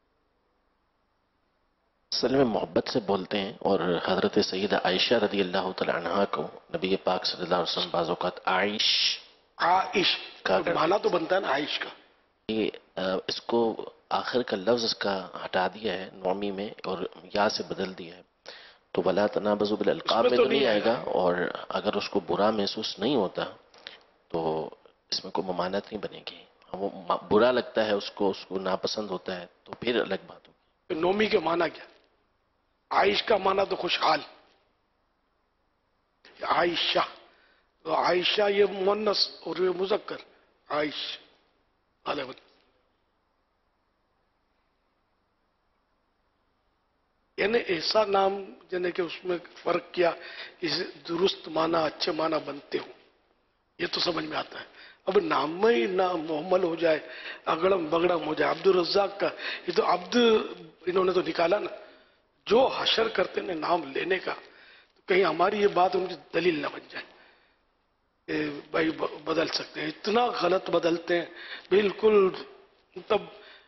اصل میں محبت سے بولتے ہیں، اور حضرت سیدہ عائشہ رضی اللہ تعالیٰ عنہ کو نبی پاک صلی اللہ علیہ وسلم بعض اوقات عائش عائش کا معنی تو بنتا ہے نا عائش کا. یہ اس کو آخر کا لفظ اس کا ہٹا دیا ہے نومی میں اور یا سے بدل دیا ہے، تو ولا تنابزوا بالالقاب میں تو نہیں آئے گا. اور اگر اس کو برا محسوس نہیں ہوتا تو اس میں کوئی ممانعت نہیں بنے گی. وہ برا لگتا ہے اس کو، اس کو ناپسند ہوتا ہے، تو پھر الگ بات ہوگی. نومی کے معنی کیا؟ عائش کا معنی تو خوشحال، عائشہ. تو عائشہ یہ مؤنث اور یہ مذکر عائش. یعنی ایسا نام جنہیں کہ اس میں فرق کیا، اس درست معنی اچھے معنی بنتے ہوں، یہ تو سمجھ میں آتا ہے. اب نام میں ہی نہ محمل ہو جائے، اگڑم بگڑم ہو جائے. عبد الرزاق کا یہ تو عبد انہوں نے تو نکالا نا. جو حشر کرتے ہیں نام لینے کا، تو کہیں ہماری یہ بات ان کی دلیل نہ بن جائے کہ بھائی بدل سکتے ہیں. اتنا غلط بدلتے ہیں بالکل. تب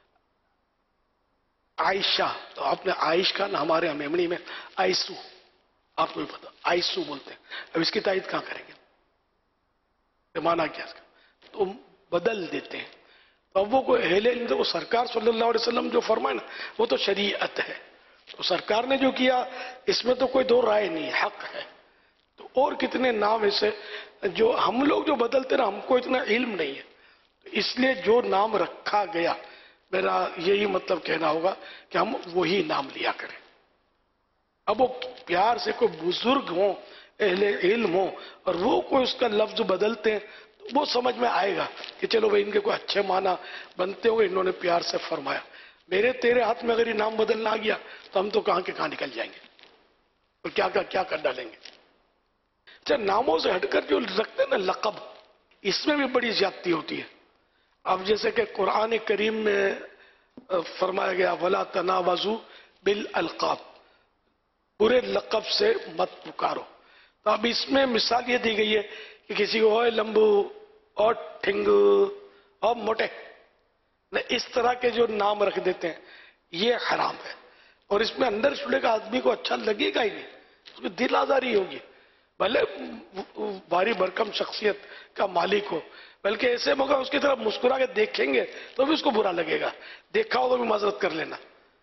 عائشہ تو آپ نے عائش کا نا، ہمارے میمنی میں آئسو، آپ کو بھی پتا آئسو بولتے ہیں. اب اس کی تائید کہاں کریں گے؟ معنی کیا اس کا؟ تو بدل دیتے ہیں. تو اب وہ کوئی اہل علم، وہ سرکار صلی اللہ علیہ وسلم جو فرمائے نا، وہ تو شریعت ہے. تو سرکار نے جو کیا اس میں تو کوئی دو رائے نہیں، حق ہے. تو اور کتنے نام ایسے جو ہم لوگ جو بدلتے نا، ہم کو اتنا علم نہیں ہے. اس لیے جو نام رکھا گیا، میرا یہی مطلب کہنا ہوگا کہ ہم وہی نام لیا کریں. اب وہ پیار سے کوئی بزرگ ہوں، اہل علم ہوں، اور وہ کوئی اس کا لفظ بدلتے ہیں، تو وہ سمجھ میں آئے گا کہ چلو بھائی ان کے کوئی اچھے معنی بنتے ہوئے انہوں نے پیار سے فرمایا. میرے تیرے ہاتھ میں اگر یہ نام بدلنا آ گیا تو ہم تو کہاں کے کہاں نکل جائیں گے اور کیا کیا کر ڈالیں گے. اچھا، ناموں سے ہٹ کر جو رکھتے ہیں نا لقب، اس میں بھی بڑی زیادتی ہوتی ہے. اب جیسے کہ قرآن کریم میں فرمایا گیا وَلَا تَنَابَزُوا بِالْأَلْقَابِ، برے لقب سے مت پکارو. تو اب اس میں مثال یہ دی گئی ہے کہ کسی کو اوے لمبو اور ٹھنگو اور موٹے، اس طرح کے جو نام رکھ دیتے ہیں یہ حرام ہے. اور اس میں اندر چھڑے کا آدمی کو اچھا لگے گا ہی نہیں، اس میں دل آزاری ہوگی. بھلے بھاری بھرکم شخصیت کا مالک ہو، بلکہ ایسے موقع اس کی طرف مسکرا کے دیکھیں گے تو بھی اس کو برا لگے گا. دیکھا ہو تو بھی معذرت کر لینا.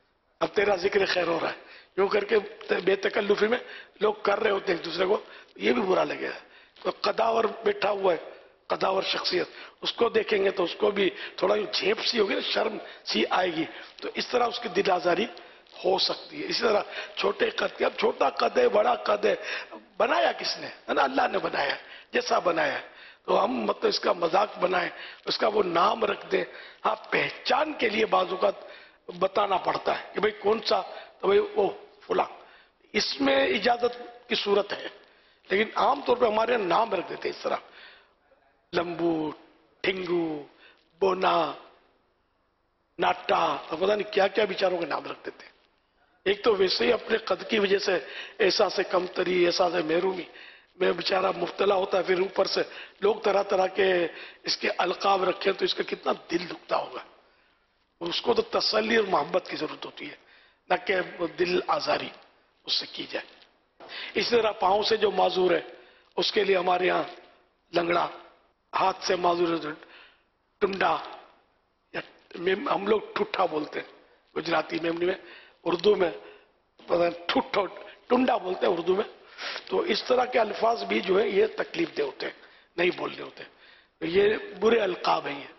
اب تیرا ذکر خیر ہو رہا ہے، یوں کر کے بے تکلفی میں لوگ کر رہے ہوتے ہیں ایک دوسرے کو، یہ بھی برا لگے گا. تو قداور بیٹھا ہوا ہے، قداور شخصیت، اس کو دیکھیں گے تو اس کو بھی تھوڑا یوں جھیپ سی ہوگی نا، شرم سی آئے گی، تو اس طرح اس کی دل آزاری ہو سکتی ہے. اسی طرح چھوٹے قد کے، اب چھوٹا قد ہے بڑا قد ہے، بنایا کس نے؟ ہے نا، اللہ نے بنایا جیسا بنایا ہے. تو ہم مطلب اس کا مذاق بنائیں، اس کا وہ نام رکھ دیں. ہاں پہچان کے لیے بعض اوقات بتانا پڑتا ہے کہ بھئی کون سا، تو بھئی وہ فلاں، اس میں اجازت کی صورت ہے، لیکن عام طور پہ ہمارے یہاں نام رکھ دیتے اس طرح، لمبو، ٹھنگو، بونا، ناٹا، اور پتہ نہیں کیا کیا بیچاروں کے نام رکھ دیتے ہیں. ایک تو ویسے ہی اپنے قد کی وجہ سے احساس کمتری، احساس محرومی میں بیچارہ مبتلا ہوتا ہے، پھر اوپر سے لوگ طرح طرح کے اس کے القاب رکھیں تو اس کا کتنا دل دکھتا ہوگا. اس کو تو تسلی اور محبت کی ضرورت ہوتی ہے، نہ کہ دل آزاری اس سے کی جائے. اس طرح پاؤں سے جو معذور ہے اس کے لیے ہمارے ہاں لنگڑا، ہاتھ سے معذور ہے ٹنڈا، یا ہم لوگ ٹھٹھا بولتے ہیں گجراتی میمنی میں، اردو میں ٹھٹھو ٹنڈا بولتے ہیں اردو میں. تو اس طرح کے الفاظ بھی جو ہے یہ تکلیف دہ ہوتے ہیں، نہیں بولنے ہوتے، یہ برے القاب ہیں. یہ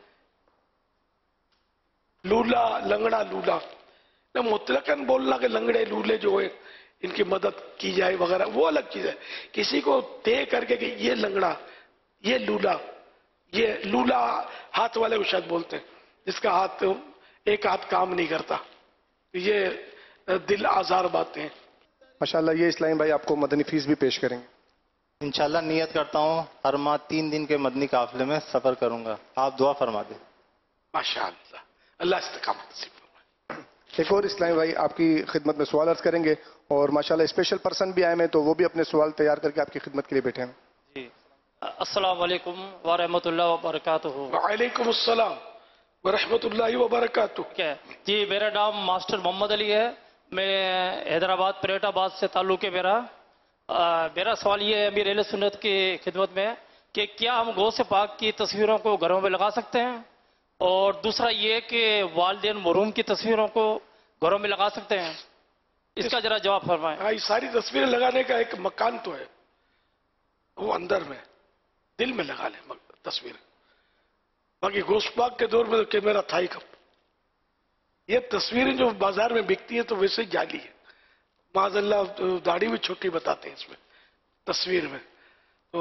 لولا، لنگڑا، لولا، مطلقاً بولنا کہ لنگڑے لولے جو ہیں ان کی مدد کی جائے وغیرہ وہ الگ چیز ہے. کسی کو طے کر کے کہ یہ لنگڑا، یہ لولا، یہ لولا ہاتھ والے کو شاید بولتے ہیں جس کا ہاتھ ایک ہاتھ کام نہیں کرتا، یہ دل آزار باتیں ہیں. ماشاءاللہ یہ اسلام بھائی آپ کو مدنی فیس بھی پیش کریں گے. انشاءاللہ نیت کرتا ہوں ہر ماہ تین دن کے مدنی قافلے میں سفر کروں گا، آپ دعا فرما دیں. ماشاءاللہ، اللہ استقامت نصیب فرمائے. ایک اور اسلامی بھائی آپ کی خدمت میں سوال عرض کریں گے، اور ماشاءاللہ اسپیشل پرسن بھی آئے ہیں تو وہ بھی اپنے سوال تیار کر کے آپ کی خدمت کے لیے بیٹھے ہیں. جی السلام علیکم ورحمۃ اللہ وبرکاتہ. وعلیکم السلام ورحمۃ اللہ وبرکاتہ. جی میرا نام ماسٹر محمد علی ہے، میں حیدرآباد پریٹ آباد سے تعلق ہے میرا. میرا سوال یہ ہے امیر اہل سنت کی خدمت میں کہ کیا ہم غوث پاک کی تصویروں کو گھروں میں لگا سکتے ہیں؟ اور دوسرا یہ کہ والدین مرحوم کی تصویروں کو گھروں میں لگا سکتے ہیں؟ اس کا ذرا جواب فرمائیں. یہ ساری تصویریں لگانے کا ایک مکان تو ہے، وہ اندر میں دل میں لگا لیں تصویر. باقی غوث پاک کے دور میں تو کیمرہ تھا ہی کب. یہ تصویریں جو بازار میں بکتی ہیں تو ویسے ہی جعلی ہے. معاذ اللہ داڑھی بھی چھوٹی بتاتے ہیں اس میں تصویر میں. تو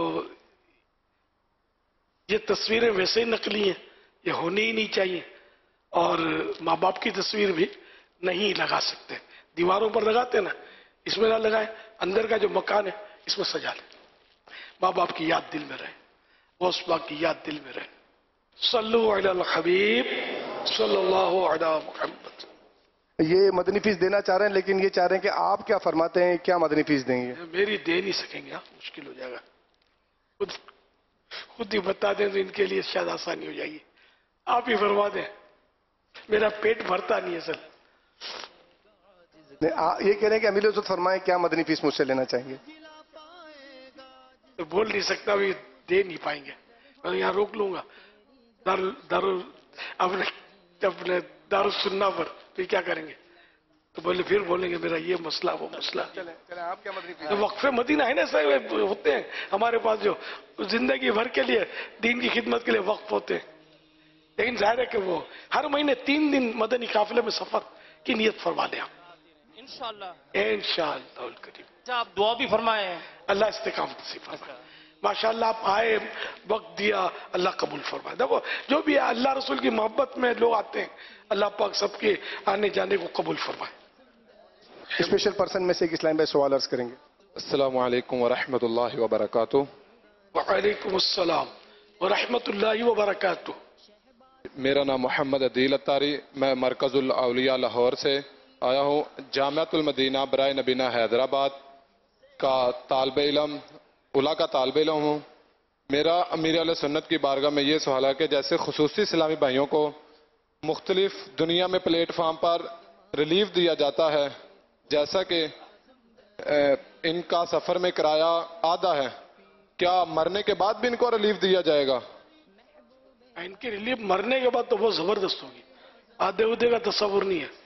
یہ تصویریں ویسے ہی نقلی ہیں، یہ ہونی ہی نہیں چاہیے. اور ماں باپ کی تصویر بھی نہیں لگا سکتے. دیواروں پر لگاتے نا، اس میں نہ لگائیں. اندر کا جو مکان ہے اس میں سجا لیں. ماں باپ کی یاد دل میں رہے، غوث پاک کی یاد دل میں رہے. صلو علی الحبیب صلی اللہ علی محمد. یہ مدنی فیس دینا چاہ رہے ہیں لیکن یہ چاہ رہے ہیں کہ آپ کیا فرماتے ہیں، کیا مدنی فیس دیں گے؟ میری دے نہیں سکیں گے، مشکل ہو جائے گا. خود خود ہی بتا دیں تو ان کے لیے شاید آسانی ہو جائے گی. آپ ہی فرما دیں، میرا پیٹ بھرتا نہیں اصل. یہ کہہ رہے ہیں کہ امیر عزت فرمائیں کیا مدنی فیس مجھ سے لینا چاہیں گے؟ بول نہیں سکتا، بھی دے نہیں پائیں گے. میں یہاں روک لوں گا دار دار اپنے اپنے دار سننا پر، پھر کیا کریں گے؟ تو بولے پھر بولیں گے میرا یہ مسئلہ وہ مسئلہ. وقف مدینہ ہے نا، ایسے ہوتے ہیں ہمارے پاس جو زندگی بھر کے لیے دین کی خدمت کے لیے وقف ہوتے ہیں. لیکن ظاہر ہے کہ وہ ہر مہینے تین دن مدنی قافلے میں سفر کی نیت فرما لیں. انشاءاللہ انشاءاللہ الکریم. آپ دعا بھی فرمائیں. اللہ استقامت نصیب فرمائے. ماشاءاللہ آپ آئے، وقت دیا، اللہ قبول فرمائے. دیکھو جو بھی اللہ رسول کی محبت میں لوگ آتے ہیں، اللہ پاک سب کے آنے جانے کو قبول فرمائے. اسپیشل پرسن میں سے ایک اسلام بھائی سوال عرض کریں گے. السلام علیکم ورحمۃ اللہ وبرکاتہ. وعلیکم السلام ورحمۃ اللہ وبرکاتہ. میرا نام محمد عدیل اتاری، میں مرکز الاولیاء لاہور سے آیا ہوں. جامعۃ المدینہ برائے نبینہ حیدرآباد کا طالب علم اولا کا طالب علم ہوں. میرا امیر علیہ سنت کی بارگاہ میں یہ سوال ہے کہ جیسے خصوصی اسلامی بھائیوں کو مختلف دنیا میں پلیٹ فارم پر ریلیف دیا جاتا ہے، جیسا کہ ان کا سفر میں کرایہ آدھا ہے، کیا مرنے کے بعد بھی ان کو ریلیف دیا جائے گا؟ ان کی ریلیف مرنے کے بعد تو بہت زبردست ہوگی. آدھے ادھے کا تصور نہیں ہے.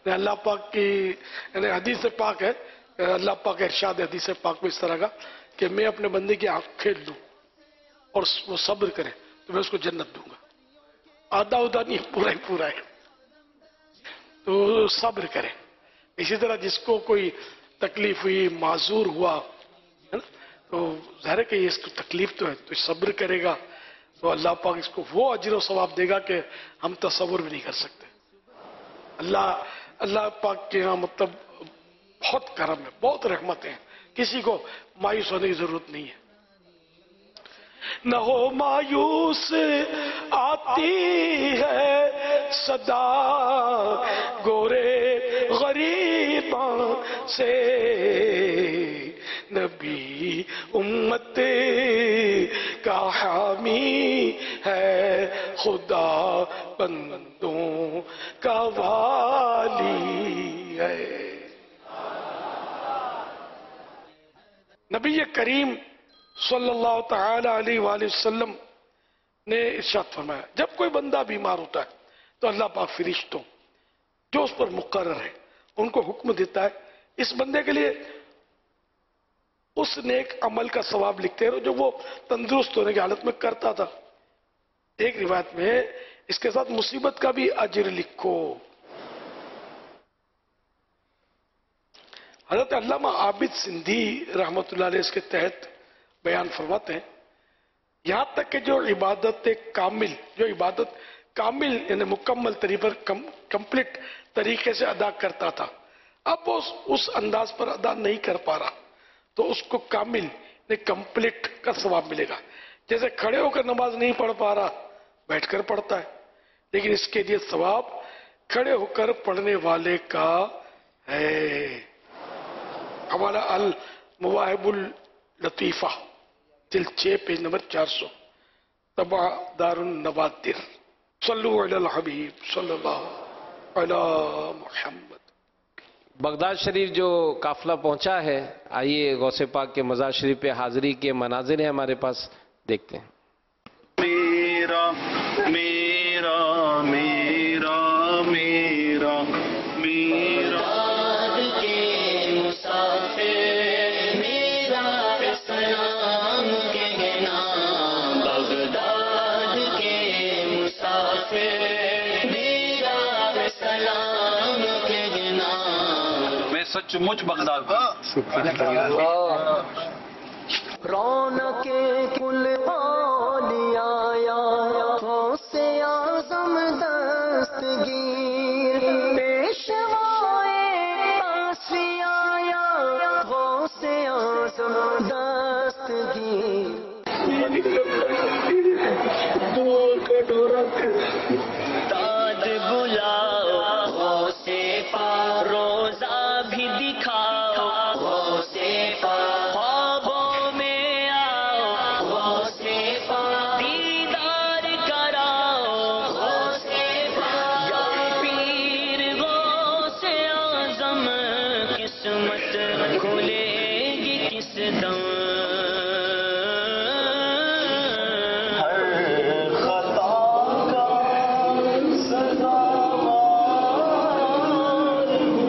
अल्लाह पाक की यानी हदीस से पाक है, अल्लाह पाक का इरशाद है हदीस पाक में इस तरह का कि मैं अपने बंदे की आंख खेल लूं और वो सब्र करे तो मैं उसको जन्नत दूंगा। आधा उदा नहीं, पूरा ही पूरा है, तो सब्र करे। इसी तरह जिसको कोई तकलीफ हुई, माजूर हुआ है ना, तो जाहिर है कि इसको तकलीफ तो है, तो सब्र करेगा तो अल्लाह पाक इसको वो अजर और सवाब देगा कि हम तसव्वुर भी नहीं कर सकते। अल्लाह अल्लाह पाक के यहाँ मतलब बहुत करम है, बहुत रहमत है, किसी को मायूस होने की जरूरत नहीं है। न हो मायूस आती है सदा गोरे गरीबां से, नबी उम्मत का हामी है, खुदा बंदों का वाली है। नबी करीम सल्लल्लाहु तआला अलैहि वसल्लम ने इरशाद फरमाया, जब कोई बंदा बीमार होता है तो अल्लाह पाक फरिश्तों जो उस पर मुकर्रर है उनको हुक्म देता है, इस बंदे के लिए उस नेक अमल का सवाब लिखते रहो जो वो तंदुरुस्त होने की हालत में करता था। एक रिवायत में इसके साथ मुसीबत का भी अजर लिखो। हजरत अल्लामा आबिद सिंधी रहमतुल्लाह अलैह इसके तहत बयान फरमाते हैं, यहां तक कि जो इबादत कामिल जो इबादत कामिल यानी मुकम्मल तरीके पर कम, कंप्लीट तरीके से अदा करता था, अब वो उस, उस अंदाज पर अदा नहीं कर पा रहा तो उसको कामिल ने कंप्लीट का सवाब मिलेगा। जैसे खड़े होकर नमाज नहीं पढ़ पा रहा बैठकर पढ़ता है, लेकिन इसके लिए सवाब खड़े होकर पढ़ने वाले का है। हमारा अल मुवाहिबुल लतीफा जिल्द छह पेज नंबर चार सौ, तबा दारुन नवादिर। सल्लु अलल हबीब सल्लल्लाहु अला मुहम्मद। बगदाद शरीफ जो काफिला पहुंचा है, आइए गौसे पाक के मज़ार शरीफ पे हाजिरी के मनाजिर हैं हमारे पास, देखते हैं। मेरा मेरा मेरा मेरा मेरा के मुसाफिर मेरा सलाम कहना, बगदाद के मुसाफिर मेरा सलाम कहना, मैं सचमुच बगदाद का रौनके कुल औलिया गौसे आज़म दस्तगीर, पेशवाए आसिया गौसे आज़म दस्तगीर, ताज बुलाओ गौसे पा, रोजा भी दिखाओ गौसे पा, खुलेगी किस दम, हर खता का सजावार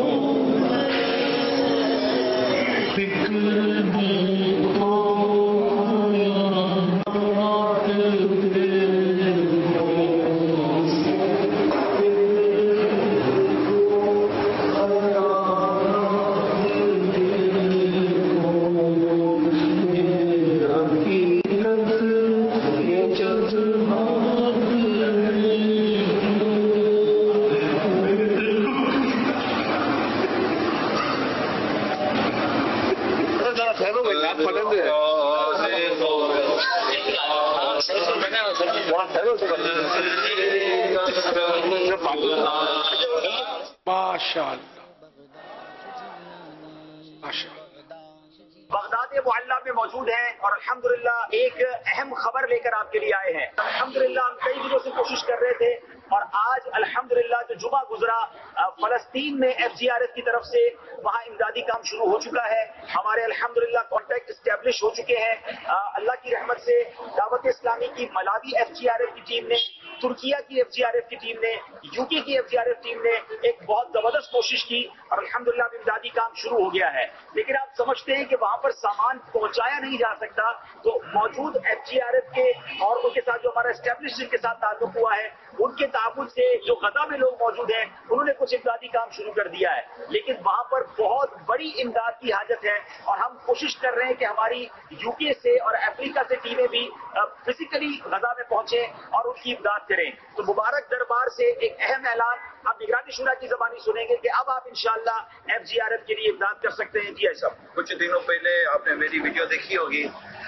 बगदाद मुअल्ला में मौजूद हैं और अल्हम्दुलिल्लाह एक अहम खबर लेकर आपके लिए आए हैं। अल्हम्दुलिल्लाह हम कई दिनों से कोशिश कर रहे थे और आज अल्हम्दुलिल्लाह जो जुमा गुजरा फलस्तीन में एफ जी आर एफ की तरफ से वहाँ इमदादी काम शुरू हो चुका है। हमारे अल्हम्दुलिल्लाह कॉन्टैक्ट इस्टेब्लिश हो चुके हैं। अल्लाह की रहमत से दावत इस्लामी की Malawi F G R F की टीम ने ترکیہ کی ایف جی آر ایف کی ٹیم نے، یوکے کی F G R F team نے ایک بہت زبردست کوشش کی اور الحمدللہ اب امدادی کام شروع ہو گیا ہے. لیکن آپ سمجھتے ہیں کہ وہاں پر سامان پہنچایا نہیں جا سکتا، تو موجود ایف جی آر ایف کے اور ان کے ساتھ جو ہمارا اسٹیبلش کے ساتھ تعلق ہوا ہے، ان کے تعاون سے جو غزہ میں لوگ موجود ہیں انہوں نے کچھ امدادی کام شروع کر دیا ہے. لیکن وہاں پر بہت بڑی امداد کی حاجت ہے اور ہم کوشش کر رہے ہیں کہ ہماری یو کے سے اور افریقہ سے ٹیمیں بھی فزیکلی غزہ میں پہنچیں اور ان کی امداد کریں. تو مبارک دربار سے ایک اہم اعلان آپ نگرانی شورا کی زبانی سنیں گے کہ اب آپ انشاءاللہ ایف جی آر ایف کے لیے امداد کر سکتے ہیں. جی ایسا کچھ دنوں پہلے آپ نے میری ویڈیو دیکھی ہوگی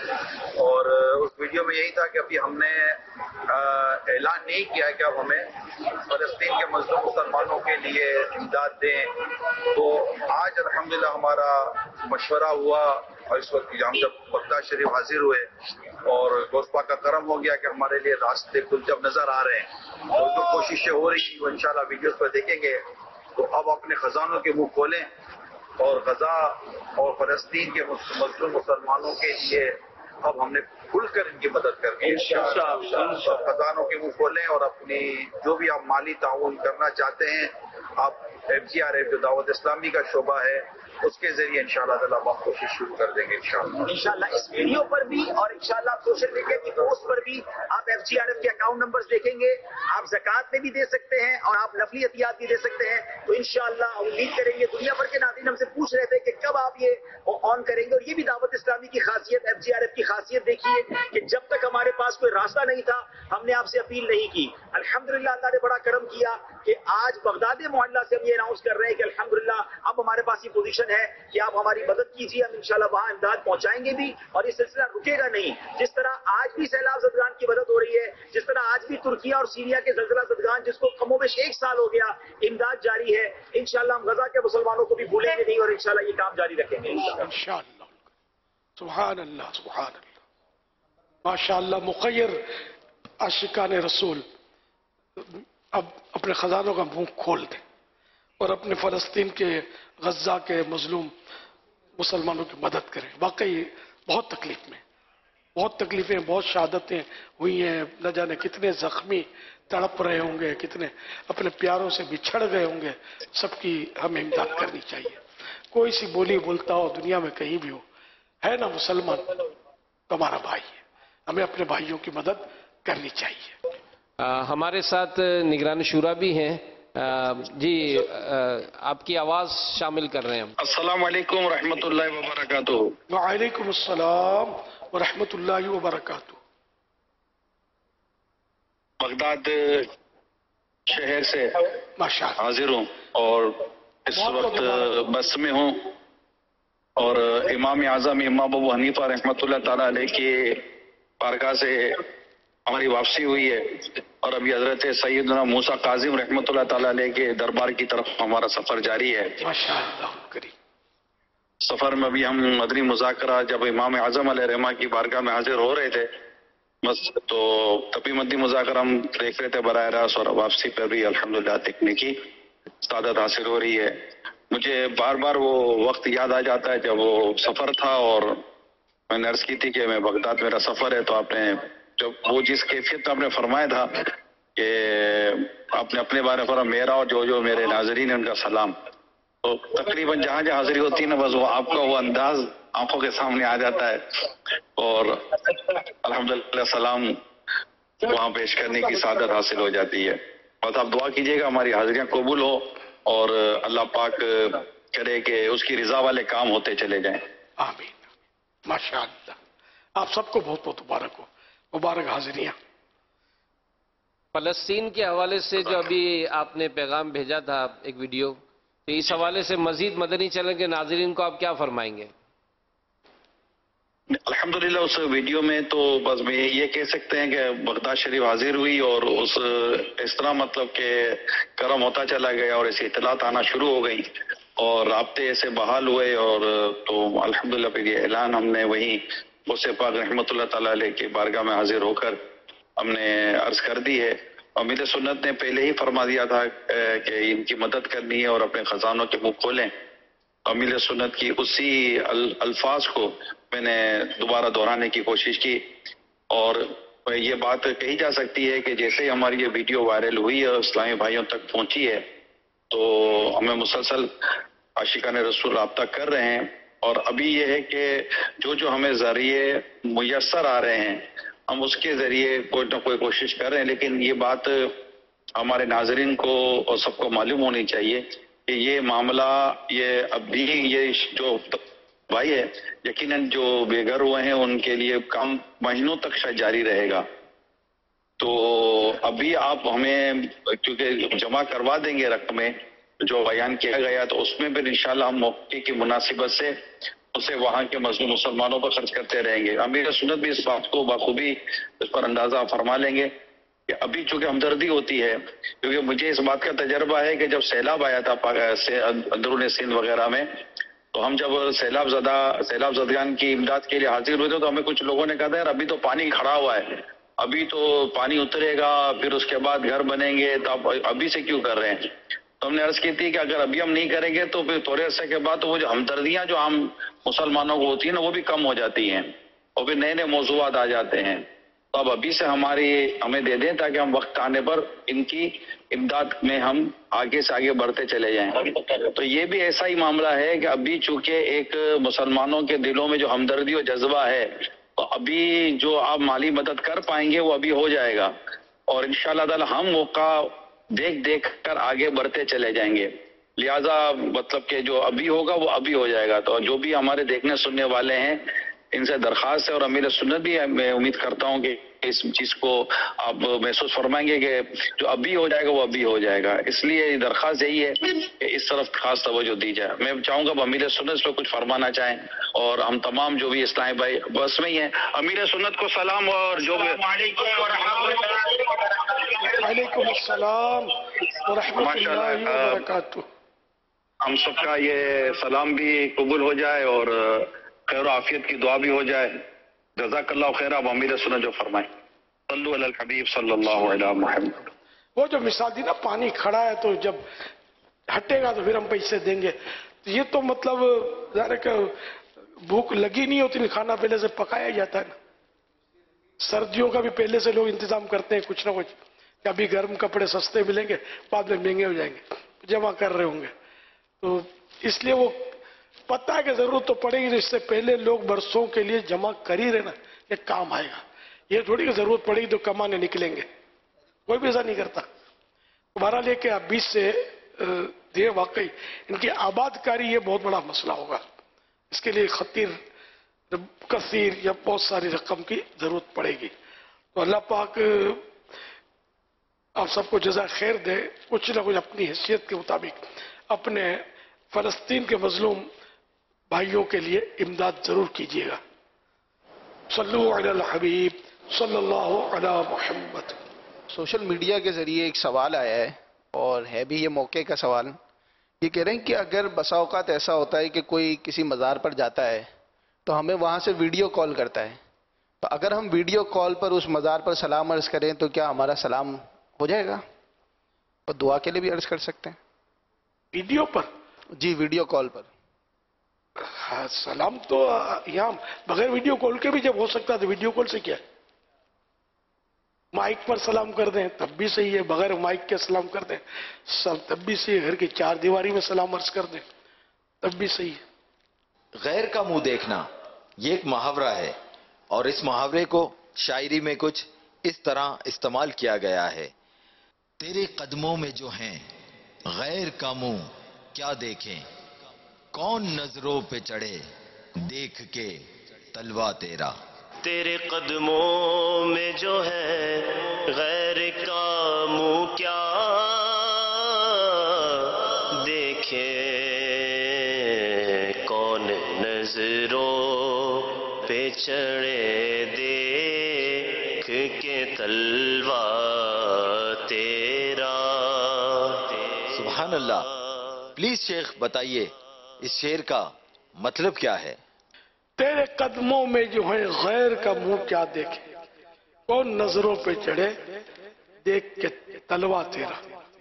اور اس ویڈیو میں یہی تھا کہ ابھی ہم نے اعلان نہیں کیا کہ اب ہمیں فلسطین کے مظلوم مسلمانوں کے لیے امداد دیں. تو آج الحمدللہ ہمارا مشورہ ہوا اور اس وقت ہم جب بغداد شریف حاضر ہوئے اور گوشت پاک کا کرم ہو گیا کہ ہمارے لیے راستے کل جب نظر آ رہے ہیں اور جو کوششیں ہو رہی ہیں وہ انشاءاللہ ویڈیوز پر دیکھیں گے. تو اب اپنے خزانوں کے منہ کھولیں اور غزہ اور فلسطین کے مظلوم مسلمانوں کے لیے اب ہم نے کھل کر ان کی مدد کرنی ہے. خزانوں کے منہ کھولیں اور اپنی جو بھی آپ مالی تعاون کرنا چاہتے ہیں آپ ایف جی آر ایف جو دعوت اسلامی کا شعبہ ہے اس کے ذریعے انشاءاللہ تعالیٰ ہم کوشش شروع کر دیں گے انشاءاللہ. انشاءاللہ اس ویڈیو پر بھی اور انشاءاللہ سوشل میڈیا کی پوسٹ پر بھی آپ ایف جی آر ایف کے اکاؤنٹ نمبرز دیکھیں گے. آپ زکوٰۃ میں بھی دے سکتے ہیں اور آپ نفلی عطیات بھی دے سکتے ہیں. تو انشاءاللہ امید کریں گے. دنیا بھر کے ناظرین ہم سے پوچھ رہے تھے کہ کب آپ یہ آن کریں گے، اور یہ بھی دعوت اسلامی کی خاصیت، ایف جی آر ایف کی خاصیت دیکھیے کہ جب تک ہمارے پاس کوئی راستہ نہیں تھا ہم نے آپ سے اپیل نہیں کی. الحمدللہ اللہ نے بڑا کرم کیا کہ آج بغداد معلّہ سے ہم یہ اناؤنس کر رہے ہیں کہ الحمدللہ اب ہمارے پاس یہ پوزیشن ہے کہ آپ ہماری مدد کیجیے. ہم انشاءاللہ وہاں امداد پہنچائیں گے بھی اور یہ سلسلہ رکے گا نہیں. جس طرح آج بھی سیلاب زدگان کی مدد ہو رہی ہے، جس طرح آج بھی ترکیہ اور سیریا کے زلزلہ زدگان جس کو کم و بیش ایک سال ہو گیا امداد جاری ہے، انشاءاللہ ہم غزہ کے مسلمانوں کو بھی بھولیں گے نہیں اور انشاءاللہ یہ کام جاری رکھیں گے انشاءاللہ. سبحان اللہ سبحان اللہ ماشاءاللہ. مخیر عاشقان رسول اب اپنے خزانوں کا منہ کھول دیں اور اپنے فلسطین کے غزہ کے مظلوم مسلمانوں کی مدد کریں. واقعی بہت تکلیف میں بہت تکلیفیں بہت شہادتیں ہوئی ہیں. نہ جانے کتنے زخمی تڑپ رہے ہوں گے، کتنے اپنے پیاروں سے بچھڑ گئے ہوں گے. سب کی ہمیں امداد کرنی چاہیے. کوئی سی بولی بولتا ہو دنیا میں کہیں بھی ہو، ہے نا مسلمان تو ہمارا بھائی ہے، ہمیں اپنے بھائیوں کی مدد کرنی چاہیے. آ, ہمارے ساتھ نگران شورا بھی ہیں. آ, جی آ, آپ کی آواز شامل کر رہے ہیں ہم. السلام علیکم ورحمۃ اللہ وبرکاتہ. وعلیکم السلام ورحمۃ اللہ وبرکاتہ. بغداد شہر سے حاضر ہوں اور اس وقت بس میں ہوں اور امام اعظم امام ابو حنیفہ رحمۃ اللہ تعالیٰ علیہ کی بارگاہ سے ہماری واپسی ہوئی ہے اور ابھی حضرت سیدنا موسیٰ کاظم رحمۃ اللہ تعالیٰ علیہ کے دربار کی طرف ہمارا سفر جاری ہے. سفر میں ابھی ہم مدنی مذاکرہ جب امام اعظم علیہ رحمہ کی بارگاہ میں حاضر ہو رہے تھے بس تو تبھی مدنی مذاکرہ ہم دیکھ رہے تھے براہ راست اور واپسی پہ بھی الحمدللہ دیکھنے کی سعادت حاصل ہو رہی ہے. مجھے بار بار وہ وقت یاد آ جاتا ہے جب وہ سفر تھا اور میں نے عرض کی تھی کہ میں بغداد میرا سفر ہے. تو آپ نے جب وہ جس کیفیت آپ نے فرمایا تھا کہ آپ نے اپنے بارے میں میرا اور جو جو میرے ناظرین ہیں ان کا سلام، تو تقریباً جہاں جہاں حاضری ہوتی ہے نا بس وہ آپ کا وہ انداز آنکھوں کے سامنے آ جاتا ہے اور الحمدللہ سلام وہاں پیش کرنے کی سعادت حاصل ہو جاتی ہے. بس آپ دعا کیجیے گا ہماری حاضریاں قبول ہو اور اللہ پاک کرے کہ اس کی رضا والے کام ہوتے چلے جائیں. آمین. ماشاءاللہ. آپ سب کو بہت بہت مبارک ہو. مبارک حاضریاں. فلسطین کے حوالے سے جو ابھی آپ نے پیغام بھیجا تھا ایک ویڈیو، تو اس حوالے سے مزید مدنی چینل کے ناظرین کو آپ کیا فرمائیں گے؟ الحمدللہ اس ویڈیو میں تو بس میں یہ کہہ سکتے ہیں کہ بغداد شریف حاضر ہوئی اور اس اس طرح مطلب کہ کرم ہوتا چلا گیا اور ایسی اطلاعات آنا شروع ہو گئی اور رابطے ایسے بحال ہوئے اور تو الحمدللہ پھر یہ اعلان ہم نے وہیں غوث پاک رحمۃ اللہ تعالیٰ علیہ کی بارگاہ میں حاضر ہو کر ہم نے عرض کر دی ہے. امیر سنت نے پہلے ہی فرما دیا تھا کہ ان کی مدد کرنی ہے اور اپنے خزانوں کے منہ کھولیں. امیر سنت کی اسی الفاظ کو میں نے دوبارہ دہرانے کی کوشش کی اور یہ بات کہی جا سکتی ہے کہ جیسے ہی ہماری یہ ویڈیو وائرل ہوئی اور اسلامی بھائیوں تک پہنچی ہے تو ہمیں مسلسل عاشقان رسول رابطہ کر رہے ہیں، اور ابھی یہ ہے کہ جو جو ہمیں ذریعے میسر آ رہے ہیں ہم اس کے ذریعے کوئی نہ کوئی کوشش کر رہے ہیں، لیکن یہ بات ہمارے ناظرین کو اور سب کو معلوم ہونی چاہیے کہ یہ معاملہ یہ ابھی یہ جو بھائی ہے یقیناً جو بے گھر ہوئے ہیں ان کے لیے کام مہینوں تک شاید جاری رہے گا. تو ابھی آپ ہمیں کیونکہ جمع کروا دیں گے رقمیں جو بیان کیا گیا تو اس میں بھی انشاءاللہ ہم موقع کی مناسبت سے اسے وہاں کے مظلوم مسلمانوں پر خرچ کرتے رہیں گے. امیر سنت بھی اس بات کو بخوبی اس پر اندازہ فرما لیں گے کہ ابھی چونکہ ہمدردی ہوتی ہے، کیونکہ مجھے اس بات کا تجربہ ہے کہ جب سیلاب آیا تھا اندرون سندھ وغیرہ میں تو ہم جب سیلاب زدہ سیلاب زدگان کی امداد کے لیے حاضر ہوئے تھے تو ہمیں کچھ لوگوں نے کہا تھا یار ابھی تو پانی کھڑا ہوا ہے، ابھی تو پانی اترے گا پھر اس کے بعد گھر بنیں گے تو آپ ابھی سے کیوں کر رہے ہیں. تو ہم نے عرض کی تھی کہ اگر ابھی ہم نہیں کریں گے تو پھر تھوڑے عرصے کے بعد تو وہ جو ہمدردیاں جو عام مسلمانوں کو ہوتی ہیں نا وہ بھی کم ہو جاتی ہیں اور پھر نئے نئے موضوعات آ جاتے ہیں. تو اب ابھی سے ہماری ہمیں دے دیں تاکہ ہم وقت آنے پر ان کی امداد میں ہم آگے سے آگے بڑھتے چلے جائیں. تو یہ بھی ایسا ہی معاملہ ہے کہ ابھی چونکہ ایک مسلمانوں کے دلوں میں جو ہمدردی و جذبہ ہے تو ابھی جو آپ مالی مدد کر پائیں گے وہ ابھی ہو جائے گا اور انشاءاللہ تعالی ہم موقع دیکھ دیکھ کر آگے بڑھتے چلے جائیں گے. لہٰذا مطلب کہ جو ابھی ہوگا وہ ابھی ہو جائے گا. تو جو بھی ہمارے دیکھنے سننے والے ہیں ان سے درخواست ہے اور امیر سنت بھی میں امید کرتا ہوں کہ اس چیز کو آپ محسوس فرمائیں گے کہ جو ابھی ہو جائے گا وہ ابھی ہو جائے گا. اس لیے درخواست یہی ہے کہ اس طرف خاص توجہ دی جائے. میں چاہوں گا امیر سنت اس پہ کچھ فرمانا چاہیں اور ہم تمام جو بھی اسلامی بھائی بس میں ہی ہیں امیر سنت کو سلام اور جو وعلیکم السلام ورحمۃ اللہ وبرکاتہ. ہم سب کا یہ سلام بھی قبول ہو جائے اور خیر و عافیت کی دعا بھی ہو جائے. جزاک اللہ خیر. اب امیر سنت جو فرمائیں صلو علی الحبیب صلی اللہ علیہ محمد. وہ جو مثال دی نا پانی کھڑا ہے تو جب ہٹے گا تو پھر ہم پیسے دیں گے، یہ تو مطلب ظاہر ہے کہ بھوک لگی نہیں ہوتی کھانا پہلے سے پکایا جاتا ہے نا. سردیوں کا بھی پہلے سے لوگ انتظام کرتے ہیں کچھ نہ کچھ کہ ابھی گرم کپڑے سستے ملیں گے بعد میں مہنگے ہو جائیں گے، جمع کر رہے ہوں گے. تو اس لیے وہ پتہ ہے کہ ضرورت تو پڑے گی، اس سے پہلے لوگ برسوں کے لیے جمع کر ہی رہے نا کہ کام آئے گا. یہ تھوڑی کہ ضرورت پڑے گی تو کمانے نکلیں گے، کوئی بھی ایسا نہیں کرتا. تمہارا لے کے ابھی سے دے واقعی ان کی آباد کاری یہ بہت بڑا مسئلہ ہوگا. اس کے لیے خطیر کثیر یا بہت ساری رقم کی ضرورت پڑے گی. تو اللہ پاک آپ سب کو جزا خیر دے. کچھ نہ کچھ اپنی حیثیت کے مطابق اپنے فلسطین کے مظلوم بھائیوں کے لیے امداد ضرور کیجیے گا. صلو علی الحبیب صلی اللہ علی محمد. سوشل میڈیا کے ذریعے ایک سوال آیا ہے اور ہے بھی یہ موقع کا سوال. یہ کہہ رہے ہیں کہ اگر بسا اوقات ایسا ہوتا ہے کہ کوئی کسی مزار پر جاتا ہے تو ہمیں وہاں سے ویڈیو کال کرتا ہے، تو اگر ہم ویڈیو کال پر اس مزار پر سلام عرض کریں تو کیا ہمارا سلام ہو جائے گا؟ اور دعا کے لیے بھی عرض کر سکتے ہیں ویڈیو پر؟ جی ویڈیو کال پر. ہاں سلام تو یہاں بغیر ویڈیو کال کے بھی جب ہو سکتا ہے تو ویڈیو کال سے کیا ہے؟ مائک پر سلام کر دیں تب بھی صحیح ہے، بغیر مائک کے سلام کر دیں سب تب بھی صحیح ہے، گھر کی چار دیواری میں سلام عرض کر دیں تب بھی صحیح ہے. غیر کا منہ دیکھنا یہ ایک محاورہ ہے اور اس محاورے کو شاعری میں کچھ اس طرح استعمال کیا گیا ہے: تیرے قدموں میں جو ہیں غیر کا منہ کیا دیکھیں، کون نظروں پہ چڑھے دیکھ کے تلوا تیرا. تیرے قدموں میں جو ہے غیر کا منہ کیا دیکھے، کون نظروں پہ چڑھے دیکھ کے تلوا تیرا. سبحان اللہ. پلیز شیخ بتائیے اس شعر کا مطلب کیا ہے؟ تیرے قدموں میں جو ہے غیر کا منہ کیا دیکھے، کون نظروں پہ چڑھے دیکھ کے تلوا تیرا.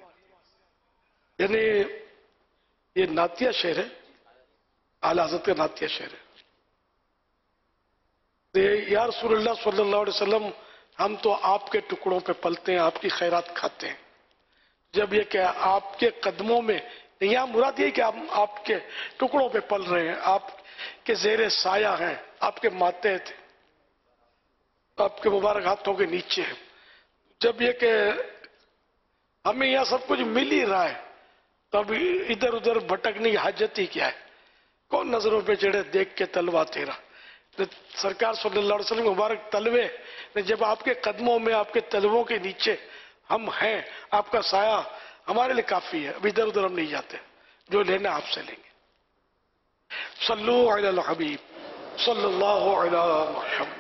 یعنی یہ نعتیہ شعر ہے، اعلی حضرت کا نعتیہ شعر ہے. یا رسول اللہ صلی اللہ علیہ وسلم ہم تو آپ کے ٹکڑوں پہ پلتے ہیں، آپ کی خیرات کھاتے ہیں. جب یہ کہ آپ کے قدموں میں، یہاں مراد یہ کہ ہم آپ کے ٹکڑوں پہ پل رہے ہیں، آپ کے زیر سایہ ہیں، آپ کے ماتحت ہیں، آپ کے مبارک ہاتھوں کے نیچے ہیں. جب یہ کہ ہمیں یہاں سب کچھ مل ہی رہا ہے تو اب ادھر ادھر بھٹکنے کی حاجت ہی کیا ہے؟ کون نظروں پہ چڑھے دیکھ کے تلوا تیرا؟ سرکار صلی اللہ علیہ وسلم مبارک تلوے، جب آپ کے قدموں میں، آپ کے تلووں کے نیچے ہم ہیں، آپ کا سایہ ہمارے لیے کافی ہے. اب ادھر ادھر ہم نہیں جاتے، جو لینا آپ سے لیں گے. صلو علی الحبیب صلی اللہ علی محمد.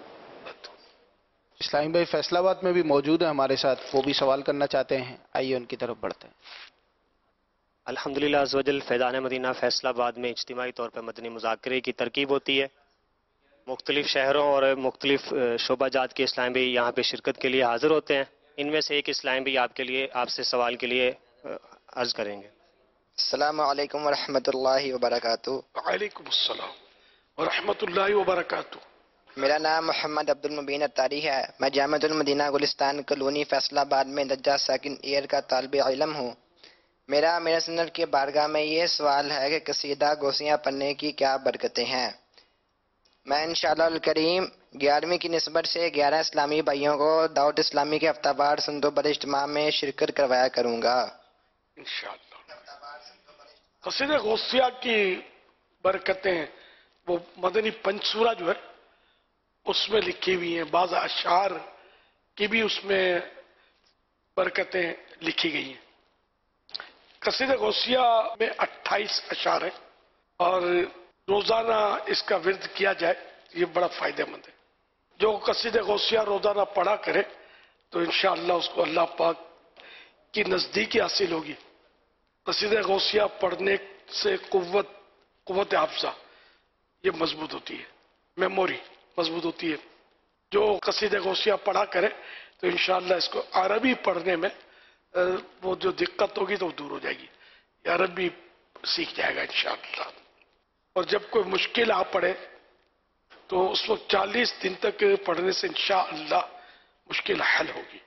اسلامی بھائی فیصلہ آباد میں بھی موجود ہیں ہمارے ساتھ، وہ بھی سوال کرنا چاہتے ہیں. آئیے ان کی طرف بڑھتے ہیں. الحمدللہ عزوجل فیضان مدینہ فیصلہ آباد میں اجتماعی طور پر مدنی مذاکرے کی ترکیب ہوتی ہے. مختلف شہروں اور مختلف شعبہ جات کے اسلام بھی یہاں پہ شرکت کے لیے حاضر ہوتے ہیں. ان میں سے ایک اسلام بھی آپ کے لیے، آپ سے سوال کے لیے عرض کریں گے. السلام علیکم ورحمۃ اللہ وبرکاتہ. وعلیکم السلام ورحمۃ اللہ وبرکاتہ. میرا نام محمد عبد المبین اتاری ہے. میں جامعۃ المدینہ گلستان کالونی فیصلہ آباد میں درجہ سیکنڈ ایئر کا طالب علم ہوں. میرا میرے سنر کی بارگاہ میں یہ سوال ہے کہ قصیدہ گوسیاں پڑھنے کی کیا برکتیں ہیں؟ میں انشاءاللہ الکریم گیارہویں کی نسبت سے گیارہ اسلامی بھائیوں کو دعوت اسلامی کے ہفتہ وار سنتو بر اجتماع میں شرکت کروایا کروں گا انشاءاللہ. قصیدہ غوثیہ کی برکتیں وہ مدنی پنچورہ جو ہے اس میں لکھی ہوئی ہیں. بعض اشعار کی بھی اس میں برکتیں لکھی گئی ہیں. قصیدہ غوثیہ میں اٹھائیس اشعار ہیں اور روزانہ اس کا ورد کیا جائے یہ بڑا فائدہ مند ہے. جو قصیدہ غوثیہ روزانہ پڑھا کرے تو انشاءاللہ اس کو اللہ پاک کی نزدیکی حاصل ہوگی. قصیدہ غوثیہ پڑھنے سے قوت قوت حافظہ یہ مضبوط ہوتی ہے، میموری مضبوط ہوتی ہے. جو قصیدہ غوثیہ پڑھا کرے تو انشاءاللہ اس کو عربی پڑھنے میں وہ جو دقت ہوگی تو وہ دور ہو جائے گی، عربی سیکھ جائے گا انشاءاللہ. اور جب کوئی مشکل آ پڑے تو اس وقت چالیس دن تک پڑھنے سے انشاءاللہ مشکل حل ہوگی.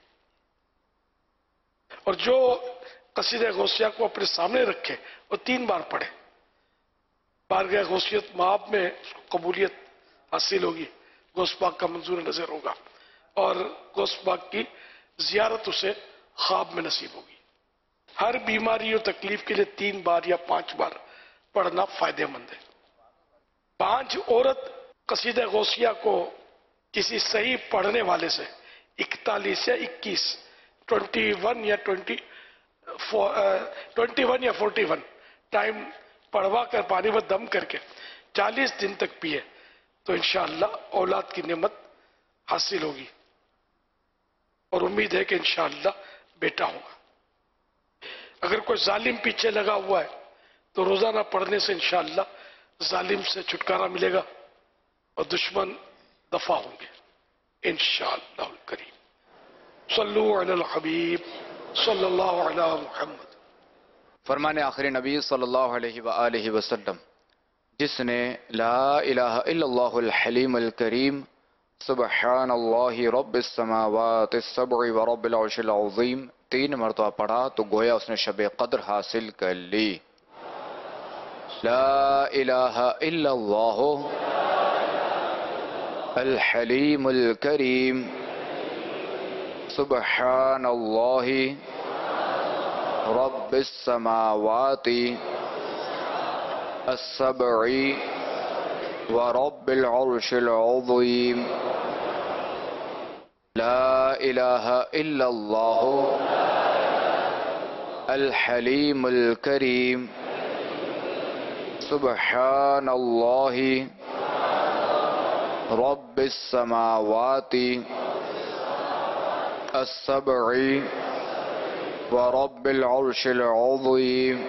اور جو قصیدہ غوثیہ کو اپنے سامنے رکھے وہ تین بار پڑھے، بارگاہ غوثیت مآب میں اس کو قبولیت حاصل ہوگی، غوث پاک کا منظور نظر ہوگا اور غوث پاک کی زیارت اسے خواب میں نصیب ہوگی. ہر بیماری اور تکلیف کے لیے تین بار یا پانچ بار پڑھنا فائدہ مند ہے. پانچ عورت قصیدہ غوثیہ کو کسی صحیح پڑھنے والے سے اکتالیس یا اکیس ٹوینٹی ون یا ٹوینٹی ٹوینٹی ون یا فورٹی ون ٹائم پڑھوا کر پانی میں دم کر کے چالیس دن تک پیے تو انشاءاللہ اولاد کی نعمت حاصل ہوگی اور امید ہے کہ انشاءاللہ بیٹا ہوگا. اگر کوئی ظالم پیچھے لگا ہوا ہے تو روزانہ پڑھنے سے انشاءاللہ ظالم سے چھٹکارا ملے گا اور دشمن دفع ہوں گے انشاءاللہ الکریم. صلو علی الحبیب صلی اللہ علی محمد. فرمان آخر نبی صلی اللہ علیہ وآلہ وسلم، جس نے لا الہ الا اللہ الحلیم الکریم سبحان اللہ رب السماوات السبع و رب العرش العظیم تین مرتبہ پڑھا تو گویا اس نے شب قدر حاصل کر لی. لا الہ الا اللہ الحلیم الکریم سبحان اللہ رب السماوات السبع ورب العرش العظیم. لا الہ الا اللہ الحلیم الکریم سبحان اللہ رب السماوات السبع ورب العرش العظیم.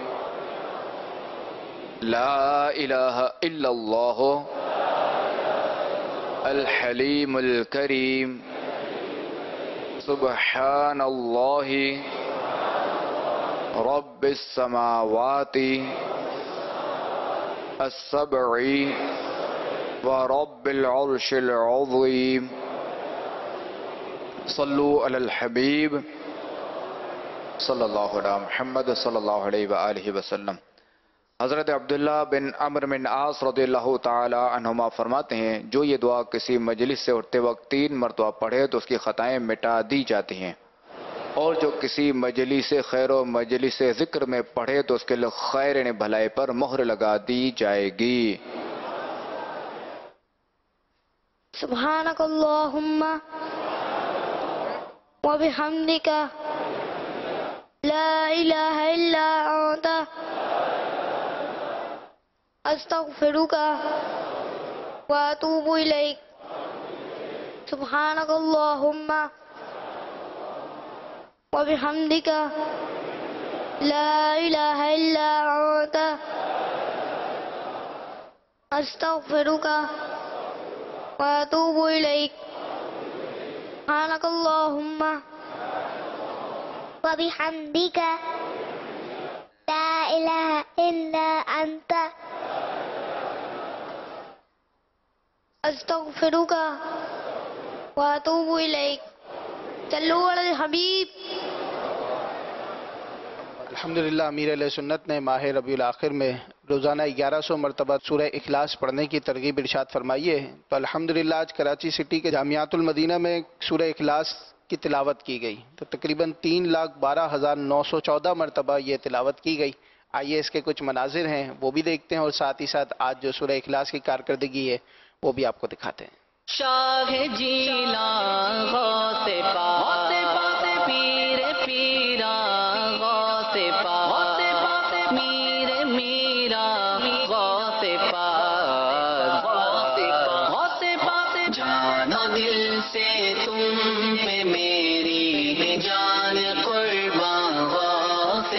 لا الہ الا اللہ الحلیم الکریم سبحان اللہ رب السماوات السبع ورب العرش العظیم. صلو علی الحبیب صلی اللہ علیہ محمد صلی اللہ علیہ وآلہ وسلم۔ حضرت عبداللہ بن عمرو بن عاص رضی اللہ تعالی عنہما فرماتے ہیں جو یہ دعا کسی مجلس سے اٹھتے وقت تین مرتبہ پڑھے تو اس کی خطائیں مٹا دی جاتی ہیں، اور جو کسی مجلس خیر و مجلس ذکر میں پڑھے تو اس کے لیے خیر یعنی بھلائی پر مہر لگا دی جائے گی۔ سبحانک اللہم وبحمدک لا الہ الا انت استغفرک واتوب الیک۔ سبحانک اللہم وبحمدک لا الہ الا انت استغفرک واتوب الیک۔ سبحانک اللہم وبحمدک لا الہ الا انت استغفرک واتوب الیک۔ صلو علی الحبیب۔ الحمدللہ امیر علیہ سنت نے ماہ ربیع الاخر میں روزانہ گیارہ سو مرتبہ سورہ اخلاص پڑھنے کی ترغیب ارشاد فرمائی ہے، تو الحمدللہ آج کراچی سٹی کے جامعات المدینہ میں سورہ اخلاص کی تلاوت کی گئی، تو تقریباً تین لاکھ بارہ ہزار نو سو چودہ مرتبہ یہ تلاوت کی گئی۔ آئیے اس کے کچھ مناظر ہیں وہ بھی دیکھتے ہیں، اور ساتھ ہی ساتھ آج جو سورہ اخلاص کی کارکردگی ہے وہ بھی آپ کو دکھاتے ہیں۔ شاہ جیلاں غوث پاک پیر پیرا غوث پاک میر میرا غوث پاک غوث پاک جانا دل سے تم پہ میری جان قربان غوث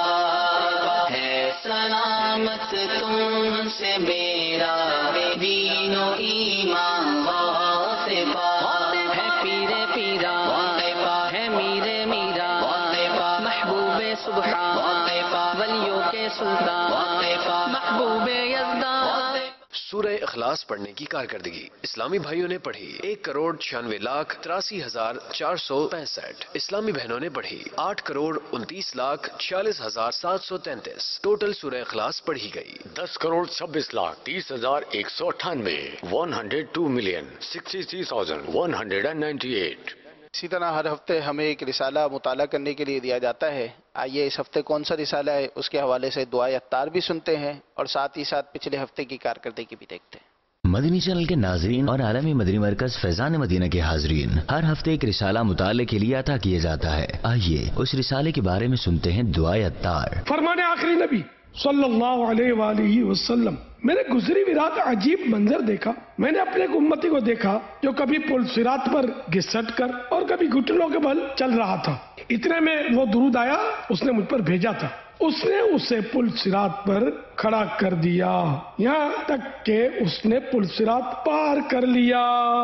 پاک ہے سلامت تم سے میرا دین و ایمان غوث پاک ہے پیر پیرا ہے میر میرا محبوب سبحان ولیوں کے سلطان محبوب یزدان۔ سورہ اخلاص پڑھنے کی کارکردگی اسلامی بھائیوں نے پڑھی ایک کروڑ چھیانوے لاکھ تراسی ہزار چار سو پینسٹھ، اسلامی بہنوں نے پڑھی آٹھ کروڑ انتیس لاکھ چھیالیس ہزار سات سو تینتیس۔ ٹوٹل سورہ اخلاص پڑھی گئی دس کروڑ چھبیس لاکھ تیس ہزار ایک سو اٹھانوے، one hundred two million sixty three thousand one hundred and ninety eight. اسی طرح ہر ہفتے ہمیں ایک رسالہ مطالعہ کرنے کے لیے دیا جاتا ہے۔ آئیے اس ہفتے کون سا رسالہ ہے اس کے حوالے سے دعائے اتار بھی سنتے ہیں، اور ساتھ ہی ساتھ پچھلے ہفتے کی کارکردگی بھی دیکھتے ہیں۔ مدنی چینل کے ناظرین اور عالمی مدنی مرکز فیضان مدینہ کے حاضرین، ہر ہفتے ایک رسالہ مطالعے کے لیے عطا کیا جاتا ہے۔ آئیے اس رسالے کے بارے میں سنتے ہیں دعائے اتار۔ فرمان آخری نبی صلی اللہ علیہ وآلہ وسلم، میں نے گزری ہوئی رات عجیب منظر دیکھا۔ میں نے اپنے امتی کو دیکھا جو کبھی پل صراط پر گھسٹ کر اور کبھی گھٹنوں کے بل چل رہا تھا۔ اتنے میں وہ درود آیا اس نے مجھ پر بھیجا تھا، اس نے اسے پل صراط پر کھڑا کر دیا یہاں تک کہ اس نے پل صراط پار کر لیا۔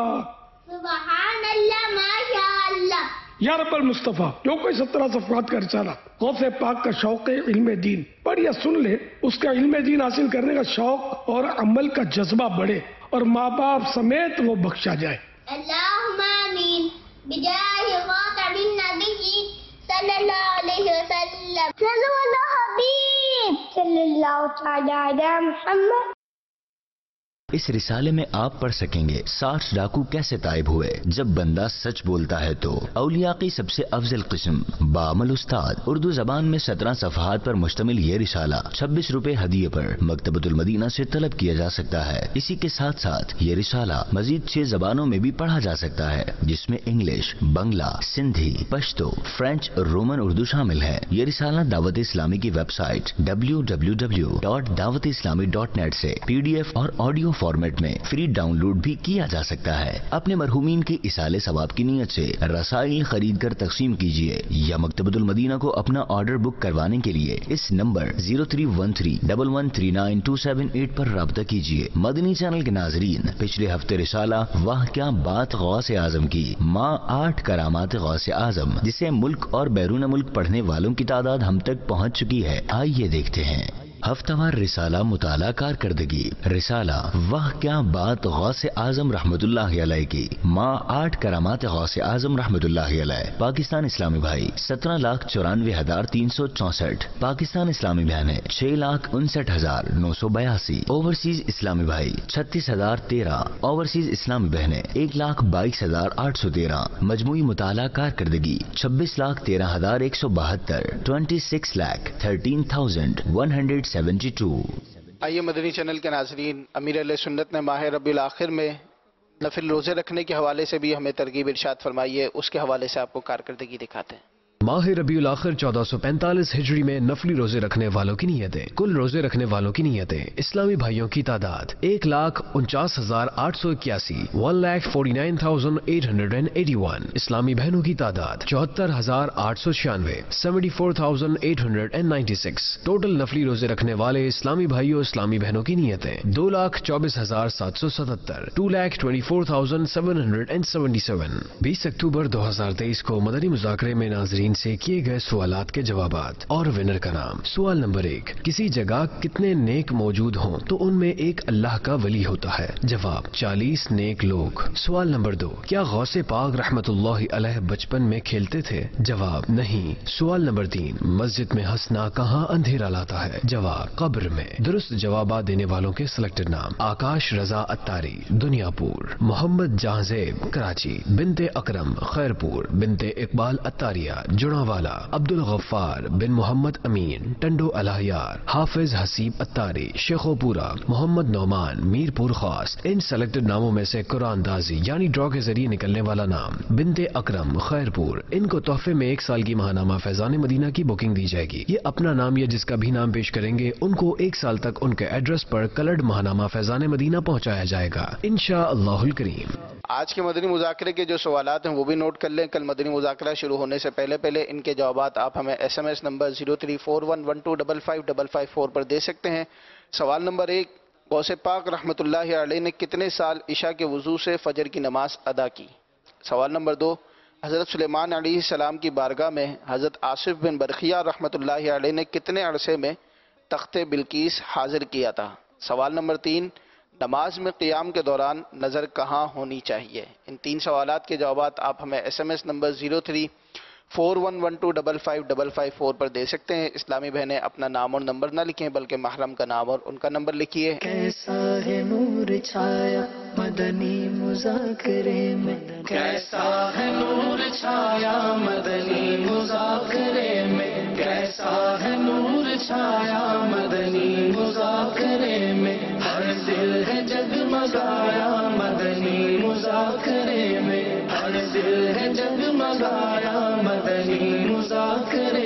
سبحان اللہ ماشاء اللہ۔ یا رب المصطفیٰ، جو کوئی سترہ صفحات کا رسالہ غوث پاک کا شوق علم دین پڑھ یا سن لے، اس کا علم دین حاصل کرنے کا شوق اور عمل کا جذبہ بڑھے اور ماں باپ سمیت وہ بخشا جائے۔ اللہم آمین بجاہ خاتم النبی صلی اللہ علیہ وسلم۔ صلو علی حبیب صلی اللہ تعالی علی محمد۔ اس رسالے میں آپ پڑھ سکیں گے ساٹھ ڈاکو کیسے طائب ہوئے، جب بندہ سچ بولتا ہے تو، اولیاء کی سب سے افضل قسم، بعمل استاد، اردو زبان میں سترہ صفحات پر مشتمل یہ رسالہ چھبیس روپے ہدیے پر مکتبۃ المدینہ سے طلب کیا جا سکتا ہے۔ اسی کے ساتھ ساتھ یہ رسالہ مزید چھ زبانوں میں بھی پڑھا جا سکتا ہے، جس میں English, Bangla, Sindhi, Pashto, French, Roman Urdu شامل ہے۔ یہ رسالہ دعوت اسلامی کی website W W W dot Dawat Islami dot net سے پی ڈی ایف اور آڈیو فارمیٹ میں فری ڈاؤن لوڈ بھی کیا جا سکتا ہے۔ اپنے مرحومین کے اصالے ثواب کی نیت سے رسائل خرید کر تقسیم کیجیے، یا مکتبۃ المدینہ کو اپنا آرڈر بک کروانے کے لیے اس number zero three one three double one three nine two seven eight پر رابطہ کیجیے۔ مدنی چینل کے ناظرین، پچھلے ہفتے رسالہ واہ کیا بات غوث اعظم کی، ماں آٹھ کرامات غوث اعظم، جسے ملک اور بیرون ملک پڑھنے والوں کی تعداد ہم تک پہنچ چکی ہے۔ آئیے دیکھتے ہیں۔ ہفتہ رسالہ مطالعہ کارکردگی رسالہ واہ کیا بات غوث اعظم رحمت اللہ علیہ کی ماں آٹھ کرامات غوث اعظم رحمت اللہ علیہ پاکستان اسلامی بھائی سترہ لاکھ چورانوے ہزار تین سو چونسٹھ پاکستان اسلامی بہنیں چھ لاکھ انسٹھ ہزار نو سو بیاسی اوورسیز اسلامی بھائی چھتیس ہزار تیرہ اوورسیز اسلامی بہنیں ایک لاکھ بائیس ہزار آٹھ سو تیرہ مجموعی مطالعہ کارکردگی چھبیس لاکھ تیرہ ہزار ایک سو بہتر twenty six lakh thirteen thousand one hundred seventy two. آئیے مدنی چینل کے ناظرین، امیر علیہ سنت نے ماہ ربیع الاخر میں نفل روزے رکھنے کے حوالے سے بھی ہمیں ترغیب ارشاد فرمائی ہے، اس کے حوالے سے آپ کو کارکردگی دکھاتے ہیں. ماہ ربیع الاخر چودہ سو پینتالیس ہجری میں نفلی روزے رکھنے والوں کی نیتیں. کل روزے رکھنے والوں کی نیتیں اسلامی بھائیوں کی تعداد ایک لاکھ انچاس ہزار آٹھ سو اکیاسی one lakh forty nine thousand eight hundred and eighty one. اسلامی بہنوں کی تعداد چوہتر ہزار آٹھ سو چھیانوے seventy four thousand eight hundred and ninety six. Total نفلی روزے رکھنے والے اسلامی بھائیوں اسلامی بہنوں کی نیتیں دو لاکھ چوبیس ہزار سات سو ستہتر two lakh twenty four thousand seven hundred and seventy seven. بیس اکتوبر دو ہزار تیئیس کو مدنی مذاکرے میں ناظرین سے کیے گئے سوالات کے جوابات اور ونر کا نام. سوال نمبر ایک، کسی جگہ کتنے نیک موجود ہوں تو ان میں ایک اللہ کا ولی ہوتا ہے؟ جواب چالیس نیک لوگ. سوال نمبر دو، کیا غوث پاک رحمت اللہ علیہ بچپن میں کھیلتے تھے؟ جواب نہیں. سوال نمبر تین، مسجد میں ہنسنا کہاں اندھیرا لاتا ہے؟ جواب قبر میں. درست جوابات دینے والوں کے سلیکٹڈ نام: آکاش رضا اتاری دنیا پور، محمد جہاں کراچی، بنت اکرم خیرپور، بنت اقبال اتاریہ جڑاوالا، عبد الغفار بن محمد امین ٹنڈو الہیار، حافظ حسیب اتاری شیخو پورا، محمد نعمان میر پور خاص. ان سلیکٹڈ ناموں میں سے قرآن دازی یعنی ڈرا کے ذریعے نکلنے والا نام بنت اکرم خیرپور، ان کو تحفے میں ایک سال کی ماہنامہ فیضان مدینہ کی بکنگ دی جائے گی. یہ اپنا نام یا جس کا بھی نام پیش کریں گے ان کو ایک سال تک ان کے ایڈریس پر کلرڈ ماہنامہ فیضان مدینہ پہنچایا جائے گا انشاءاللہ الکریم. آج کے مدنی مذاکرے کے جو سوالات ہیں وہ بھی نوٹ کر لیں. کل مدنی مذاکرہ شروع ہونے سے پہلے پہلے ان کے جوابات آپ ہمیں S M S number zero three four one one two double five double five four پر دے سکتے ہیں. سوال نمبر ایک، غوث پاک رحمت اللہ علیہ نے کتنے سال عشاء کے وضو سے فجر کی نماز ادا کی؟ سوال نمبر دو، حضرت سلیمان علیہ السلام کی بارگاہ میں حضرت آصف بن برخیہ رحمت اللہ علیہ نے کتنے عرصے میں تخت بلقیس حاضر کیا تھا؟ سوال نمبر تین، نماز میں قیام کے دوران نظر کہاں ہونی چاہیے؟ ان تین سوالات کے جوابات آپ ہمیں S M S number zero three four one one two double five double five four پر دے سکتے ہیں. اسلامی بہنیں اپنا نام اور نمبر نہ لکھیں بلکہ محرم کا نام اور ان کا نمبر لکھیے. کیسا ہے نور چھایا مدنی مذاکرے میں، کیسا ہے نور چھایا مدنی مذاکرے میں، کیسا ہے نور چھایا مدنی مذاکرے میں، ہر دل ہے جگمگایا مدنی مذاکرے میں، ہر دل ہے جگمگایا مدنی مذاکرے